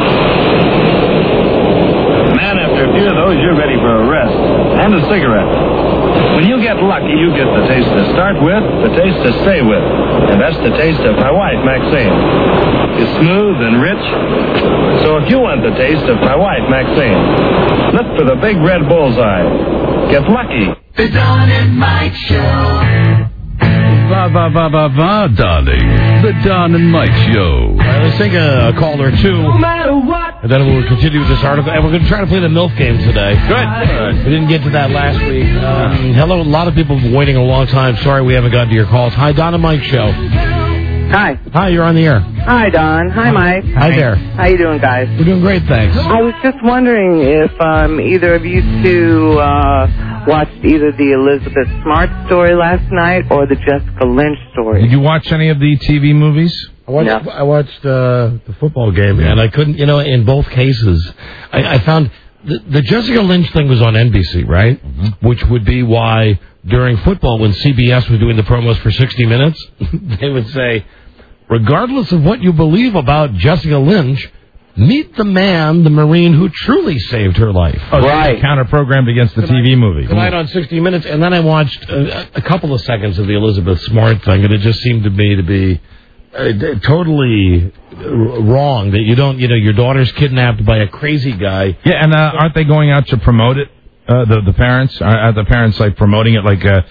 Man, after a few of those, you're ready for a rest. And a cigarette. When you get lucky, you get the taste to start with, the taste to stay with. And that's the taste of my wife, Maxine. It's smooth and rich. So if you want the taste of my wife, Maxine, look for the big red bullseye. Get lucky. The Don and Mike Show. Va, va, va, va, va, darling. The Don and Mike Show. All right, let's take a, a call or two. No matter what. And then we'll continue with this article. And we're going to try to play the MILF game today. Good. Right. We didn't get to that last week. Um, hello, a lot of people have been waiting a long time. Sorry we haven't gotten to your calls. Hi, Don and Mike Show. Hi. Hi, you're on the air. Hi, Don. Hi, Mike. Hi there. How you doing, guys? We're doing great, thanks. I was just wondering if um, either of you two uh, watched either the Elizabeth Smart story last night or the Jessica Lynch story. Did you watch any of the T V movies? I watched, no. I watched uh, the football game, and I couldn't, you know, in both cases, I, I found the, the Jessica Lynch thing was on N B C, right? Mm-hmm. Which would be why during football, when C B S was doing the promos for sixty minutes, they would say, regardless of what you believe about Jessica Lynch, meet the man, the Marine, who truly saved her life. Oh, right. Counter-programmed against the tonight, T V movie. Tonight on sixty minutes, and then I watched a, a couple of seconds of the Elizabeth Smart thing, and it just seemed to me to be uh, totally wrong that you don't, you know, your daughter's kidnapped by a crazy guy. Yeah, and uh, aren't they going out to promote it? Uh, the the parents are, are the parents like promoting it like uh,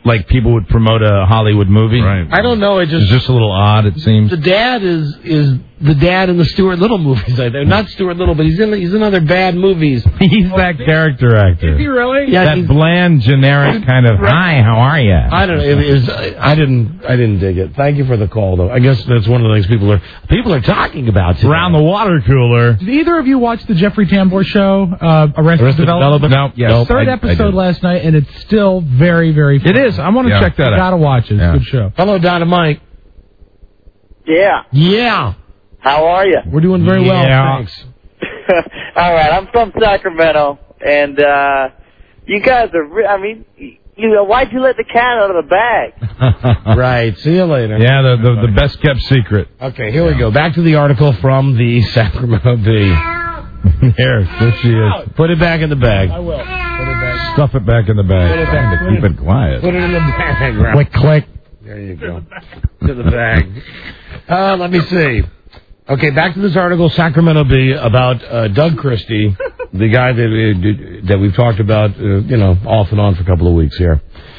like people would promote a Hollywood movie. Right. I don't know. It just it's just a little odd. It seems the dad is is the dad in the Stuart Little movies. I think not Stuart Little, but he's in he's in other bad movies. He's that character actor. Is he really? Yeah, that bland, generic kind of. Hi, how are you? I don't know. It is. I didn't. I didn't dig it. Thank you for the call, though. I guess that's one of the things people are people are talking about today. Around the water cooler. Did either of you watch the Jeffrey Tambor show, uh, Arrested, Arrested Development? Development? No. Yes. Third I, episode I last night, and it's still very, very funny. It is. I want to yeah. check that you out. Gotta watch it. It's yeah. a good show. Hello, Don and Mike. Yeah. Yeah. How are you? We're doing very well, yeah. thanks. All right, I'm from Sacramento, and uh, you guys are. Re- I mean, you know, why'd you let the cat out of the bag? Right. See you later. Yeah, the the, the best kept secret. Okay, here we go. Back to the article from the Sacramento Bee. Here, there she is. Put it back in the bag. I will. Put it back. Stuff it back in the bag. Put it back. To keep it, it quiet. Put it in the bag. Right? Click, click. There you go. To the bag. Uh, let me see. Okay, back to this article, Sacramento Bee, about uh, Doug Christie, the guy that we, that we've talked about, uh, you know, off and on for a couple of weeks here.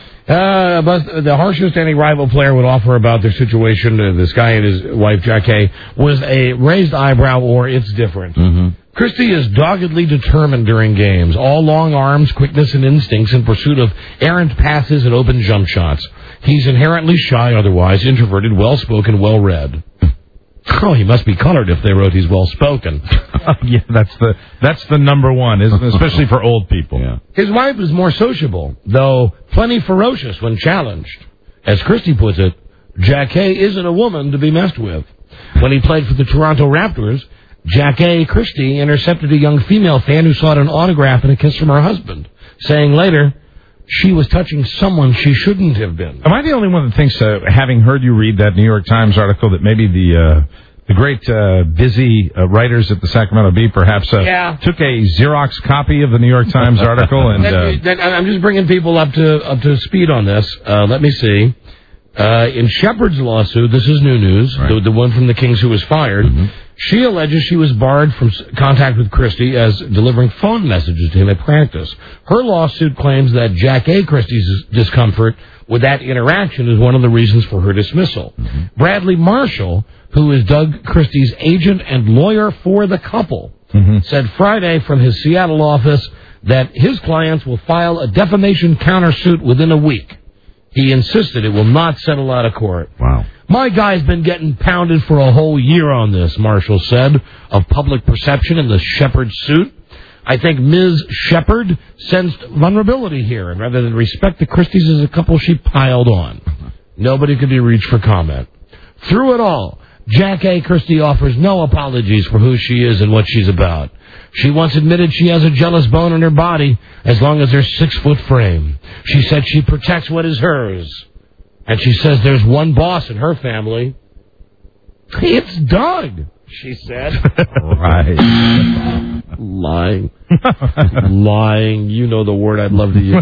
Uh, but the harshest any rival player would offer about their situation, uh, this guy and his wife, Jackie, was a raised eyebrow or it's different. Mm-hmm. Christie is doggedly determined during games, all long arms, quickness, and instincts in pursuit of errant passes and open jump shots. He's inherently shy, otherwise introverted, well-spoken, well-read. Oh, he must be colored if they wrote he's well-spoken. Yeah, that's the that's the number one, isn't it? Especially for old people. Yeah. His wife is more sociable, though plenty ferocious when challenged. As Christie puts it, Jackie isn't a woman to be messed with. When he played for the Toronto Raptors, Jackie Christie intercepted a young female fan who sought an autograph and a kiss from her husband, saying later, she was touching someone she shouldn't have been. Am I the only one that thinks, uh, having heard you read that New York Times article, that maybe the uh, the great uh, busy uh, writers at the Sacramento Bee perhaps uh, yeah. took a Xerox copy of the New York Times article? and uh, that, that, I'm just bringing people up to up to speed on this. Uh, let me see. Uh, in Shepard's lawsuit, this is new news, right. the, the one from the Kings who was fired, mm-hmm. she alleges she was barred from contact with Christie as delivering phone messages to him at practice. Her lawsuit claims that Jackie Christie's discomfort with that interaction is one of the reasons for her dismissal. Mm-hmm. Bradley Marshall, who is Doug Christie's agent and lawyer for the couple, mm-hmm. said Friday from his Seattle office that his clients will file a defamation countersuit within a week. He insisted it will not settle out of court. Wow. My guy's been getting pounded for a whole year on this, Marshall said, of public perception in the Shepard suit. I think Miz Shepard sensed vulnerability here, and rather than respect the Christies as a couple, she piled on. Nobody could be reached for comment. Through it all, Jackie Christie offers no apologies for who she is and what she's about. She once admitted she has a jealous bone in her body as long as her six-foot frame. She said she protects what is hers. And she says there's one boss in her family. It's Doug, she said. Right. Lying. Lying. You know the word I'd love to use.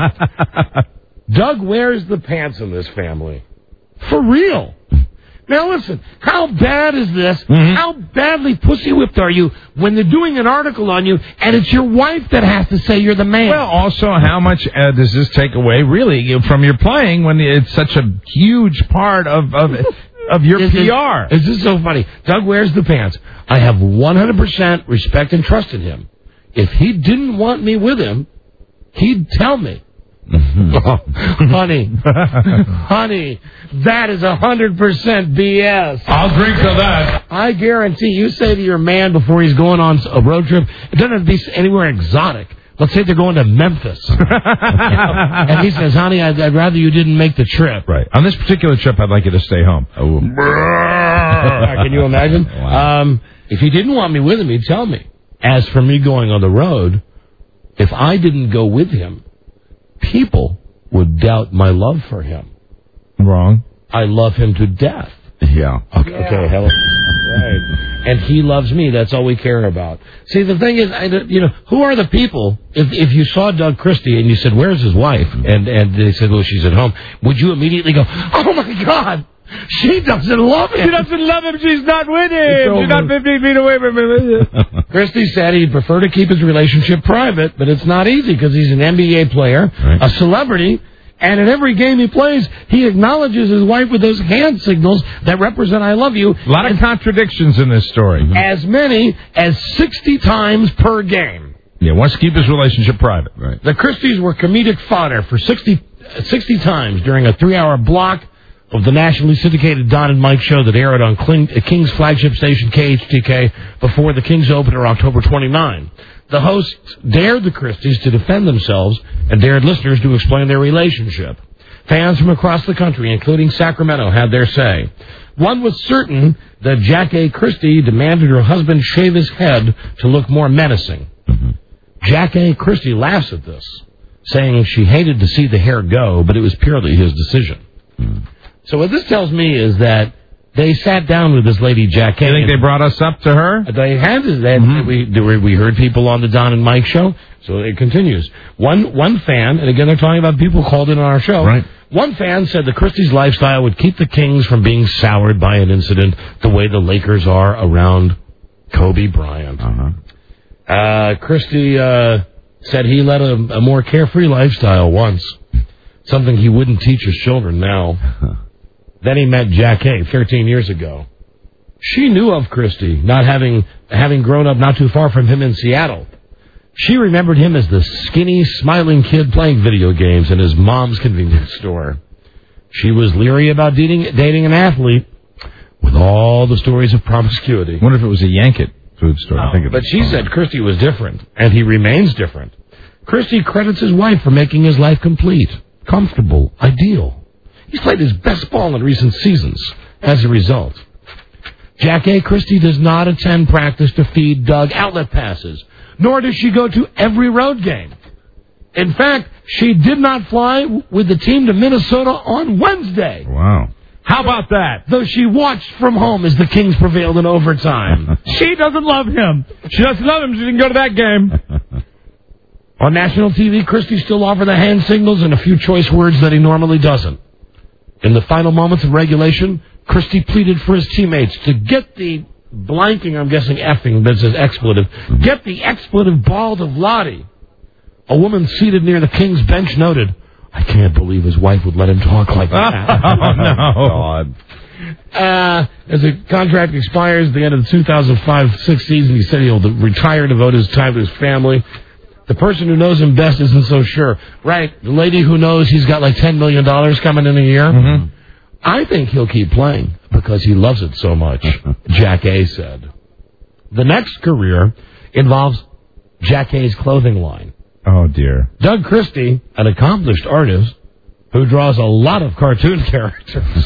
Doug wears the pants in this family. For real. Now listen, how bad is this? Mm-hmm. How badly pussy-whipped are you when they're doing an article on you and it's your wife that has to say you're the man? Well, also, how much uh, does this take away, really, from your playing when it's such a huge part of of, of your is P R? This is so funny. Doug wears the pants. I have one hundred percent respect and trust in him. If he didn't want me with him, he'd tell me. Mm-hmm. Oh, honey, honey, that is a hundred percent B S. I'll drink to that. I guarantee you say to your man before he's going on a road trip, it doesn't have to be anywhere exotic. Let's say they're going to Memphis. And he says, honey, I'd, I'd rather you didn't make the trip. Right. On this particular trip, I'd like you to stay home. Oh. Can you imagine? Wow. Um, if he didn't want me with him, he'd tell me. As for me going on the road, if I didn't go with him, people would doubt my love for him. Wrong. I love him to death. Yeah. Okay, yeah. okay hello. Right. And he loves me. That's all we care about. See, the thing is, I, you know, who are the people? If if you saw Doug Christie and you said, where's his wife? And and they said, well, she's at home. Would you immediately go, oh, my God, she doesn't love him. She doesn't love him. She's not with him. She's not fifteen feet away from him. Christie said he'd prefer to keep his relationship private, but it's not easy because he's an N B A player, right. a celebrity, And in every game he plays, he acknowledges his wife with those hand signals that represent I love you. A lot of contradictions in this story. As many as sixty times per game. Yeah, wants to keep his relationship private. Right. The Christies were comedic fodder for sixty, sixty times during a three-hour block of the nationally syndicated Don and Mike show that aired on King's flagship station K H T K before the King's opener October twenty-ninth. The hosts dared the Christies to defend themselves and dared listeners to explain their relationship. Fans from across the country, including Sacramento, had their say. One was certain that Jackie Christie demanded her husband shave his head to look more menacing. Mm-hmm. Jackie Christie laughs at this, saying she hated to see the hair go, but it was purely his decision. Mm. So what this tells me is that they sat down with this lady, Jackie. You think they brought us up to her? They had. They, mm-hmm. we, we heard people on the Don and Mike show, so it continues. One one fan, and again they're talking about people called in on our show. Right. One fan said the Christie's lifestyle would keep the Kings from being soured by an incident the way the Lakers are around Kobe Bryant. Uh-huh. Uh, Christie uh, said he led a, a more carefree lifestyle once, something he wouldn't teach his children now. Then he met Jackie thirteen years ago. She knew of Christie, not having having grown up not too far from him in Seattle. She remembered him as the skinny, smiling kid playing video games in his mom's convenience store. She was leery about dating, dating an athlete with all the stories of promiscuity. I wonder if it was a Yankee food store. Oh, I think it but was she fun. said Christie was different, and he remains different. Christie credits his wife for making his life complete, comfortable, ideal. He's played his best ball in recent seasons as a result. Jackie Christie does not attend practice to feed Doug outlet passes, nor does she go to every road game. In fact, she did not fly with the team to Minnesota on Wednesday. Wow. How about that? Though she watched from home as the Kings prevailed in overtime. She doesn't love him. She doesn't love him. She didn't go to that game. On national T V, Christie still offered the hand signals and a few choice words that he normally doesn't. In the final moments of regulation, Christie pleaded for his teammates to get the blanking, I'm guessing effing, but it says expletive, get the expletive ball to Vlade. A woman seated near the King's bench noted, I can't believe his wife would let him talk like that. Oh, no. God. Uh, as the contract expires at the end of the two thousand five six season, he said he'll retire, devote his time to his family. The person who knows him best isn't so sure. Right, the lady who knows he's got like ten million dollars coming in a year, mm-hmm. I think he'll keep playing because he loves it so much, Jackie said. The next career involves Jackie's clothing line. Oh, dear. Doug Christie, an accomplished artist who draws a lot of cartoon characters,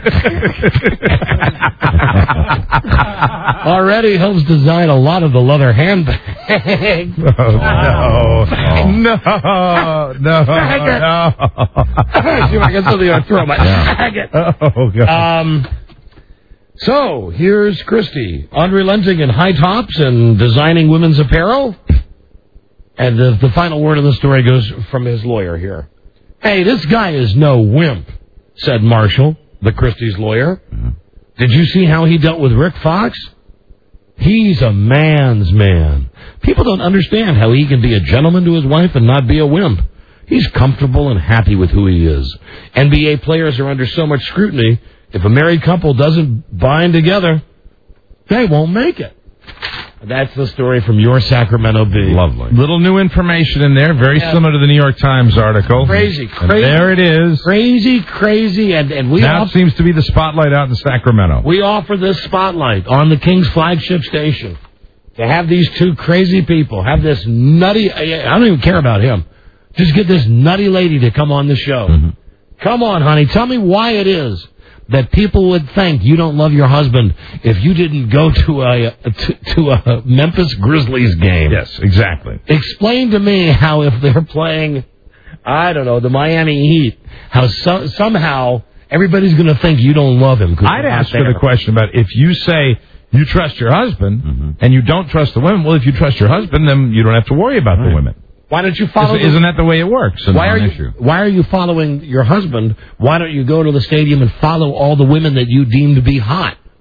already helps design a lot of the leather handbags. Oh, no. No. No. No. See if I can something on throw my yeah. Oh, God. Um, so, here's Christie, unrelenting in high tops and designing women's apparel. And the, the final word of the story goes from his lawyer here. Hey, this guy is no wimp, said Marshall, the Christie's lawyer. Mm-hmm. Did you see how he dealt with Rick Fox? He's a man's man. People don't understand how he can be a gentleman to his wife and not be a wimp. He's comfortable and happy with who he is. N B A players are under so much scrutiny, if a married couple doesn't bind together, they won't make it. That's the story from your Sacramento Bee. Lovely. Little new information in there, very yeah. similar to the New York Times article. Crazy, crazy. And there it is. Crazy, crazy. And, and we now offer, it seems to be the spotlight out in Sacramento. We offer this spotlight on the King's flagship station to have these two crazy people, have this nutty, I don't even care about him, just get this nutty lady to come on the show. Mm-hmm. Come on, honey, tell me why it is that people would think you don't love your husband if you didn't go to a to, to a Memphis Grizzlies game. Yes, exactly. Explain to me how if they're playing, I don't know, the Miami Heat, how so, somehow everybody's going to think you don't love him. I'd ask for the question about if you say you trust your husband mm-hmm. and you don't trust the women, well, if you trust your husband, then you don't have to worry about right. the women. Why don't you follow? Isn't, isn't that the way it works? Why are you? Issue? Why are you following your husband? Why don't you go to the stadium and follow all the women that you deem to be hot?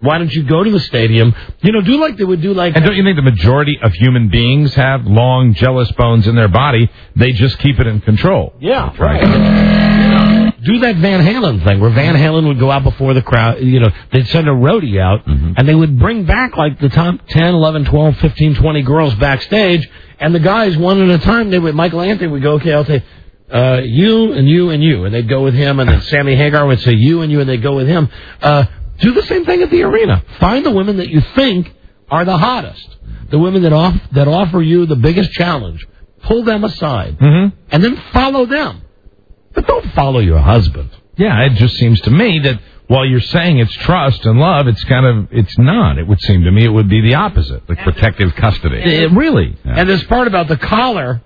Why don't you go to the stadium? You know, do like they would do like... And don't you think the majority of human beings have long, jealous bones in their body? They just keep it in control. Yeah, right. Do that Van Halen thing, where Van Halen would go out before the crowd. You know, they'd send a roadie out, Mm-hmm. and they would bring back, like, the top ten, eleven, twelve, fifteen, twenty girls backstage, and the guys, one at a time, they would... Michael Anthony would go, okay, I'll take... Uh, you and you and you, and they'd go with him, and then Sammy Hagar would say you and you, and they'd go with him. Uh, do the same thing at the arena. Find the women that you think are the hottest, the women that off that offer you the biggest challenge. Pull them aside, Mm-hmm. and then follow them. But don't follow your husband. Yeah, it just seems to me that while you're saying it's trust and love, it's kind of, it's not. It would seem to me it would be the opposite. Like protective custody. It, really. Yeah. And this part about the collar...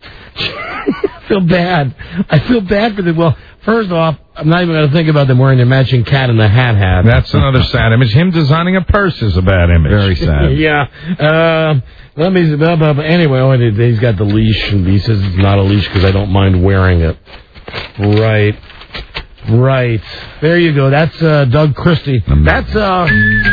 I feel bad. I feel bad for them. Well, first off, I'm not even going to think about them wearing their matching Cat in the Hat hat. That's another sad image. Him designing a purse is a bad image. Very sad. Yeah. Uh, let me. Blah, blah, blah. Anyway, oh, he's got the leash, and he says it's not a leash because I don't mind wearing it. Right. Right. There you go. That's uh, Doug Christie. That's uh,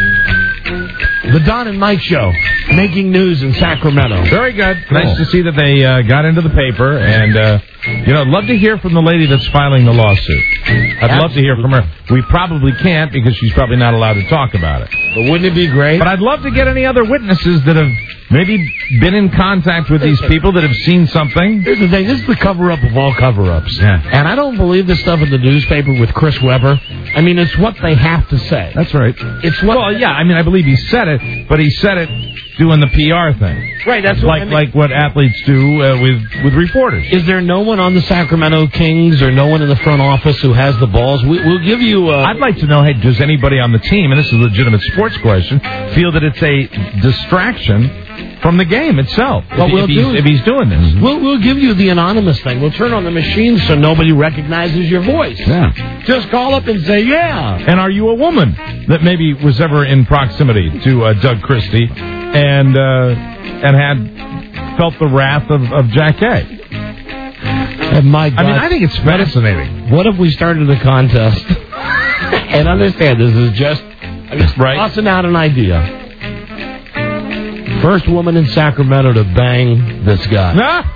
the Don and Mike Show, making news in Sacramento. Very good. Nice to see that they uh, got into the paper. And, uh, you know, I'd love to hear from the lady that's filing the lawsuit. I'd Absolutely. love to hear from her. We probably can't because she's probably not allowed to talk about it. But wouldn't it be great? But I'd love to get any other witnesses that have maybe been in contact with these people that have seen something. Here's the thing. This is the cover-up of all cover-ups. Yeah. And I don't believe this stuff in the newspaper with Chris Webber. I mean, it's what they have to say. That's right. It's what well, yeah, I mean, I believe he said it, but he said it doing the P R thing. Right, that's like what I mean. like what athletes do uh, with with reporters. Is there no one on the Sacramento Kings or no one in the front office who has the balls? We, we'll give you... Uh, I'd like to know, hey, does anybody on the team, and this is a legitimate sports question, feel that it's a distraction from the game itself, what if, we'll if, do he's, if he's doing this? We'll, we'll give you the anonymous thing. We'll turn on the machine so nobody recognizes your voice. Yeah. Just call up and say, yeah. And are you a woman that maybe was ever in proximity to uh, Doug Christie and uh, and had felt the wrath of, of Jack Kay? And my God, I mean, I think it's fascinating. What if we started a contest? And understand, this is just, I'm just right. tossing out an idea. First woman in Sacramento to bang this guy.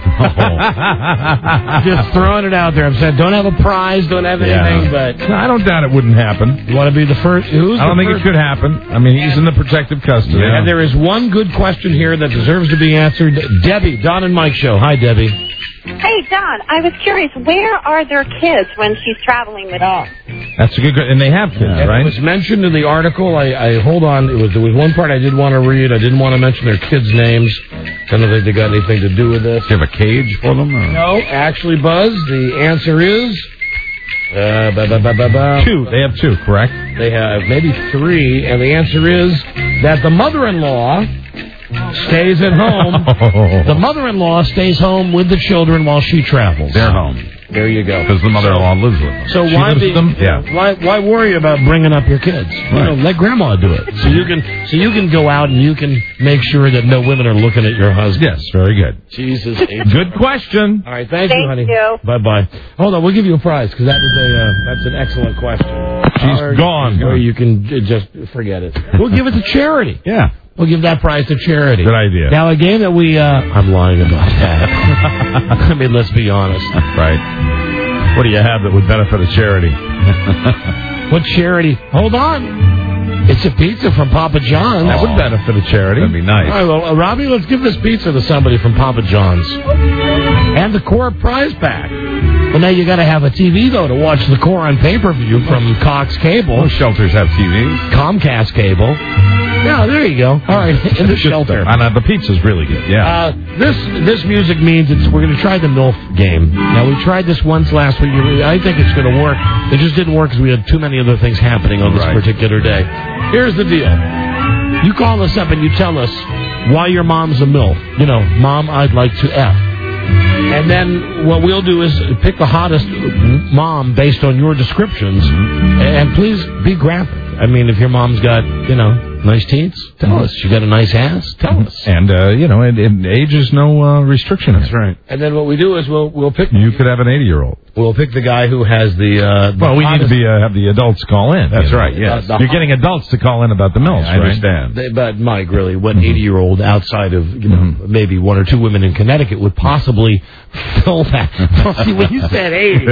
oh. Just throwing it out there. I'm saying, don't have a prize, don't have anything, yeah. but... No, I don't doubt it wouldn't happen. You want to be the first? Who's I don't the think first? it could happen. I mean, he's in the protective custody. Yeah. And there is one good question here that deserves to be answered. Debbie, Don and Mike Show. Hi, Debbie. Hey, Don, I was curious, where are their kids when she's traveling with them? That's a good question. And they have kids, yeah, right? It was mentioned in the article. I, I hold on. It was There was one part I did want to read. I didn't want to mention their kids' names. I don't think they got anything to do with this. Do you have a cage for them? Or? No, actually, Buzz, the answer is... Uh, ba, ba, ba, ba, ba. Two. They have two, correct? They have maybe three. And the answer is that the mother-in-law... stays at home. The mother-in-law stays home with the children while she travels. They're home. There you go. Because the mother-in-law lives with them. So she why lives be, with them? Yeah. Why why worry about bringing up your kids? Right. You know, let grandma do it. So you can so you can go out and you can make sure that no women are looking at your husband. Yes, very good. Jesus. Good question. All right, thank, thank you, honey. You. Bye bye. Hold on, we'll give you a prize because that was a uh, that's an excellent question. She's or, gone. Or you can j- just forget it. We'll give it to charity. Yeah. We'll give that prize to charity. Good idea. Now, a game that we... Uh, I'm lying about that. I mean, let's be honest. Right. What do you have that would benefit a charity? What charity? Hold on. It's a pizza from Papa John's. That would benefit a charity. That'd be nice. All right, well, uh, Robbie, let's give this pizza to somebody from Papa John's. And the Core prize pack. Well, now you got to have a T V, though, to watch the Core on pay-per-view from Cox Cable. Most shelters have T Vs. Comcast Cable. Yeah, there you go. All right, in the shelter. And uh, the pizza's really good, yeah. Uh, this this music means it's we're going to try the MILF game. Now, we tried this once last week. I think it's going to work. It just didn't work because we had too many other things happening on this right. particular day. Here's the deal. You call us up and you tell us why your mom's a MILF. You know, Mom, I'd like to F. And then what we'll do is pick the hottest mom based on your descriptions. And please be graphic. I mean, if your mom's got, you know, Nice teeth? Tell us. You got a nice ass? Tell us. And, uh, you know, and, and age is no uh, restriction. That's right. And then what we do is we'll we'll pick... You could have an eighty-year-old. We'll pick the guy who has the... Uh, the well, we hottest... need to be uh, have the adults call in. That's you know. right, yes. Uh, You're getting adults to call in about the mills, I right? understand. They, but, Mike, really, what eighty-year-old outside of, you know, mm-hmm. maybe one or two women in Connecticut would possibly fill that? See, when you said eighty,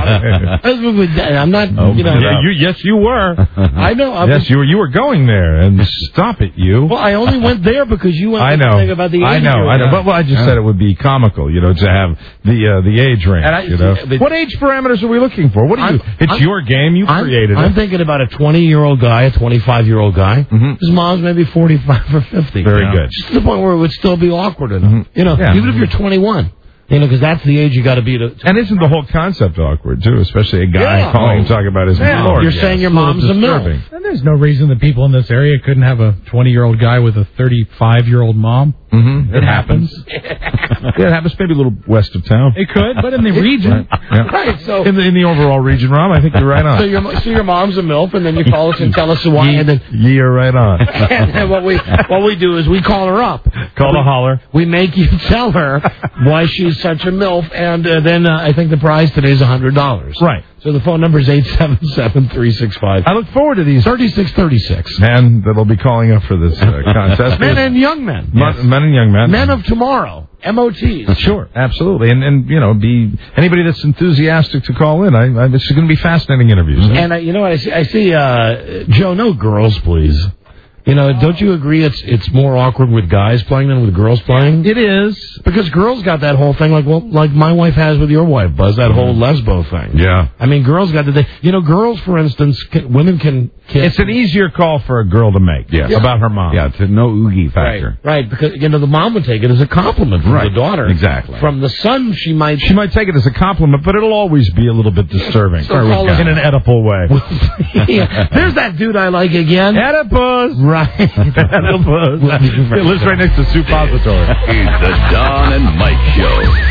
I'm not, oh, you know... Yeah, you, yes, you were. I know. I yes, was, you were. You were going there, and stop it, you. Well, I only went there because you went I know. thing about the age. I know. I know. But well, I just yeah. said it would be comical, you know, to have the uh, the age range. I, you know, what age parameters are we looking for? What are you? I'm, it's I'm, your game. You I'm, created I'm it. thinking about a twenty-year-old guy, a twenty-five-year-old guy. Mm-hmm. His mom's maybe forty-five or fifty. Very you know? good. Just to the point where it would still be awkward enough. Mm-hmm. You know, yeah. even if you're twenty-one. You know, because that's the age you got to be to. And isn't the whole concept awkward too? Especially a guy yeah. calling oh. and talking about his yeah. Lord. You're yes. saying your mom's a milf. And there's no reason that people in this area couldn't have a twenty-year-old guy with a thirty-five-year-old mom. Mm-hmm. It, it happens. happens. Yeah, it happens maybe a little west of town. It could, but in the region. Right. Yeah. right so in the, in the overall region, Rob, I think you're right on. So your, so your mom's a milf, and then you call us and tell us why, Ye, and then you're right on. And then what we what we do is we call her up. Call we, the holler. We make you tell her why she's such a milf, and uh, then uh, I think the prize today is a hundred dollars. Right. So the phone number is eight seven seven, three six five. I look forward to these thirty-six thirty-six. Men that'll be calling up for this uh, contest. Men and young men. Yes. Men, men and young men. Men of tomorrow. M O Ts. Sure, absolutely, and and you know, be anybody that's enthusiastic to call in. I, I this is going to be fascinating interviews. Mm-hmm. And uh, you know what I see? I see uh, Joe. No girls, please. You know, don't you agree it's it's more awkward with guys playing than with girls playing? It is. Because girls got that whole thing like, well, like my wife has with your wife, Buzz, that whole lesbo thing. Yeah. I mean, girls got the thing. You know, girls, for instance, can, women can kiss. It's an easier call for a girl to make yes. yeah. about her mom. Yeah, it's a no oogie factor. Right, right, because, you know, the mom would take it as a compliment from right. the daughter. Exactly. From the son, she might... She might take it as a compliment, but it'll always be a little bit disturbing. So in an Oedipal way. yeah. There's that dude I like again. Oedipus. Right. Oedipus. It lives right next to Suppository. It's the Don and Mike Show.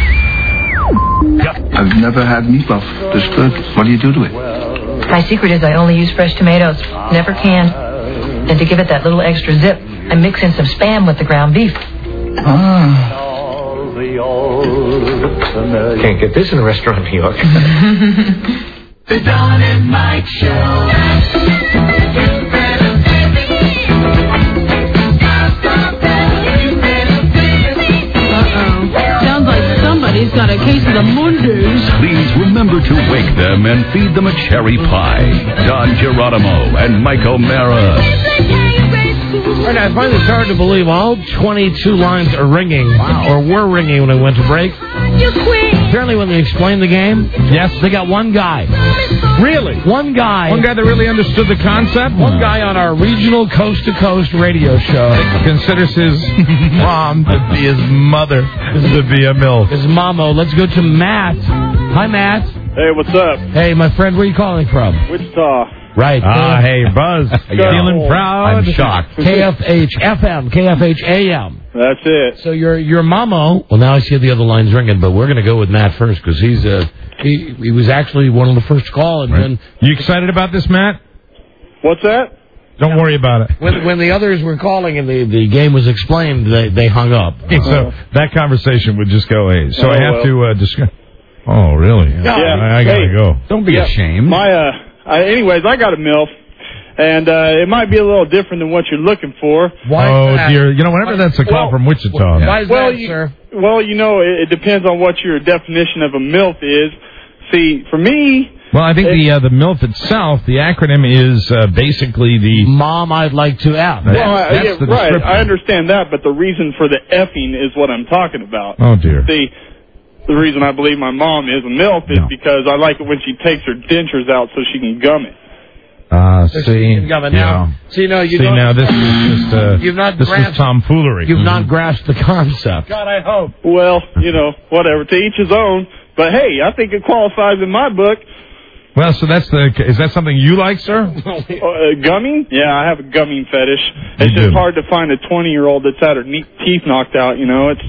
I've never had meatloaf this good. What do you do to it? My secret is I only use fresh tomatoes, never canned. And to give it that little extra zip, I mix in some Spam with the ground beef. Ah. Can't get this in a restaurant in New York. The Don and Mike Show. Somebody's got a case of the Mondays. Please remember to wake them and feed them a cherry pie. Don Geronimo and Mike O'Mara. All right, I find this hard to believe. All twenty-two lines are ringing, wow. or were ringing when I went to break. You quit. Apparently, when they explained the game, yes, they got one guy. Really? One guy. One guy that really understood the concept? One guy on our regional coast-to-coast radio show. That considers his mom to be his mother, to be a milf. His mamo. Let's go to Matt. Hi, Matt. Hey, what's up? Hey, my friend, where are you calling from? Wichita. Right. Ah, hey, Buzz. Feeling proud? I'm shocked. K F H F M, K F H A M. That's it. So your your mamo. Well, now I see the other lines ringing, but we're going to go with Matt first because he's uh, he he was actually one of the first to call. And right. then you excited about this, Matt? What's that? Don't worry about it. When when the others were calling and the, the game was explained, they they hung up. Uh, so that conversation would just go, hey. So oh, I have well. to uh, discuss. Oh, really? Yeah. I, I gotta hey, go. Don't be yeah, ashamed. My uh. I, anyways, I got a MILF, and uh, it might be a little different than what you're looking for. Why oh, dear. You know, whenever that's a call well, from Wichita. Why is well, that, you, sir? Well, you know, it, it depends on what your definition of a MILF is. See, for me... Well, I think it, the uh, the MILF itself, the acronym is uh, basically the... Mom I'd like to F. Well, I, yeah, right, I understand that, but the reason for the effing is what I'm talking about. Oh, dear. See, the reason I believe my mom is a MILF is no. because I like it when she takes her dentures out so she can gum it. Ah, uh, see, now, yeah. see, no, you see don't. now this is just uh, you've not this grasped, is tomfoolery. You've mm-hmm. not grasped the concept. God, I hope. Well, you know, whatever. To each his own. But hey, I think it qualifies in my book. Well, so that's the. Is that something you like, sir? uh, gumming? Yeah, I have a gumming fetish. It's you just do. hard to find a twenty-year-old that's had her teeth knocked out. You know, it's.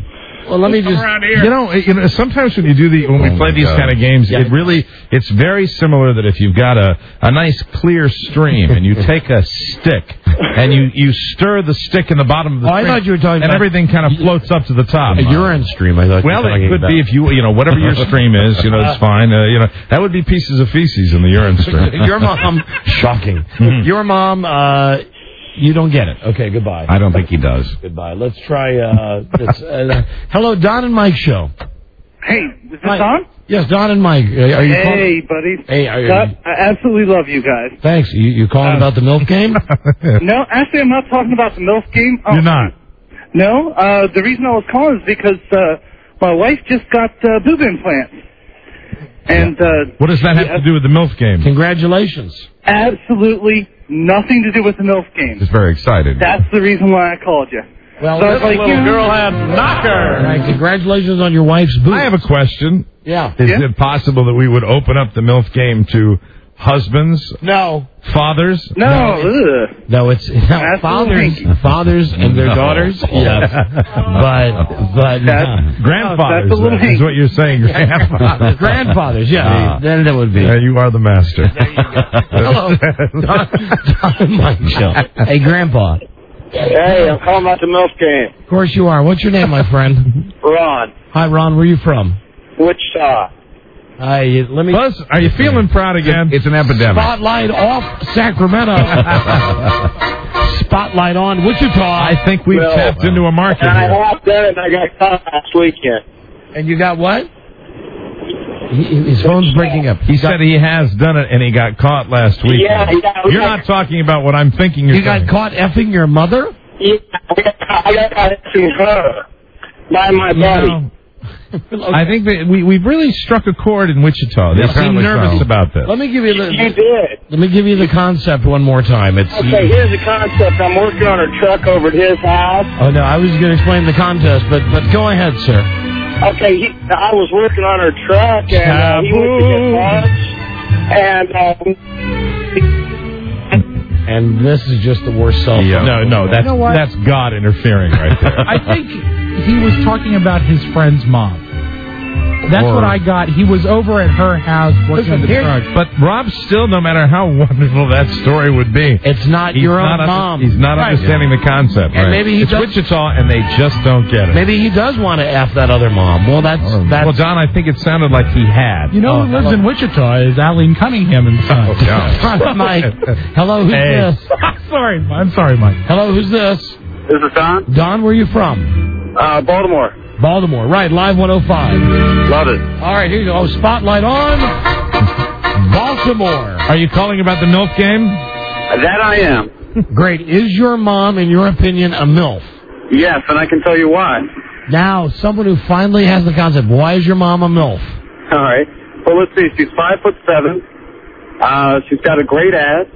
Well, let me just. You know, you know, sometimes when you do the when we Oh play my these God. kind of games, Yeah. it really it's very similar that if you've got a, a nice clear stream and you take a stick and you, you stir the stick in the bottom of the Oh, I stream, thought you were talking and about- everything kind of floats up to the top. A urine stream, I thought. you Well, were it talking could about. be if you you know whatever your stream is, you know, it's fine. Uh, you know, that would be pieces of feces in the urine stream. Your mom, shocking. Your mom, uh, you don't get it. Okay, goodbye. I don't think he does. Goodbye. Let's try. Uh, let's, uh, hello, Don and Mike show. Hey, is this Hi. on? Yes, Don and Mike. Uh, are you hey, calling? buddy. Hey, are you? God, I absolutely love you guys. Thanks. You, you calling about the MILF game? No, actually, I'm not talking about the MILF game. Oh, You're not. No, uh, the reason I was calling is because uh, my wife just got uh, boob implants. And uh, What does that have to do with the MILF game? Congratulations. absolutely nothing to do with the MILF game. Just very excited. That's the reason why I called you. Well, so I was like, you know, had knocker. All right, congratulations on your wife's boobs. I have a question. Yeah. Is Yeah? it possible that we would open up the MILF game to husbands, No. fathers? no, ugh. No, it's no, That's fathers, hanky. fathers and their No. daughters. Yes, but but That's- Grandfathers, that's a little uh, is hanky. what you're saying. Grandfathers. grandfathers. Yeah, Ah. then that would be. Yeah, you are the master. Hello, Don, Don and Mike show. Hey, Grandpa. Hey, I'm calling about the MILF game. Of course you are. What's your name, my friend? Ron, Hi, Ron. Where are you from? Wichita. Hi. Let me. Buzz, are you feeling proud again? It's an epidemic. Spotlight off Sacramento. Spotlight on Wichita. I think we've Well, tapped into a market And I here. have done it, and I got caught last weekend. And you got what? He, his phone's breaking up. He said he has done it and he got caught last week. Yeah, yeah, we You're got- not talking about what I'm thinking you're You got saying. caught effing your mother? Yeah, I got I got caught to her by my buddy. No. I think that we we really struck a chord in Wichita. They Yeah, seem apparently nervous so. about this. Let me give you the. You did. Let me give you the concept one more time. It's. Okay, here's the concept. I'm working on a truck over at his house. Oh no, I was going to explain the contest, but but go ahead, sir. Okay, he, I was working on her truck, and uh, he went to get lunch, and um, And this is just the worst cell phone. No, no, that's You know what? that's God interfering right there. I think he was talking about his friend's mom. That's Or- what I got. He was over at her house working on the Here- truck. but Rob still, no matter how wonderful that story would be, It's not he's your not own under- mom. He's not Right. understanding the concept. And right. maybe he it's does- Wichita, and they just don't get it. Maybe he does want to F that other mom. Well, that's that's. well, Don, I think it sounded like he had. You know Oh, who lives hello. in Wichita is Aline Cunningham and Son. Oh, yeah. Mike. Hello, who's Hey. this? sorry, I'm sorry, Mike. Hello, who's this? This is Don. Don, where are you from? Uh, Baltimore. Baltimore. Right, live one oh five. Love it. All right, here you go. Spotlight on Baltimore. Are you calling about the MILF game? That I am. Great. Is your mom, in your opinion, a MILF? Yes, and I can tell you why. Now, someone who finally has the concept. Why is your mom a MILF? All right. Well, let's see. She's five foot seven. Uh, she's got a great ass,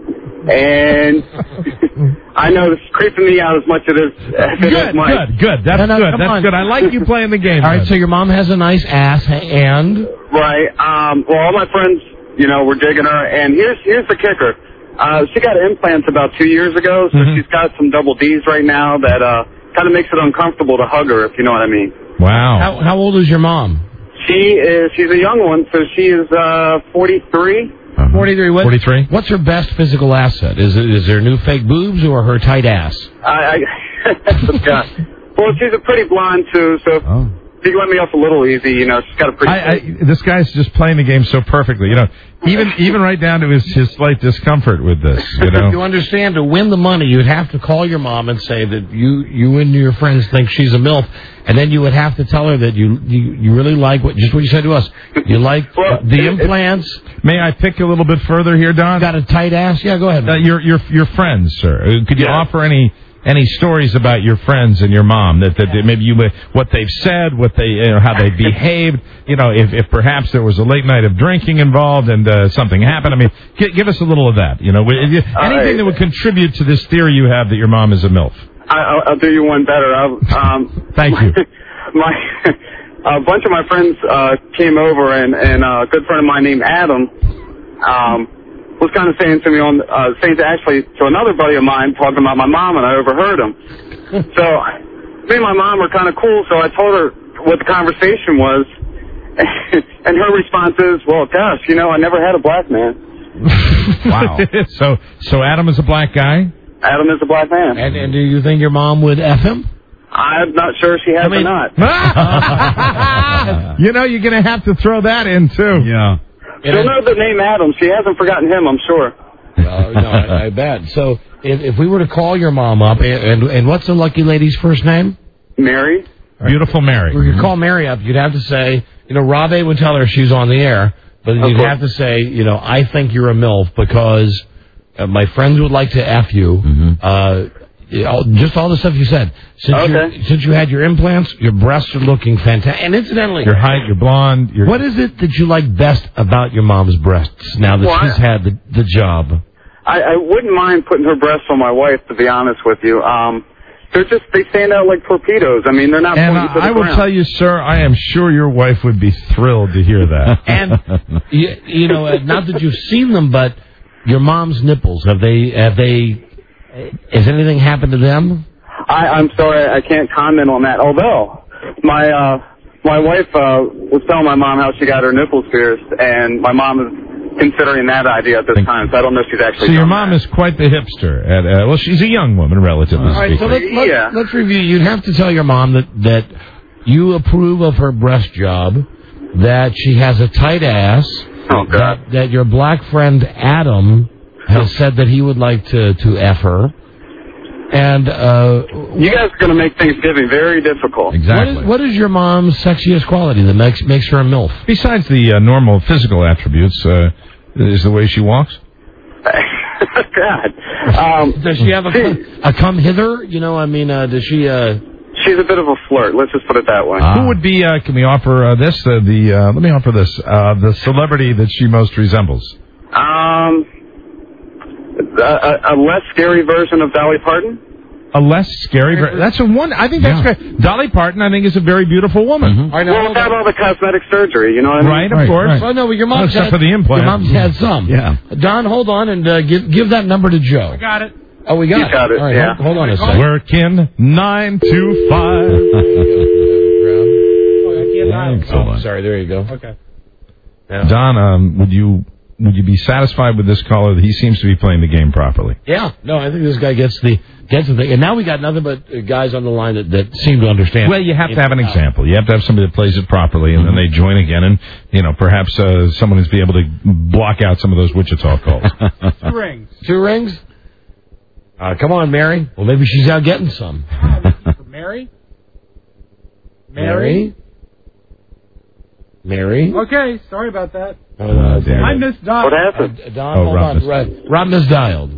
and I know it's creeping me out as much as it is. As it is Good, Mike. good, good. That's No, no, good. come That's on. good. I like you playing the game. All right, Bud. so your mom has a nice ass, and Right. Um, well, all my friends, you know, were digging her, and here's here's the kicker. Uh, she got implants about two years ago, so Mhm. she's got some double D's right now that uh, kind of makes it uncomfortable to hug her, if you know what I mean. Wow. how, how old is your mom? She is she's a young one, so she is uh, forty-three. forty-three. What, forty-three? What's her best physical asset? Is it is there new fake boobs or her tight ass? I, I yeah. Well, she's a pretty blonde too, so if Oh. you let me off a little easy, you know, she's got a pretty. I, I, this guy's just playing the game so perfectly. You know, even even right down to his, his slight discomfort with this. You know. You understand, to win the money, you'd have to call your mom and say that you, you and your friends think she's a MILF, and then you would have to tell her that you you, you really like what just what you said to us. You like Well, the it- implants. May I pick a little bit further here, Don? Got a tight ass? Yeah, go ahead. Uh, your your your friends, sir. Uh, Could you Yeah. offer any any stories about your friends and your mom that, that that maybe you what they've said, what they you know, how they behaved? You know, if if perhaps there was a late night of drinking involved and uh, something happened. I mean, give, give us a little of that. You know, if you- anything right. that would contribute to this theory you have that your mom is a MILF. I, I'll, I'll do you one better. I'll, um, Thank you. My a bunch of my friends uh, came over, and and uh, a good friend of mine named Adam um, was kind of saying to me on uh, saying to actually to another buddy of mine talking about my mom, and I overheard him. So me and my mom are kind of cool, so I told her what the conversation was, and her response is, well, gosh, you know, I never had a black man. Wow. so, so Adam is a black guy? Adam is a black man. And, and do you think your mom would F him? I'm not sure if she has I mean, or not. You know, you're going to have to throw that in, too. Yeah. She'll know the name Adam. She hasn't forgotten him, I'm sure. Uh, no, I, I bet. So if, if we were to call your mom up, and, and, and what's the lucky lady's first name? Mary. Beautiful Mary. We could call Mary up. You'd have to say, you know, Rob A would tell her she's on the air, but you'd course. have to say, you know, I think you're a MILF because uh, my friends would like to F you. Mm-hmm. Uh, you know, just all the stuff you said. Since, Okay. you since you had your implants, your breasts are looking fantastic. And incidentally, Your height, you're blonde. You're... what is it that you like best about your mom's breasts now that Well, she's I- had the, the job? I, I wouldn't mind putting her breasts on my wife, to be honest with you. Um, they're just, they stand out like torpedoes. I mean, they're not And pointing to the I will ground. tell you, sir, I am sure your wife would be thrilled to hear that. And you, you know, uh, not that you've seen them, but your mom's nipples, have they, have they, has anything happened to them? I, I'm sorry, I can't comment on that. Although, my, uh, my wife, uh, was telling my mom how she got her nipples pierced, and my mom is considering that idea at this time, so I don't know if she's actually So your done mom that. is quite the hipster. At, uh, well, she's a young woman, relatively All right, so speaking. let's, let's, let's review. You'd have to tell your mom that, that you approve of her breast job, that she has a tight ass, oh, God. That, that your black friend Adam has said that he would like to, to F her. And uh, You guys are going to make Thanksgiving very difficult. Exactly. what is, what is your mom's sexiest quality that makes makes her a MILF? Besides the uh, normal physical attributes, uh, is the way she walks? God. Um, Does she have a, a come hither? You know, I mean, uh, does she... Uh, she's a bit of a flirt, let's just put it that way. Who would be, uh, can we offer uh, this, uh, the, uh, let me offer this, uh, the celebrity that she most resembles? Um, a, a, a less scary version of Dolly Parton? A less scary, ver- that's a one, I think that's great. Dolly Parton, I think, is a very beautiful woman. all right, now, Well, hold without on. all the cosmetic surgery, you know what I mean? Right, of Right, course. right. Well, no, but your mom's Except had, for the implant. Your mom's had some. Yeah. Don, hold on and uh, give give that number to Joe. I got it. Oh, we got You it. got it, All right, yeah. hold, hold on a second. Working nine to five. Oh, I can't lie. Oh, sorry. There you go. Okay. Don, um, would you would you be satisfied with this caller that he seems to be playing the game properly? Yeah. No, I think this guy gets the gets the thing. And now we got nothing but uh, guys on the line that, that seem to understand. Well, you have to have an example. You have to have somebody that plays it properly, and then they join again, and you know perhaps uh, someone is be able to block out some of those Wichita calls. Two rings. Two rings? Uh, come on, Mary. Well, maybe she's out getting some. For Mary? Mary? Mary? Okay, sorry about that. Oh, no, damn I it. missed Don. What happened? Uh, Don, Oh, hold Rob on. missed- Right. Rob misdialed.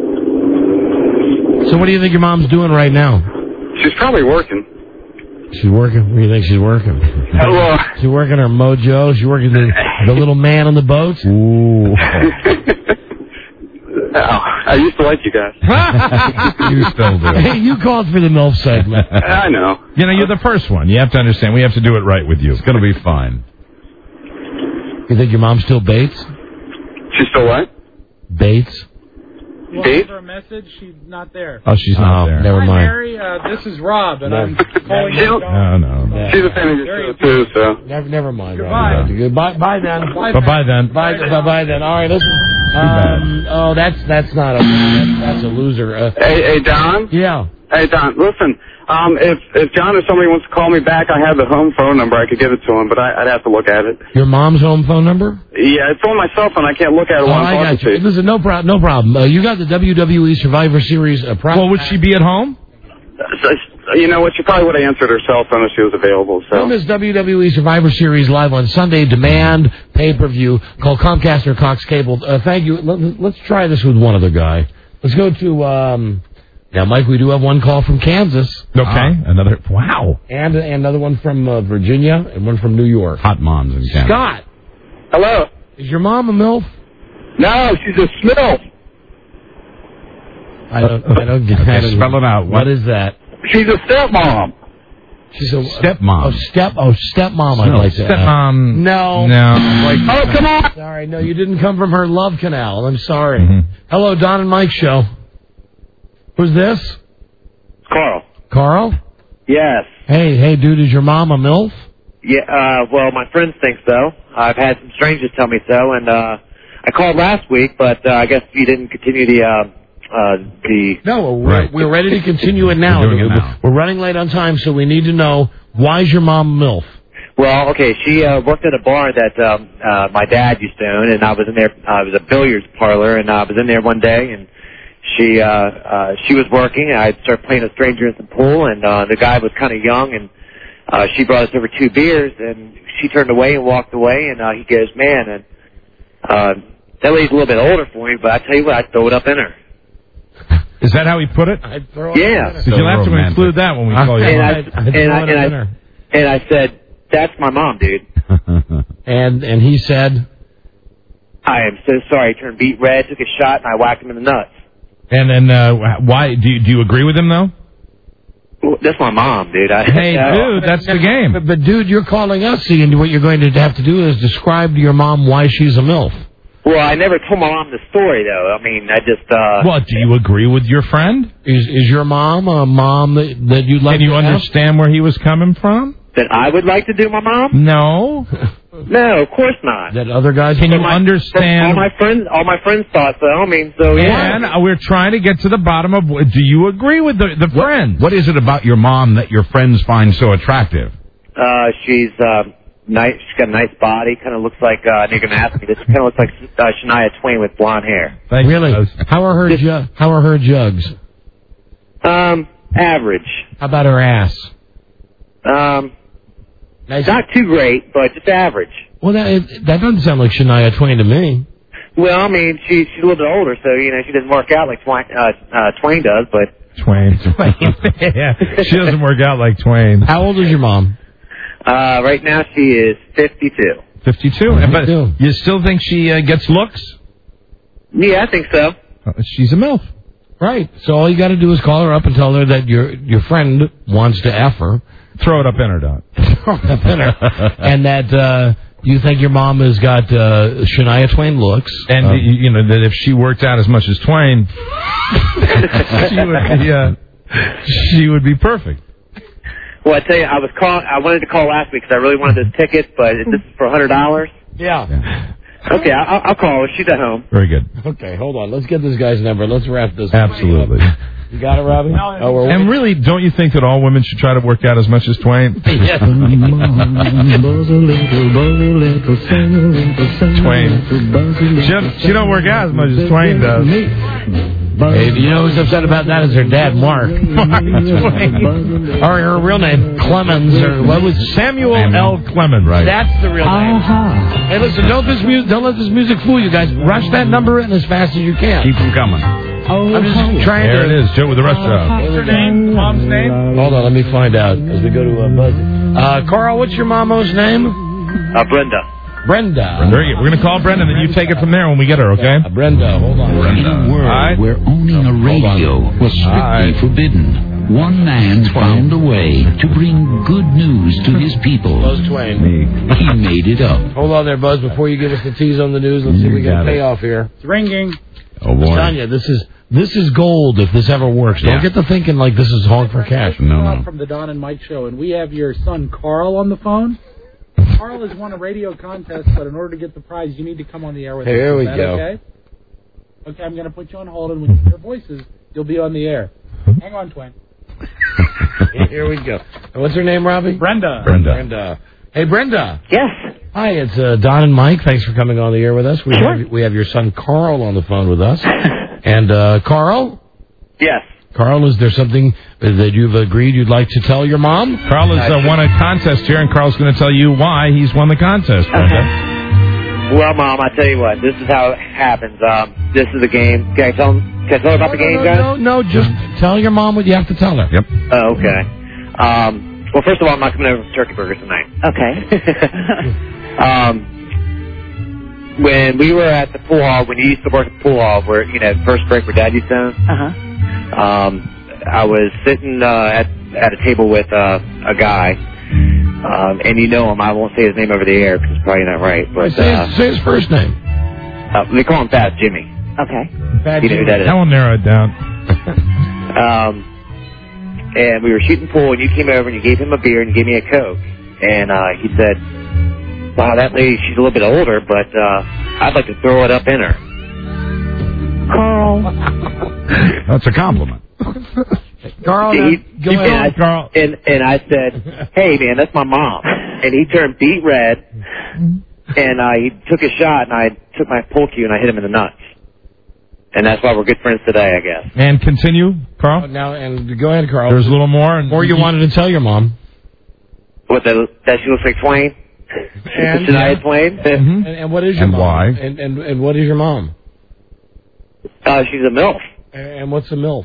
So what do you think your mom's doing right now? She's probably working. She's working. Where do you think she's working? Well, She's working her mojo. She's working the, the little man on the boat. Ooh. oh, I used to like you guys. You still do. Hey, you called for the MILF segment. I know. You know, you're the first one. You have to understand. We have to do it right with you. It's going to be fine. You think your mom's still Bates? She's still what? Bates? Well, Dave? leave her a message. She's not there. Oh, she's not Oh, there. never Hi, mind. Mary. Uh, this is Rob, and No. I'm calling She'll- you. No, no. Yeah. She's a fan of your There show, you too, so. Never, never mind. Goodbye. Rob. Goodbye. Bye then. Bye, Bye-bye then. Bye, bye, bye then. All right, listen. Um, oh, that's that's not a that's, that's a loser. Uh, Hey, hey, Don? yeah. Hey, Don, listen. Um, if, if John or somebody wants to call me back, I have the home phone number. I could give it to him, but I, I'd have to look at it. Your mom's home phone number? Yeah, it's on my cell phone. I can't look at it Oh, while I'm I talking got you. to you. Listen, no problem. No problem. Uh, you got the W W E Survivor Series. Uh, pro- Well, would she be at home? So, you know what? She probably would have answered her cell phone if she was available. So. Film is W W E Survivor Series live on Sunday. Demand pay-per-view. Call Comcast or Cox Cable. Uh, thank you. Let, let's try this with one other guy. Let's go to... Um, now, Mike, we do have one call from Kansas. Okay. Another. Wow. And, and another one from uh, Virginia and one from New York. Hot moms in Canada. Scott, Hello? is your mom a MILF? No, she's a Smith. I don't, I don't get Okay, that. spell it out. What is that? She's a stepmom. She's a Stepmom. Oh, step. Oh, stepmom. I'd No, like to. add. Stepmom. No. No. Oh, come on. Sorry, no, you didn't come from her love canal. I'm sorry. Mhm. Hello, Don and Mike show. Who's this? Carl. Carl? Yes. Hey, hey, dude, is your mom a MILF? Yeah, uh, well, my friends think so. I've had some strangers tell me so, and uh, I called last week, but uh, I guess you didn't continue the, uh, uh, the... No, we're, we're ready to continue it now. We're doing it now. We're running late on time, so we need to know, why is your mom a MILF? Well, okay, she uh, worked at a bar that um, uh, my dad used to own, and I was in there. Uh, it was a billiards parlor, and I was in there one day, and she uh, uh, she was working, and I started playing a stranger in some pool, and uh, the guy was kind of young, and uh, she brought us over two beers, and she turned away and walked away, and uh, he goes, man, and uh, that lady's a little bit older for me, but I tell you what, I'd throw it up in her. Is that how he put it? I'd throw Yeah. Because you'll have to include that when we call you. And I, I'd- I'd and, throw I, it and, in I, her. and I said, that's my mom, dude. And and he said, I am so sorry. He turned beet red, took a shot, and I whacked him in the nuts. And then, uh, why do you, do you agree with him though? Well, that's my mom, dude. I, Hey, I, dude, that's the game. But, but dude, you're calling us, see, and what you're going to have to do is describe to your mom why she's a MILF. Well, I never told my mom the story, though. I mean, I just... uh What, do you agree with your friend? Is is your mom a mom that, that you'd like Can you to have? understand where he was coming from? That I would like to do my mom? No. No, of course not. That other guys Can you All my- understand? All my friends, all my friends thought so. I mean, so yeah. And we're trying to get to the bottom of, do you agree with the, the friend? What is it about your mom that your friends find so attractive? Uh, she's uh, nice. She's got a nice body. Kind of looks like. Uh, you're gonna ask me this. Kind of looks like uh, Shania Twain with blonde hair. Really? How are her ju- How are her jugs? Um, average. How about her ass? Um, not too great, but just average. Well, that it, that doesn't sound like Shania Twain to me. Well, I mean, she, she's a little bit older, so you know she doesn't work out like Twain, uh, uh, Twain does. But Twain. Twain. Yeah, she doesn't work out like Twain. How old is your mom? uh, right now she is fifty-two. fifty-two. And But you still think she uh, gets looks? Yeah, I think so. Uh, she's a MILF. Right. So all you got to do is call her up and tell her that your your friend wants to F her. Throw it up in her, Don. Throw it up in her. And that uh, you think your mom has got uh, Shania Twain looks. And, Um, you, you know, that if she worked out as much as Twain, she would be, uh, she would be perfect. Well, I tell you, I was call. I wanted to call last week because I really wanted this ticket, but this is for a hundred dollars. Yeah. Okay, I'll, I'll call her. She's at home. Very good. Okay, hold on. Let's get this guy's number. Let's wrap this. Absolutely. You got it, Robbie? Oh, we're And really, don't you think that all women should try to work out as much as Twain? Yes. Twain. She, she don't work out as much as Twain does. Hey, you know who's upset about that is her dad, Mark. Mark Twain. Or her real name, Clemens, or what was Samuel L. Clemens, right? That's the real name. Uh-huh. Hey, listen, don't this music, don't let this music fool you guys. Rush that number in as fast as you can. Keep them coming. I'm just trying There to. it is, Joe with the rush job. What's her name? Mom's name? Hold on, let me find out as we go to uh, Buzzy. Uh, Carl, what's your mama's name? Uh, Brenda. Brenda. Very good. We're going to call Brenda, then you take it from there when we get her, okay? Uh, Brenda, hold on. Brenda. In a world All right. where owning a radio was strictly right. forbidden, one man found a way to bring good news to his people. Buzz Twain. He made it up. Hold on there, Buzz, before you give us the tease on the news. Let's see if we got get a it. payoff here. It's ringing. Oh, I'm boy. telling you, this is, this is gold if this ever works. Don't Yeah. get to thinking like this is hog for cash. No, no. From the Don and Mike show, and we have your son Carl on the phone. Carl has won a radio contest, but in order to get the prize, you need to come on the air with us. Here Is we that go. Okay. Okay, I'm going to put you on hold, and when you hear voices, you'll be on the air. Hang on, Twain. Here we go. And what's her name, Robbie? Brenda. Brenda. Brenda. Hey, Brenda. Yes. Hi, it's uh, Don and Mike. Thanks for coming on the air with us. We Sure. have we have your son Carl on the phone with us. And uh, Carl, Yes. Carl, is there something that you've agreed you'd like to tell your mom? Carl has uh, won a contest here, and Carl's going to tell you why he's won the contest, Brenda. Well, Mom, I tell you what. This is how it happens. Um, this is a game. Can I tell him? Can I tell her about the game, no, guys? no, no, just tell your mom what you have to tell her. Yep. Oh, okay. Um, well, first of all, I'm not coming over for turkey burgers tonight. Okay. um, when we were at the pool hall, when you used to work at the pool hall, where you know first break where Dad used to own, Uh-huh. um, I was sitting uh, at at a table with uh, a guy, um, and you know him. I won't say his name over the air because it's probably not right. But say, uh, his, say his first name. uh, they call him Fat Jimmy. Okay. Bad You know who that is? That will narrow it down. Um, and we were shooting pool, and you came over and you gave him a beer and you gave me a Coke. And uh, he said, wow, that lady, she's a little bit older, but uh, I'd like to throw it up in her. Carl. That's a compliment. Carl, he, go and ahead. I, Carl. And, and I said, hey, man, that's my mom. And he turned beet red, and uh, he took a shot, and I took my pool cue, and I hit him in the nuts. And that's why we're good friends today, I guess. And continue, Carl. Now, and go ahead, Carl. There's a little more. And or you wanted to tell your mom. What, the, that she looks like Twain? And, Shania yeah. Twain? And, and what is your And mom? why? And, and, and what is your mom? Uh, she's a MILF. And what's a MILF?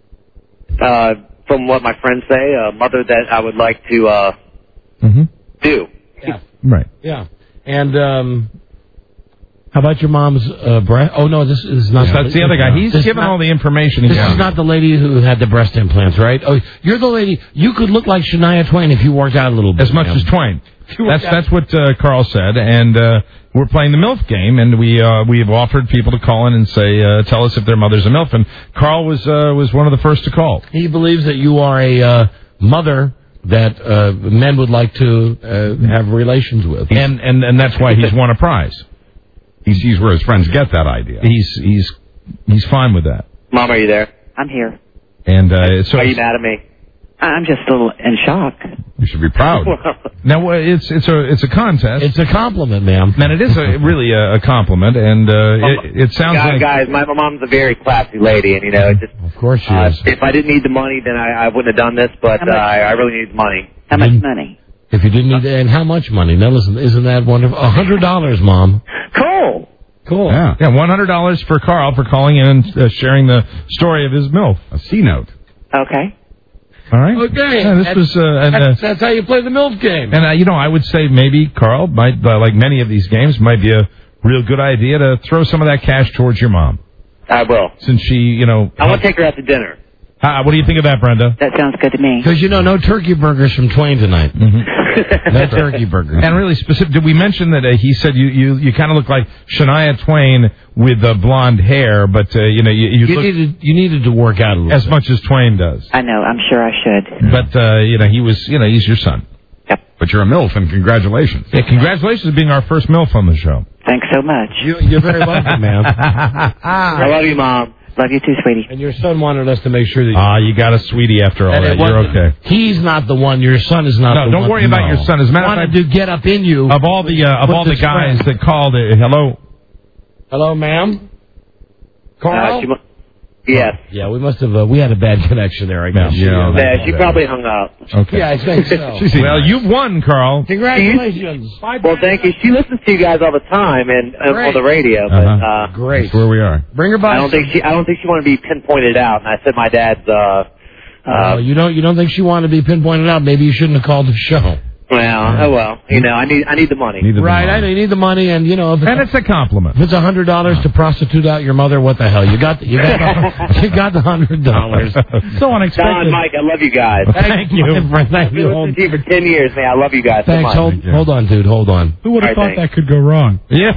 Uh, from what my friends say, a mother that I would like to uh, mm-hmm. do. Yeah. Right. Yeah. And um, how about your mom's uh, breast? Oh, no, this is not. That's the other guy. He's this given not, all the information. This Yeah. is not the lady who had the breast implants, right? Oh, you're the lady. You could look like Shania Twain if you worked out a little bit. As much ma'am. as Twain. You That's worked that's what uh, Carl said, and uh, we're playing the MILF game, and we uh, we have offered people to call in and say, uh, tell us if their mother's a MILF, and Carl was uh, was one of the first to call. He believes that you are a uh, mother that uh, men would like to uh, have relations with, and and and that's why he's won a prize. He sees where his friends get that idea. He's he's he's fine with that. Mom, are you there? I'm here. And uh, so Are you mad at me? I'm just a little in shock. You should be proud. Now uh, it's it's a it's a contest. It's a compliment, ma'am. Man, it is a, really a, a compliment, and uh, it, it sounds guys, like guys, my, my mom's a very classy lady, and you know, it just of course she uh, is. if I didn't need the money, then I, I wouldn't have done this. But uh, I, I really need the money. How much money? If you didn't need, and how much money? Now listen, isn't that wonderful? A hundred dollars, Mom. Cool. Cool. yeah, yeah, one hundred dollars for Carl for calling in and uh, sharing the story of his MILF. A C note. Okay. All right. Okay. Yeah, this That's- was uh, and, uh, That's, that's how you play the MILF game. and uh, you know, I would say maybe Carl might, uh, like many of these games, might be a real good idea to throw some of that cash towards your mom, I will. since she, you know. I want to take her out to dinner. Uh, what do you think of that, Brenda? That sounds good to me. Because, you know, no turkey burgers from Twain tonight. Mm-hmm. No turkey burgers. And really specific, did we mention that uh, he said you, you, you kind of look like Shania Twain with uh, blonde hair, but, uh, you know, you, you, You look needed, you needed to work out a little as bit. much as Twain does. I know. I'm sure I should. But, uh, you know, he was, you know, he's your son. But you're a MILF, and congratulations. Yeah, congratulations on being our first MILF on the show. Thanks so much. You, you're very welcome, ma'am. I love you, Mom. Love you too, sweetie. And your son wanted us to make sure that you... Ah, you got a sweetie after all And that. it You're wasn't- okay. He's not the one. Your son is not No, the don't one. worry about your son. As a matter of wanted fact, to get up in you. Of all the uh, of with all the this guys friend. that called, uh, hello, Hello, ma'am? Carl? Uh, she mu- yes. Yeah, we must have... Uh, we had a bad connection there, I guess. Yeah, Yeah, she probably hung up. okay. Yeah, I think so. Well, you've won, Carl. Congratulations. Well, thank you. She listens to you guys all the time and uh, Great. on the radio, but Uh-huh. uh, Great. That's where we are. Bring her by. I don't think she. I don't think she wanted to be pinpointed out. And I said my dad's. Uh, Uh, uh, you don't. You don't think she wanted to be pinpointed out? Maybe you shouldn't have called the show. well, oh well. You know, I need. I need the money. Need the Right. money. I know you need the money, and you know, if And it's, it's a compliment. if it's a hundred dollars to prostitute out your mother, what the hell? You got. The, you got. The, you got the hundred dollars. So unexpected. Don, Mike, I love you guys. Thank you. my friend. Thank I've you. been Hold, listening to you for ten years, man. I love you guys thanks. so much. Hold, hold on, dude. Hold on. Who would have All right, thought thanks. that could go wrong? Yeah.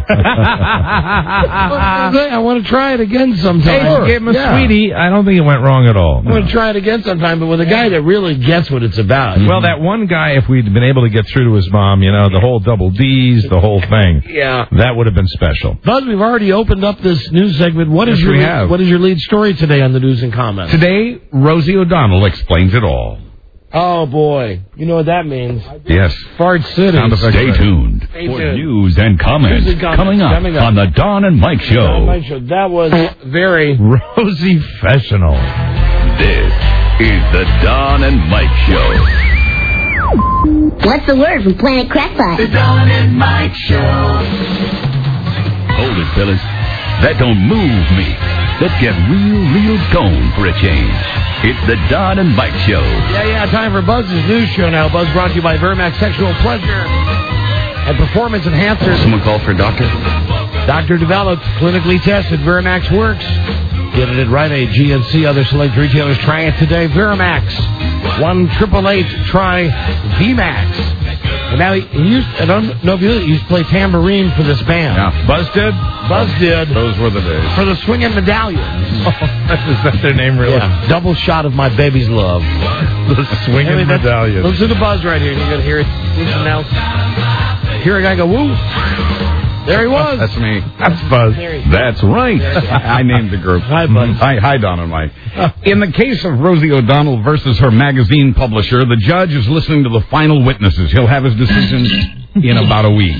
I want to try it again sometime. Hey, you gave him a Yeah. sweetie. I don't think it went wrong at all. I want to try it again sometime, but with a guy that really gets what it's about. Well, that one guy, if we'd been able to get through to his mom, you know, the whole double D's, the whole thing, Yeah. that would have been special. Buzz, we've already opened up this news segment. What is Yes, your we lead- have. what is your lead story today on the news and comments? Today, Rosie O'Donnell explains it all. Oh boy, you know what that means? Yes. Fart City. Sound effects. Stay tuned Stay for tuned. news and comments, News and comments coming, up coming up. on the Don and Mike Don Show. Mike Show. That was very Rosie Fessional. This is the Don and Mike Show. What's the word from Planet Crackpot? The Don and Mike Show. Hold it, fellas. That don't move me. Let's get real, real gone for a change. It's the Don and Mike Show. Yeah, yeah, time for Buzz's news show now. Buzz brought to you by Vermax Sexual Pleasure and Performance Enhancers. Someone call for a doctor? Doctor developed, clinically tested, Vermax works. Get it at Rite Aid, G N C, other select retailers. Try it today. Vermax. one triple eight try V MAX. And now he, he used, I don't know if you knew, he used to play tambourine for this band. Yeah. Buzz did? Buzz did. Those were the days. For the Swingin' Medallions. Oh, is that their name, really? Yeah. Double shot of my baby's love. The Swingin' anyway, Medallions. Listen to Buzz right here. You're going to hear it. Now, hear a guy go, woo. There he was. That's me. That's Buzz. That's right. I named the group. Hi, Buzz. Hi, hi, Don and Mike. In the case of Rosie O'Donnell versus her magazine publisher, the judge is listening to the final witnesses. He'll have his decision in about a week.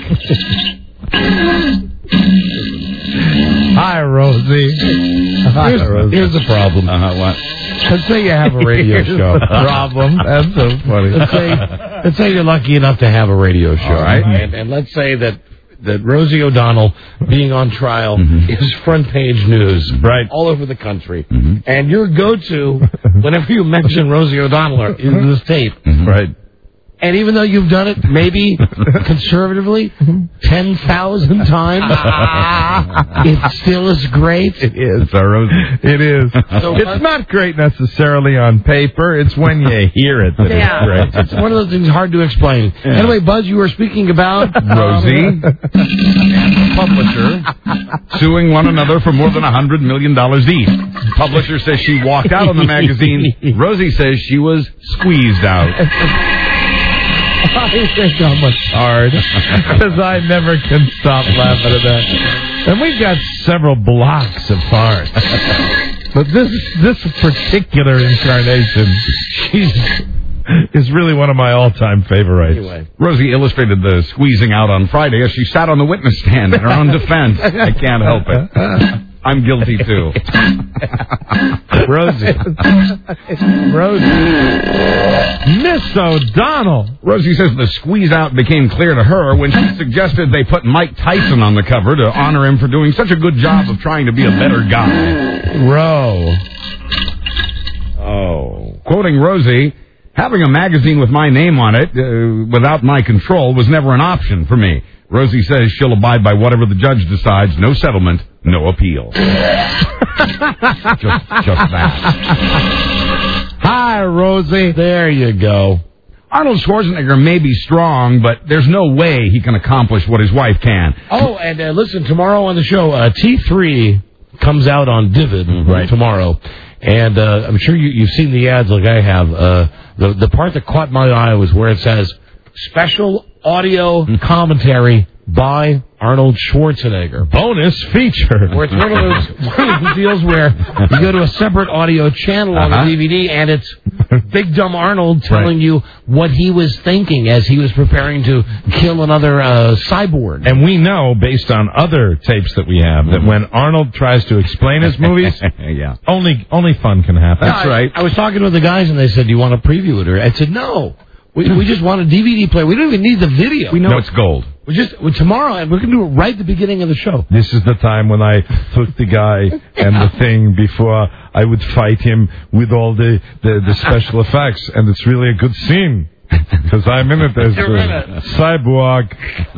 Hi, Rosie. Hi, here's, Rosie. Here's the problem. Uh-huh, what? Let's say you have a radio here's show. The problem. That's so funny. Let's say, let's say you're lucky enough to have a radio show. All right. And, and let's say that that Rosie O'Donnell being on trial mm-hmm. is front page news right. all over the country. Mm-hmm. And your go-to, whenever you mention Rosie O'Donnell, is this tape. Mm-hmm. Right. And even though you've done it, maybe conservatively, ten thousand times, it still is great. It is. It's our Rosie. It is. So it's not great necessarily on paper. It's when you hear it that yeah. it's great. It's one of those things hard to explain. Yeah. Anyway, Buzz, you were speaking about Rosie and the publisher suing one another for more than one hundred million dollars each. The publisher says she walked out on the magazine. Rosie says she was squeezed out. I think I'm a hard because I never can stop laughing at that. And we've got several blocks of farts. But this this particular incarnation is really one of my all-time favorites. Anyway. Rosie illustrated the squeezing out on Friday as she sat on the witness stand in her own defense. I can't help it. I'm guilty, too. Rosie. Rosie. Miss O'Donnell. Rosie says the squeeze-out became clear to her when she suggested they put Mike Tyson on the cover to honor him for doing such a good job of trying to be a better guy. Ro. Oh. Quoting Rosie, having a magazine with my name on it uh, without my control was never an option for me. Rosie says she'll abide by whatever the judge decides. No settlement, no appeal. just, just that. Hi, Rosie. There you go. Arnold Schwarzenegger may be strong, but there's no way he can accomplish what his wife can. Oh, and uh, listen, tomorrow on the show, uh, T three comes out on Divid mm-hmm. right tomorrow. And uh, I'm sure you, you've seen the ads like I have. Uh, the, the part that caught my eye was where it says, special audio commentary by Arnold Schwarzenegger. Bonus feature. Where it's one of those, one of those deals where you go to a separate audio channel on uh-huh. the D V D and it's Big Dumb Arnold telling right. you what he was thinking as he was preparing to kill another uh, cyborg. And we know, based on other tapes that we have, that when Arnold tries to explain his movies, yeah. only only fun can happen. No, That's right. I, I was talking with the guys and they said, do you want to preview it? Or I said, no. We, we just want a D V D player. We don't even need the video. We know no. it's gold. We just well, tomorrow, and we're going to do it right at the beginning of the show. This is the time when I took the guy and the thing before I would fight him with all the, the, the special effects, and it's really a good scene because I'm in it as a cyborg.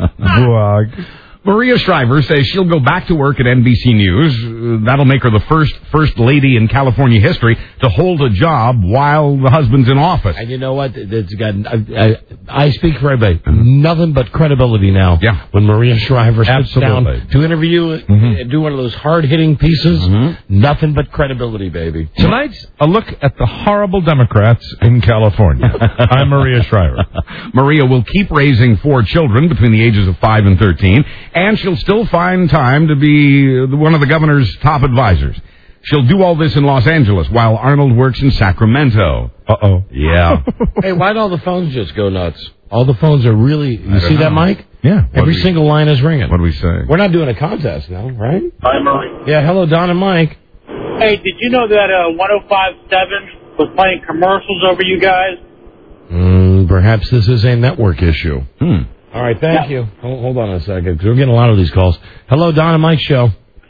Buag. Maria Shriver says she'll go back to work at N B C News. Uh, that'll make her the first first lady in California history to hold a job while the husband's in office. And you know what? It's got, I, I, I speak for everybody. Mm-hmm. Nothing but credibility now. Yeah. When Maria Shriver sits Absolutely. down to interview mm-hmm. and do one of those hard-hitting pieces, mm-hmm. nothing but credibility, baby. Tonight's a look at the horrible Democrats in California. I'm Maria Shriver. Maria will keep raising four children between the ages of five and thirteen. And she'll still find time to be one of the governor's top advisors. She'll do all this in Los Angeles while Arnold works in Sacramento. Uh-oh. Yeah. Hey, why'd all the phones just go nuts? All the phones are really... You see know. that, Mike? Yeah. Every single line is ringing. What do we say? We're not doing a contest now, right? Hi, Murray. Yeah, hello, Don and Mike. Hey, did you know that uh, one oh five point seven was playing commercials over you guys? Mm, perhaps this is a network issue. Hmm. All right, thank yeah. you. Hold, hold on a second, because we're getting a lot of these calls. Hello, Don and Mike show.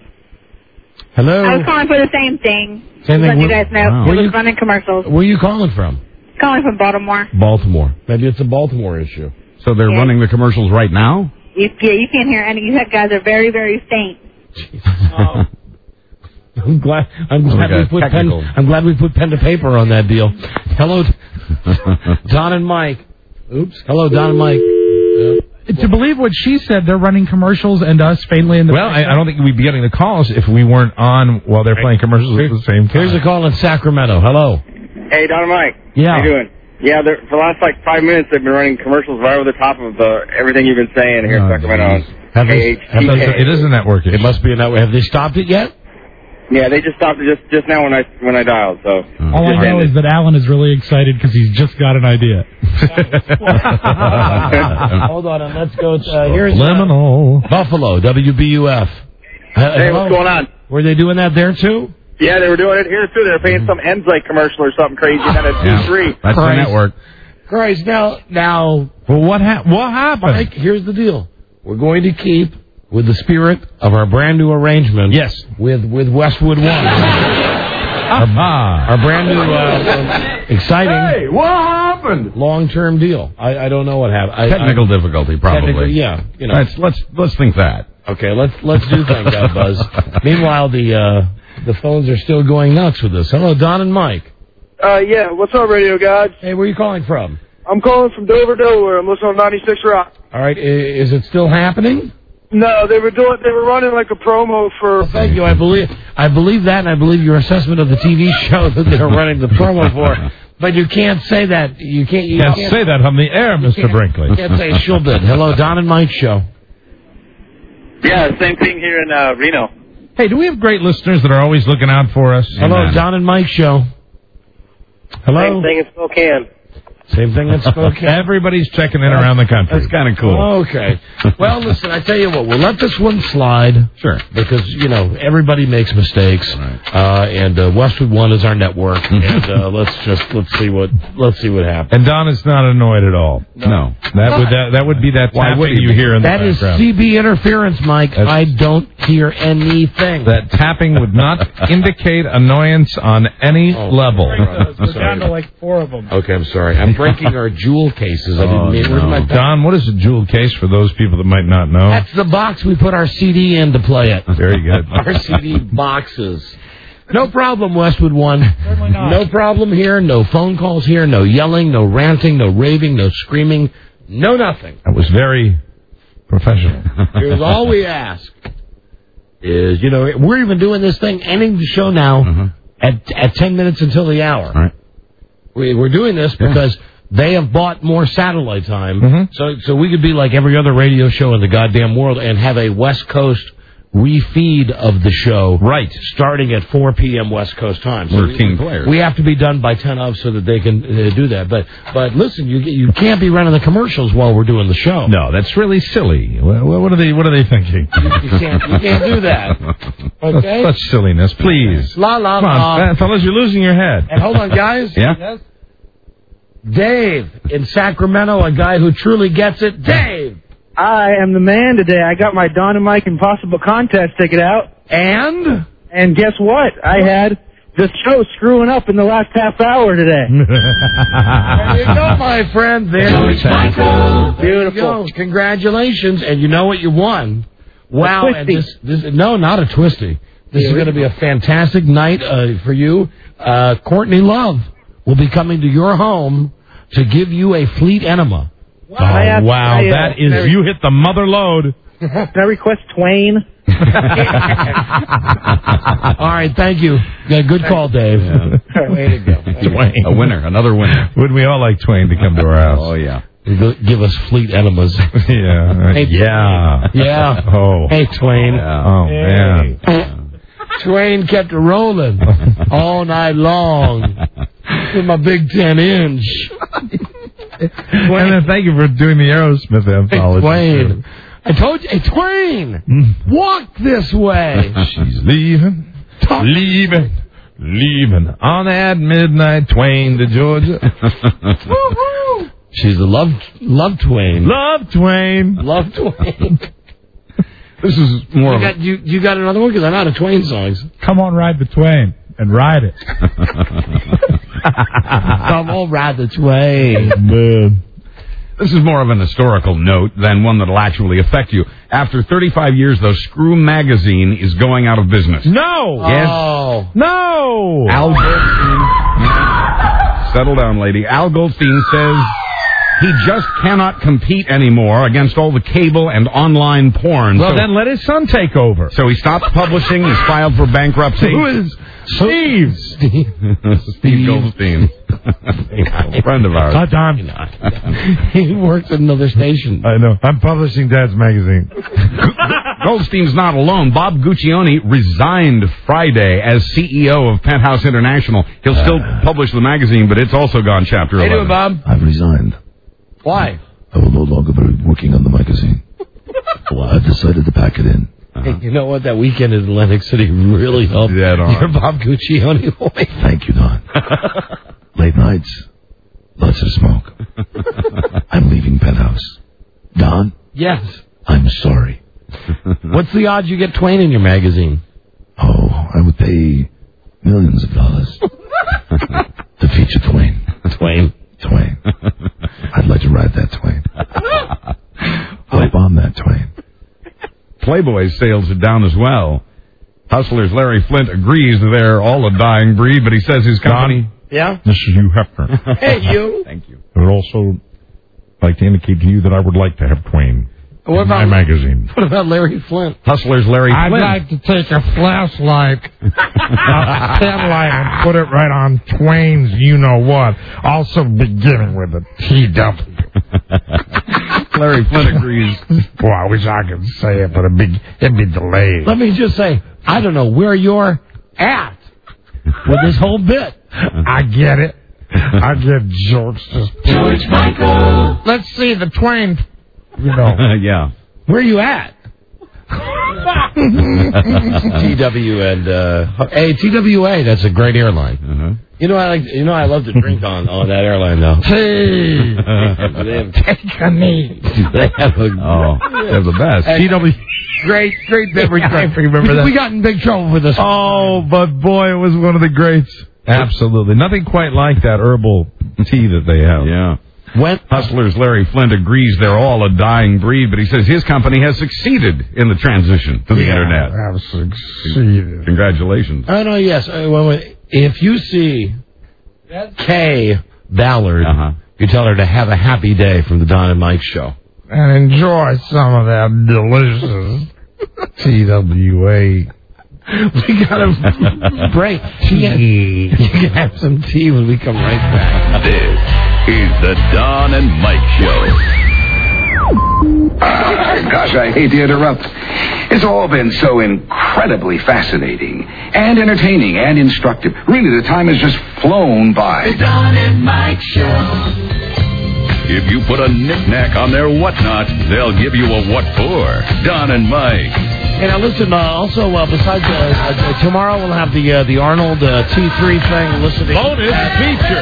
Hello. I was calling for the same thing. Same thing. Let you guys know. Wow. It was running commercials. Where are you calling from? Calling from Baltimore. Baltimore. Maybe it's a Baltimore issue. So they're yeah. running the commercials right now? You, yeah, you can't hear any. You guys are very, very faint. Oh. I'm glad. I'm glad okay. we put Technical. pen. I'm glad we put pen to paper on that deal. Hello, Don and Mike. Oops. Hello, Don and Mike. to believe what she said, they're running commercials and us faintly in the Well, I, I don't think we'd be getting the calls if we weren't on while they're playing commercials at the same time. Here's a call in Sacramento. Hello. Hey, Don and Mike. Yeah. How you doing? Yeah, they're- for the last like five minutes, they've been running commercials right over the top of uh, everything you've been saying here in Sacramento. Have they, have they, it is a network. It must be a network. Have they stopped it yet? Yeah, they just stopped it just just now when I when I dialed. So All I know is that Alan is really excited because he's just got an idea. Hold on, and let's go. To, uh, here's Liminal. uh, Buffalo, W B U F. Hey, what's going on? Were they doing that there too? Yeah, they were doing it here too. They were paying some Enzyte commercial or something crazy, and then it's Yeah. two three. That's the network. Christ, now, now. Well, what ha- what happened? Mike, here's the deal. We're going to keep with the spirit of our brand new arrangement. Yes. With with Westwood One. our, our brand new, uh, exciting. Hey, what happened? Long-term deal. I, I don't know what happened. I, Technical I, difficulty, probably. Technically, yeah. You know. Let's let's let's think that. Okay, let's let's do things out, Buzz. Meanwhile, the uh, the phones are still going nuts with this. Hello, Don and Mike. Uh, yeah, what's up, radio guys? Hey, where are you calling from? I'm calling from Dover, Delaware. I'm listening on ninety-six Rock. All right, i- is it still happening? No, they were doing, they were running like a promo for. Well, thank you. I believe I believe that, and I believe your assessment of the T V show that they're running the promo for. But you can't say that. You can't. You Can't can't say that on the air, Mister Brinkley. You can't say she'll bid. Hello, Don and Mike show. Yeah, same thing here in uh, Reno. Hey, do we have great listeners that are always looking out for us? Hello, Amen. Don and Mike show. Hello. Same thing in Spokane. Same thing in Spokane. Everybody's checking in around the country. That's kind of cool. Okay. Well, listen, I tell you what, we'll let this one slide. Sure. Because, you know, everybody makes mistakes. Right. Uh, and uh, Westwood One is our network. and uh, let's just, let's see what, let's see what happens. And Don is not annoyed at all. No. That would that, that would be that Why would tapping he you be? hear in the That is background. C B interference, Mike. That's- I don't hear anything. That tapping would not indicate annoyance on any Oh, level. We're down to like four of them. Okay, I'm sorry. I'm breaking our jewel cases. I didn't Oh, mean. Where's no. my Don, what is a jewel case for those people that might not know? That's the box we put our C D in to play it. Very good. Our C D boxes. No problem, Westwood One. Certainly not. No problem here. No phone calls here. No yelling. No ranting. No raving. No screaming. No nothing. That was very professional. Here's all we ask is, you know, we're even doing this thing, ending the show now Mhm. at at ten minutes until the hour. All right. We, we're doing this because they have bought more satellite time, Mhm. so so we could be like every other radio show in the goddamn world and have a West Coast refeed of the show, Right. starting at four p.m. West Coast time. So Thirteen we, players. We have to be done by ten of so that they can uh, do that. But but listen, you you can't be running the commercials while we're doing the show. No, that's really silly. What, what are they? What are they thinking? You can't you can't do that. Okay. Such silliness, please. La la Come la. on, fellas, you're losing your head. And hold on, guys. Yeah? Dave in Sacramento, a guy who truly gets it. Dave. I am the man today. I got my Don and Mike Impossible contest ticket out. And? And guess what? I had the show screwing up in the last half hour today. There you go, my friend. There we go. Beautiful. Congratulations. And you know what you won? Wow. And twisty. this, this, no, not a twisty. This is going to be a fantastic night uh, for you. Uh, Courtney Love will be coming to your home to give you a fleet enema. Oh, I asked- wow, I, uh, that is, Mary- you hit the mother load. Can I request Twain? All right, thank you. Yeah, good call, Dave. Way to go. Twain. A winner, another winner. Wouldn't we all like Twain to come to our house? Oh, yeah. Give us fleet enemas. Yeah. Hey, yeah. Yeah. Oh. Hey, Twain. Yeah. Oh, Hey. man. Twain kept it rolling all night long with my big ten inch. And then thank you for doing the Aerosmith anthology. Twain. I told you, hey, Twain, walk this way. She's leaving, leaving, leaving on that midnight Twain to Georgia. She's the love, love Twain. Love Twain. Love Twain. This is more You of got, you, you got another one? Because I'm out of Twain songs. Come on, ride the Twain and ride it. Come on, ride the Twain. Man. This is more of an historical note than one that'll actually affect you. After thirty-five years, though, Screw Magazine is going out of business. No. Yes. Oh. No. Al Goldstein. Settle down, lady. Al Goldstein says He just cannot compete anymore against all the cable and online porn. Well, so, then let his son take over. So he stopped publishing. He's filed for bankruptcy. Who is Steve? Steve. Steve Goldstein. A friend of ours. God, Don. He works at another station. I know. I'm publishing Dad's magazine. Goldstein's not alone. Bob Guccione resigned Friday as C E O of Penthouse International. He'll still uh, publish the magazine, but it's also gone chapter eleven. How you doing, Bob? I've resigned. Why? I will no longer be working on the magazine. Well, I've decided to pack it in. Uh-huh. Hey, you know what? That weekend in Atlantic City really helped. Yeah, You're Bob Guccione. Thank you, Don. Late nights, lots of smoke. I'm leaving Penthouse. Don? Yes. I'm sorry. What's the odds you get Twain in your magazine? Oh, I would pay millions of dollars to feature Twain. Twain? Twain. I'd like to ride that Twain. Hop on that Twain. Playboy's sales are down as well. Hustler's Larry Flint agrees that they're all a dying breed, but he says his company... Don, yeah? This is Hugh Hefner. Hey, you. Thank you. I would also like to indicate to you that I would like to have Twain what in about, my magazine. What about Larry Flint? Hustler's Larry I'd Flint. I'd like to take a flashlight, a pen light, and put it right on Twain's you-know-what, also beginning with a T W. Larry Flint agrees. Boy, I wish I could say it, but it'd be, it'd be delayed. Let me just say, I don't know where you're at with this whole bit. I get it. I get jokes. Just George Michael. Let's see the Twain, you know. Yeah. Where are you at? T W and uh, hey, T W A. That's a great airline. Uh-huh. You know, I like. You know, I love to drink on on that airline though. Hey, take a knee. They have a, oh, they're the best. T W. Great, great beverage. I remember we, that. We got in big trouble for this. Oh, but boy, it was one of the greats. Absolutely, nothing quite like that herbal tea that they have. Yeah. When Hustler's Larry Flint agrees they're all a dying breed, but he says his company has succeeded in the transition to the yeah, internet. Have succeeded. Congratulations. Oh no, yes. Uh, well, if you see Kay Ballard, uh-huh. you tell her to have a happy day from the Don and Mike Show. And enjoy some of that delicious T W A. We got a break. Tea. You can have some tea when we come right back. This is the Don and Mike Show. Uh, gosh, I hate to interrupt. It's all been so incredibly fascinating and entertaining and instructive. Really, the time has just flown by. The Don and Mike Show. If you put a knick-knack on their whatnot, they'll give you a what for. Don and Mike. Hey, now listen, uh, also, uh, besides, uh, uh, tomorrow we'll have the uh, the Arnold uh, T three thing listening. Bonus uh, feature.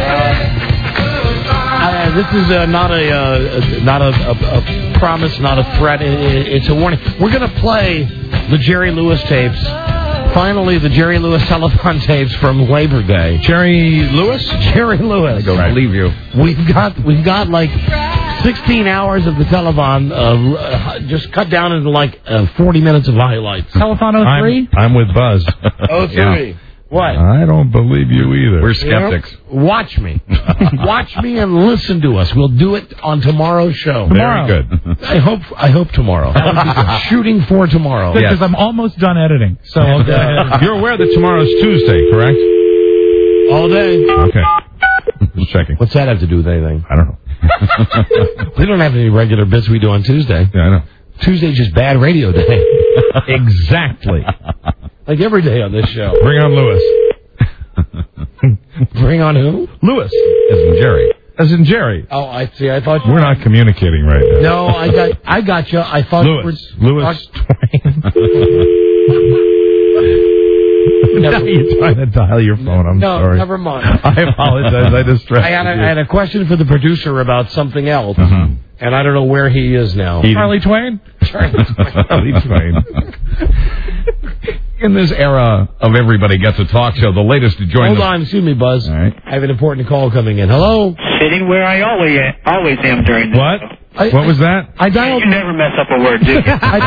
Uh, uh, this is uh, not a uh, not a, a, a promise, not a threat. It, it, it's a warning. We're going to play the Jerry Lewis tapes. Finally, the Jerry Lewis telethon tapes from Labor Day. Jerry Lewis? Jerry Lewis. I don't right. believe you. We've got we've got like sixteen hours of the telethon, uh, just cut down into like uh, forty minutes of highlights. Telethon oh three? I'm, I'm with Buzz. oh three. Yeah. What? I don't believe you either. We're skeptics. You know, watch me. Watch me and listen to us. We'll do it on tomorrow's show. Tomorrow. Very good. I hope I hope tomorrow. Shooting for tomorrow. Because yes. I'm almost done editing. So uh, you're aware that tomorrow's Tuesday, correct? All day. Okay. Just checking. What's that have to do with anything? I don't know. We don't have any regular bits we do on Tuesday. Yeah, I know. Tuesday's just bad radio day. Exactly. Like every day on this show. Bring on Lewis. Bring on who? Lewis. As in Jerry. As in Jerry. Oh, I see. I thought you we're not communicating right now. No, I got, I got you. I thought Lewis. you were Lewis Twain. Now you're trying to dial your phone. I'm no, sorry. never mind. I apologize. I distracted I had, a, you. I had a question for the producer about something else, uh-huh. and I don't know where he is now. Charlie Twain? Charlie Twain. Charlie Twain. In this era of everybody gets a talk show, the latest to join Hold the... on, excuse me, Buzz. All right. I have an important call coming in. Hello? Sitting where I always always am during this. What? I, what was that? I dialed... You never mess up a word, do you?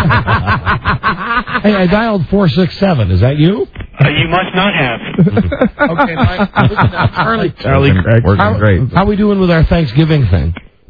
Hey, I dialed four six seven. Is that you? Uh, you must not have. Okay, my, listen, Charlie. Charlie Craig. Working How, great. how are we doing with our Thanksgiving thing?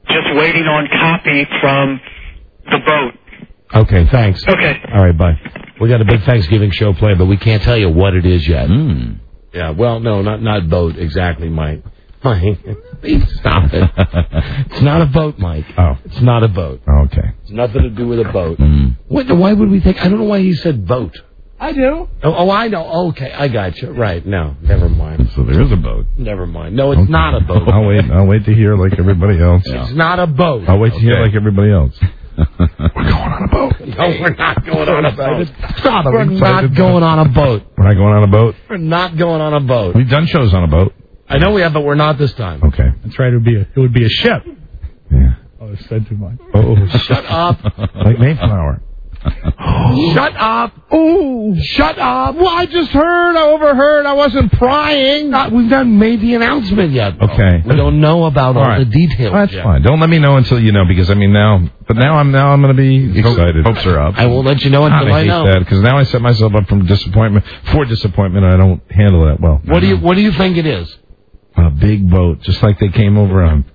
Just waiting on copy from the boat. Okay, thanks. Okay. All right, bye. We got a big Thanksgiving show planned, but we can't tell you what it is yet. Mm. Yeah, well, no, not not boat exactly, Mike. Mike, please stop it. It's not a boat, Mike. Oh. It's not a boat. Okay. It's nothing to do with a boat. Mm. What, why would we think? I don't know why he said boat. I do. Oh, oh, I know. Okay, I got you. Right, no, never mind. So there is a boat. Never mind. No, it's okay. not a boat. I'll wait. I'll wait to hear like everybody else. It's not a boat. I'll wait to okay. hear like everybody else. We're going on a boat. No, we're not going on a boat. Stop it. We're not going on a boat. We're not going on a boat. We're not going on a boat. We've done shows on a boat. I know we have, but we're not this time. Okay. That's right. It would be a, it would be a ship. Yeah. Oh, I said too much. Oh, shut up. Like Mayflower. Shut up. Oh, shut up. Well, I just heard, I overheard, I wasn't prying. Not, we've not made the announcement yet. Though. Okay. We don't know about all, all right. the details well, that's yet. fine. Don't let me know until you know, because I mean now, but now I'm now I'm going to be excited. Hopes are up. I won't let you know until I, I hate know. that, because now I set myself up from disappointment, for disappointment, and I don't handle that well. What do you What do you think it is? A big boat, just like they came over on.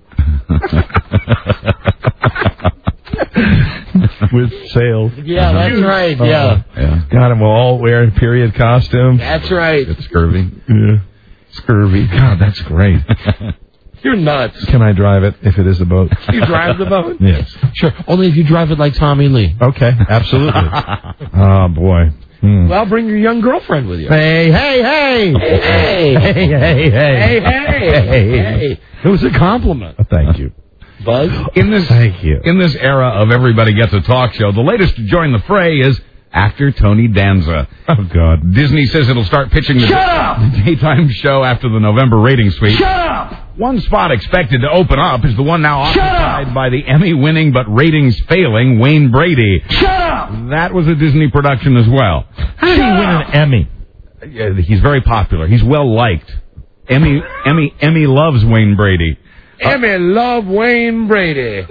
With sails. Yeah, that's right. Oh, yeah. yeah. God, and we'll all wear period costumes. That's right. It's scurvy. Yeah. Scurvy. God, that's great. You're nuts. Can I drive it if it is a boat? You drive the boat? Yes. Sure. Only if you drive it like Tommy Lee. Okay, absolutely. Oh, boy. Hmm. Well, bring your young girlfriend with you. Hey, hey, hey. Hey, hey. Hey, hey, hey. Hey, hey. Hey. It was a compliment. Oh, thank you. Buzz? In this, Thank you. In this era of Everybody Gets a Talk Show, the latest to join the fray is actor Tony Danza. Oh, God. Disney says it'll start pitching the Shut up! daytime show after the November ratings sweep. Shut up! One spot expected to open up is the one now occupied by the Emmy-winning but ratings-failing Wayne Brady. Shut up! That was a Disney production as well. How did he win an Emmy? Uh, He's very popular. He's well-liked. Emmy, Emmy, Emmy loves Wayne Brady. Emmy love Wayne Brady.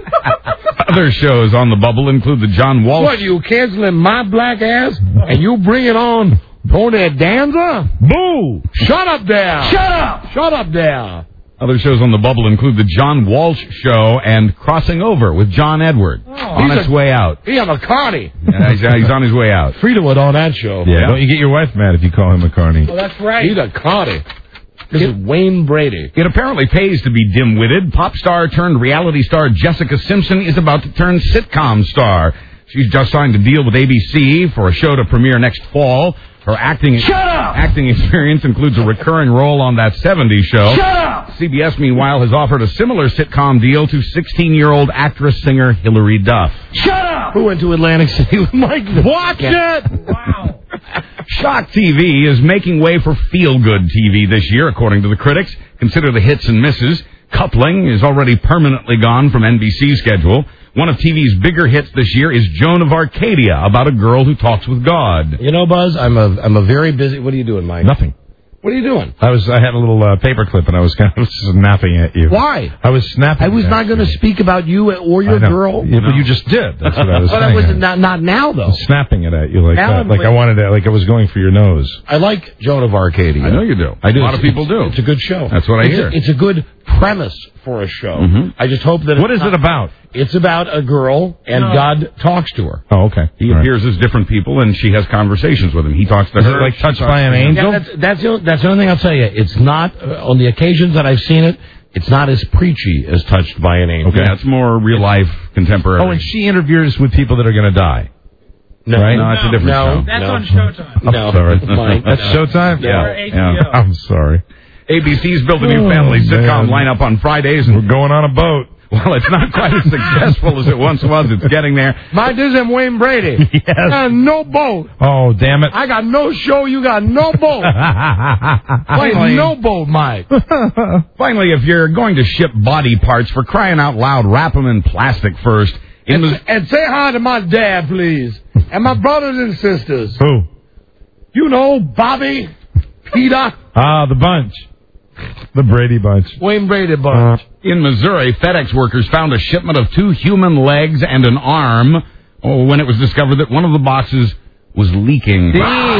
Other shows on the bubble include the John Walsh... What, you canceling my black ass and you bringing on Tony Danza? Boo! Shut up there! Shut up! Shut up there! Other shows on the bubble include the John Walsh Show and Crossing Over with John Edward. Oh, on its a, way out. He have a carny. Yeah, he's, he's on his way out. Frida would on that show. Yeah, don't you get your wife mad if you call him a carny. Oh, that's right. He's a carny. This is Wayne Brady. It apparently pays to be dim-witted. Pop star turned reality star Jessica Simpson is about to turn sitcom star. She's just signed a deal with A B C for a show to premiere next fall. Her acting Shut up! acting experience includes a recurring role on That seventies Show. Shut up! C B S, meanwhile, has offered a similar sitcom deal to sixteen-year-old actress-singer Hilary Duff. Shut up! Who went to Atlantic City with Mike? Watch it! Wow. Shock T V is making way for feel-good T V this year, according to the critics. Consider the hits and misses. Coupling is already permanently gone from N B C's schedule. One of T V's bigger hits this year is Joan of Arcadia, about a girl who talks with God. You know, Buzz, I'm a I'm a very busy... What are you doing, Mike? Nothing. What are you doing? I was. I had a little uh, paper clip, and I was kind of snapping at you. Why? I was snapping. I was not going to speak about you or your girl. Yeah, but you just did. That's what I was but saying. But I was not, not now, though. Snapping it at you like now that. Like I wanted to, like I was going for your nose. I like Joan of Arcadia. I know you do. I do. A lot it's, of people do. It's a good show. That's what I it's hear. A, it's a good premise for a show. Mm-hmm. I just hope that... What it's is not, it about? It's about a girl, and No. God talks to her. Oh, okay. He All appears as different people, and she has conversations with him. He talks to Is her. it like she Touched talks by an to him. Angel? Yeah, that's, that's, the, only- that's the only thing I'll tell you. It's not, uh, on the occasions that I've seen it, it's not as preachy as Touched by an Angel. Okay, that's more real-life, contemporary. Oh, and she interviews with people that are going to die. No, right? No, it's a different no, show. That's no. on Showtime. I'm No, sorry. Mike, That's no. Showtime? Yeah, Or H B O. yeah. I'm sorry. A B C's built a new Oh, family sitcom man. lineup on Fridays, We're and going on a boat. well, it's not quite as successful as it once was. It's getting there. Mike, this is Wayne Brady. Yes. I got no boat. Oh, damn it. I got no show. You got no boat. Finally, no boat, Mike. finally, if you're going to ship body parts, for crying out loud, wrap them in plastic first. In And, the, and say hi to my dad, please. And my brothers and sisters. Who? You know, Bobby, Peter, Ah, the bunch. The Brady bunch. Wayne Brady bunch. in Missouri, FedEx workers found a shipment of two human legs and an arm oh, when it was discovered that one of the boxes was leaking.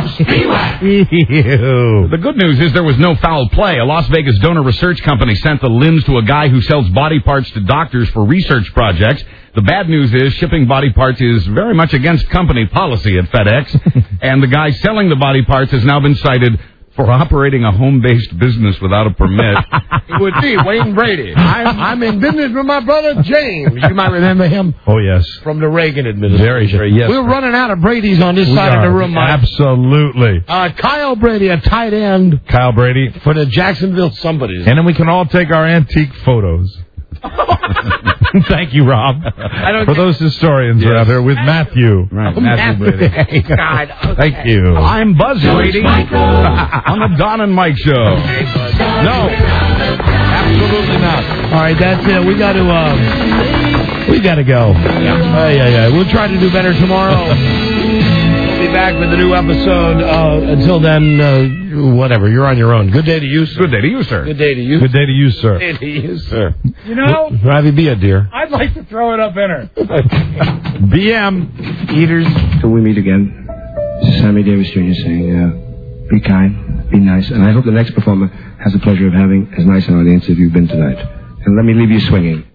Ew. The good news is there was no foul play. A Las Vegas donor research company sent the limbs to a guy who sells body parts to doctors for research projects. The bad news is shipping body parts is very much against company policy at FedEx, and the guy selling the body parts has now been cited for operating a home-based business without a permit. It would be Wayne Brady. I'm, I'm in business with my brother James. You might remember him. Oh, yes. From the Reagan administration. Very, yes. We're running out of Brady's on this We side are. of the room, Mike. Absolutely. Uh, Kyle Brady, a tight end. Kyle Brady. For the Jacksonville somebody's. And then we can all take our antique photos. Thank you, Rob. I don't For those historians Yes. out there with Matthew. Right, Oh, Matthew Matthew. Brady. God. Okay. Thank you. I'm Buzz Brady on the Don and Mike Show. No, absolutely not. All right, that's it. We got to, um, we got to go. Yeah. yeah, yeah. We'll try to do better tomorrow. We'll be back with a new episode. Uh, until then, uh, whatever. You're on your own. Good day to you, sir. Good day to you, sir. Good day to you. Good day to you, sir. Good day to you, sir. You know, Ravi, be a dear. I'd like to throw it up in her. B M. Eaters. Till we meet again, this is Sammy Davis Junior saying, uh, be kind, be nice, and I hope the next performer has the pleasure of having as nice an audience as you've been tonight. And let me leave you swinging.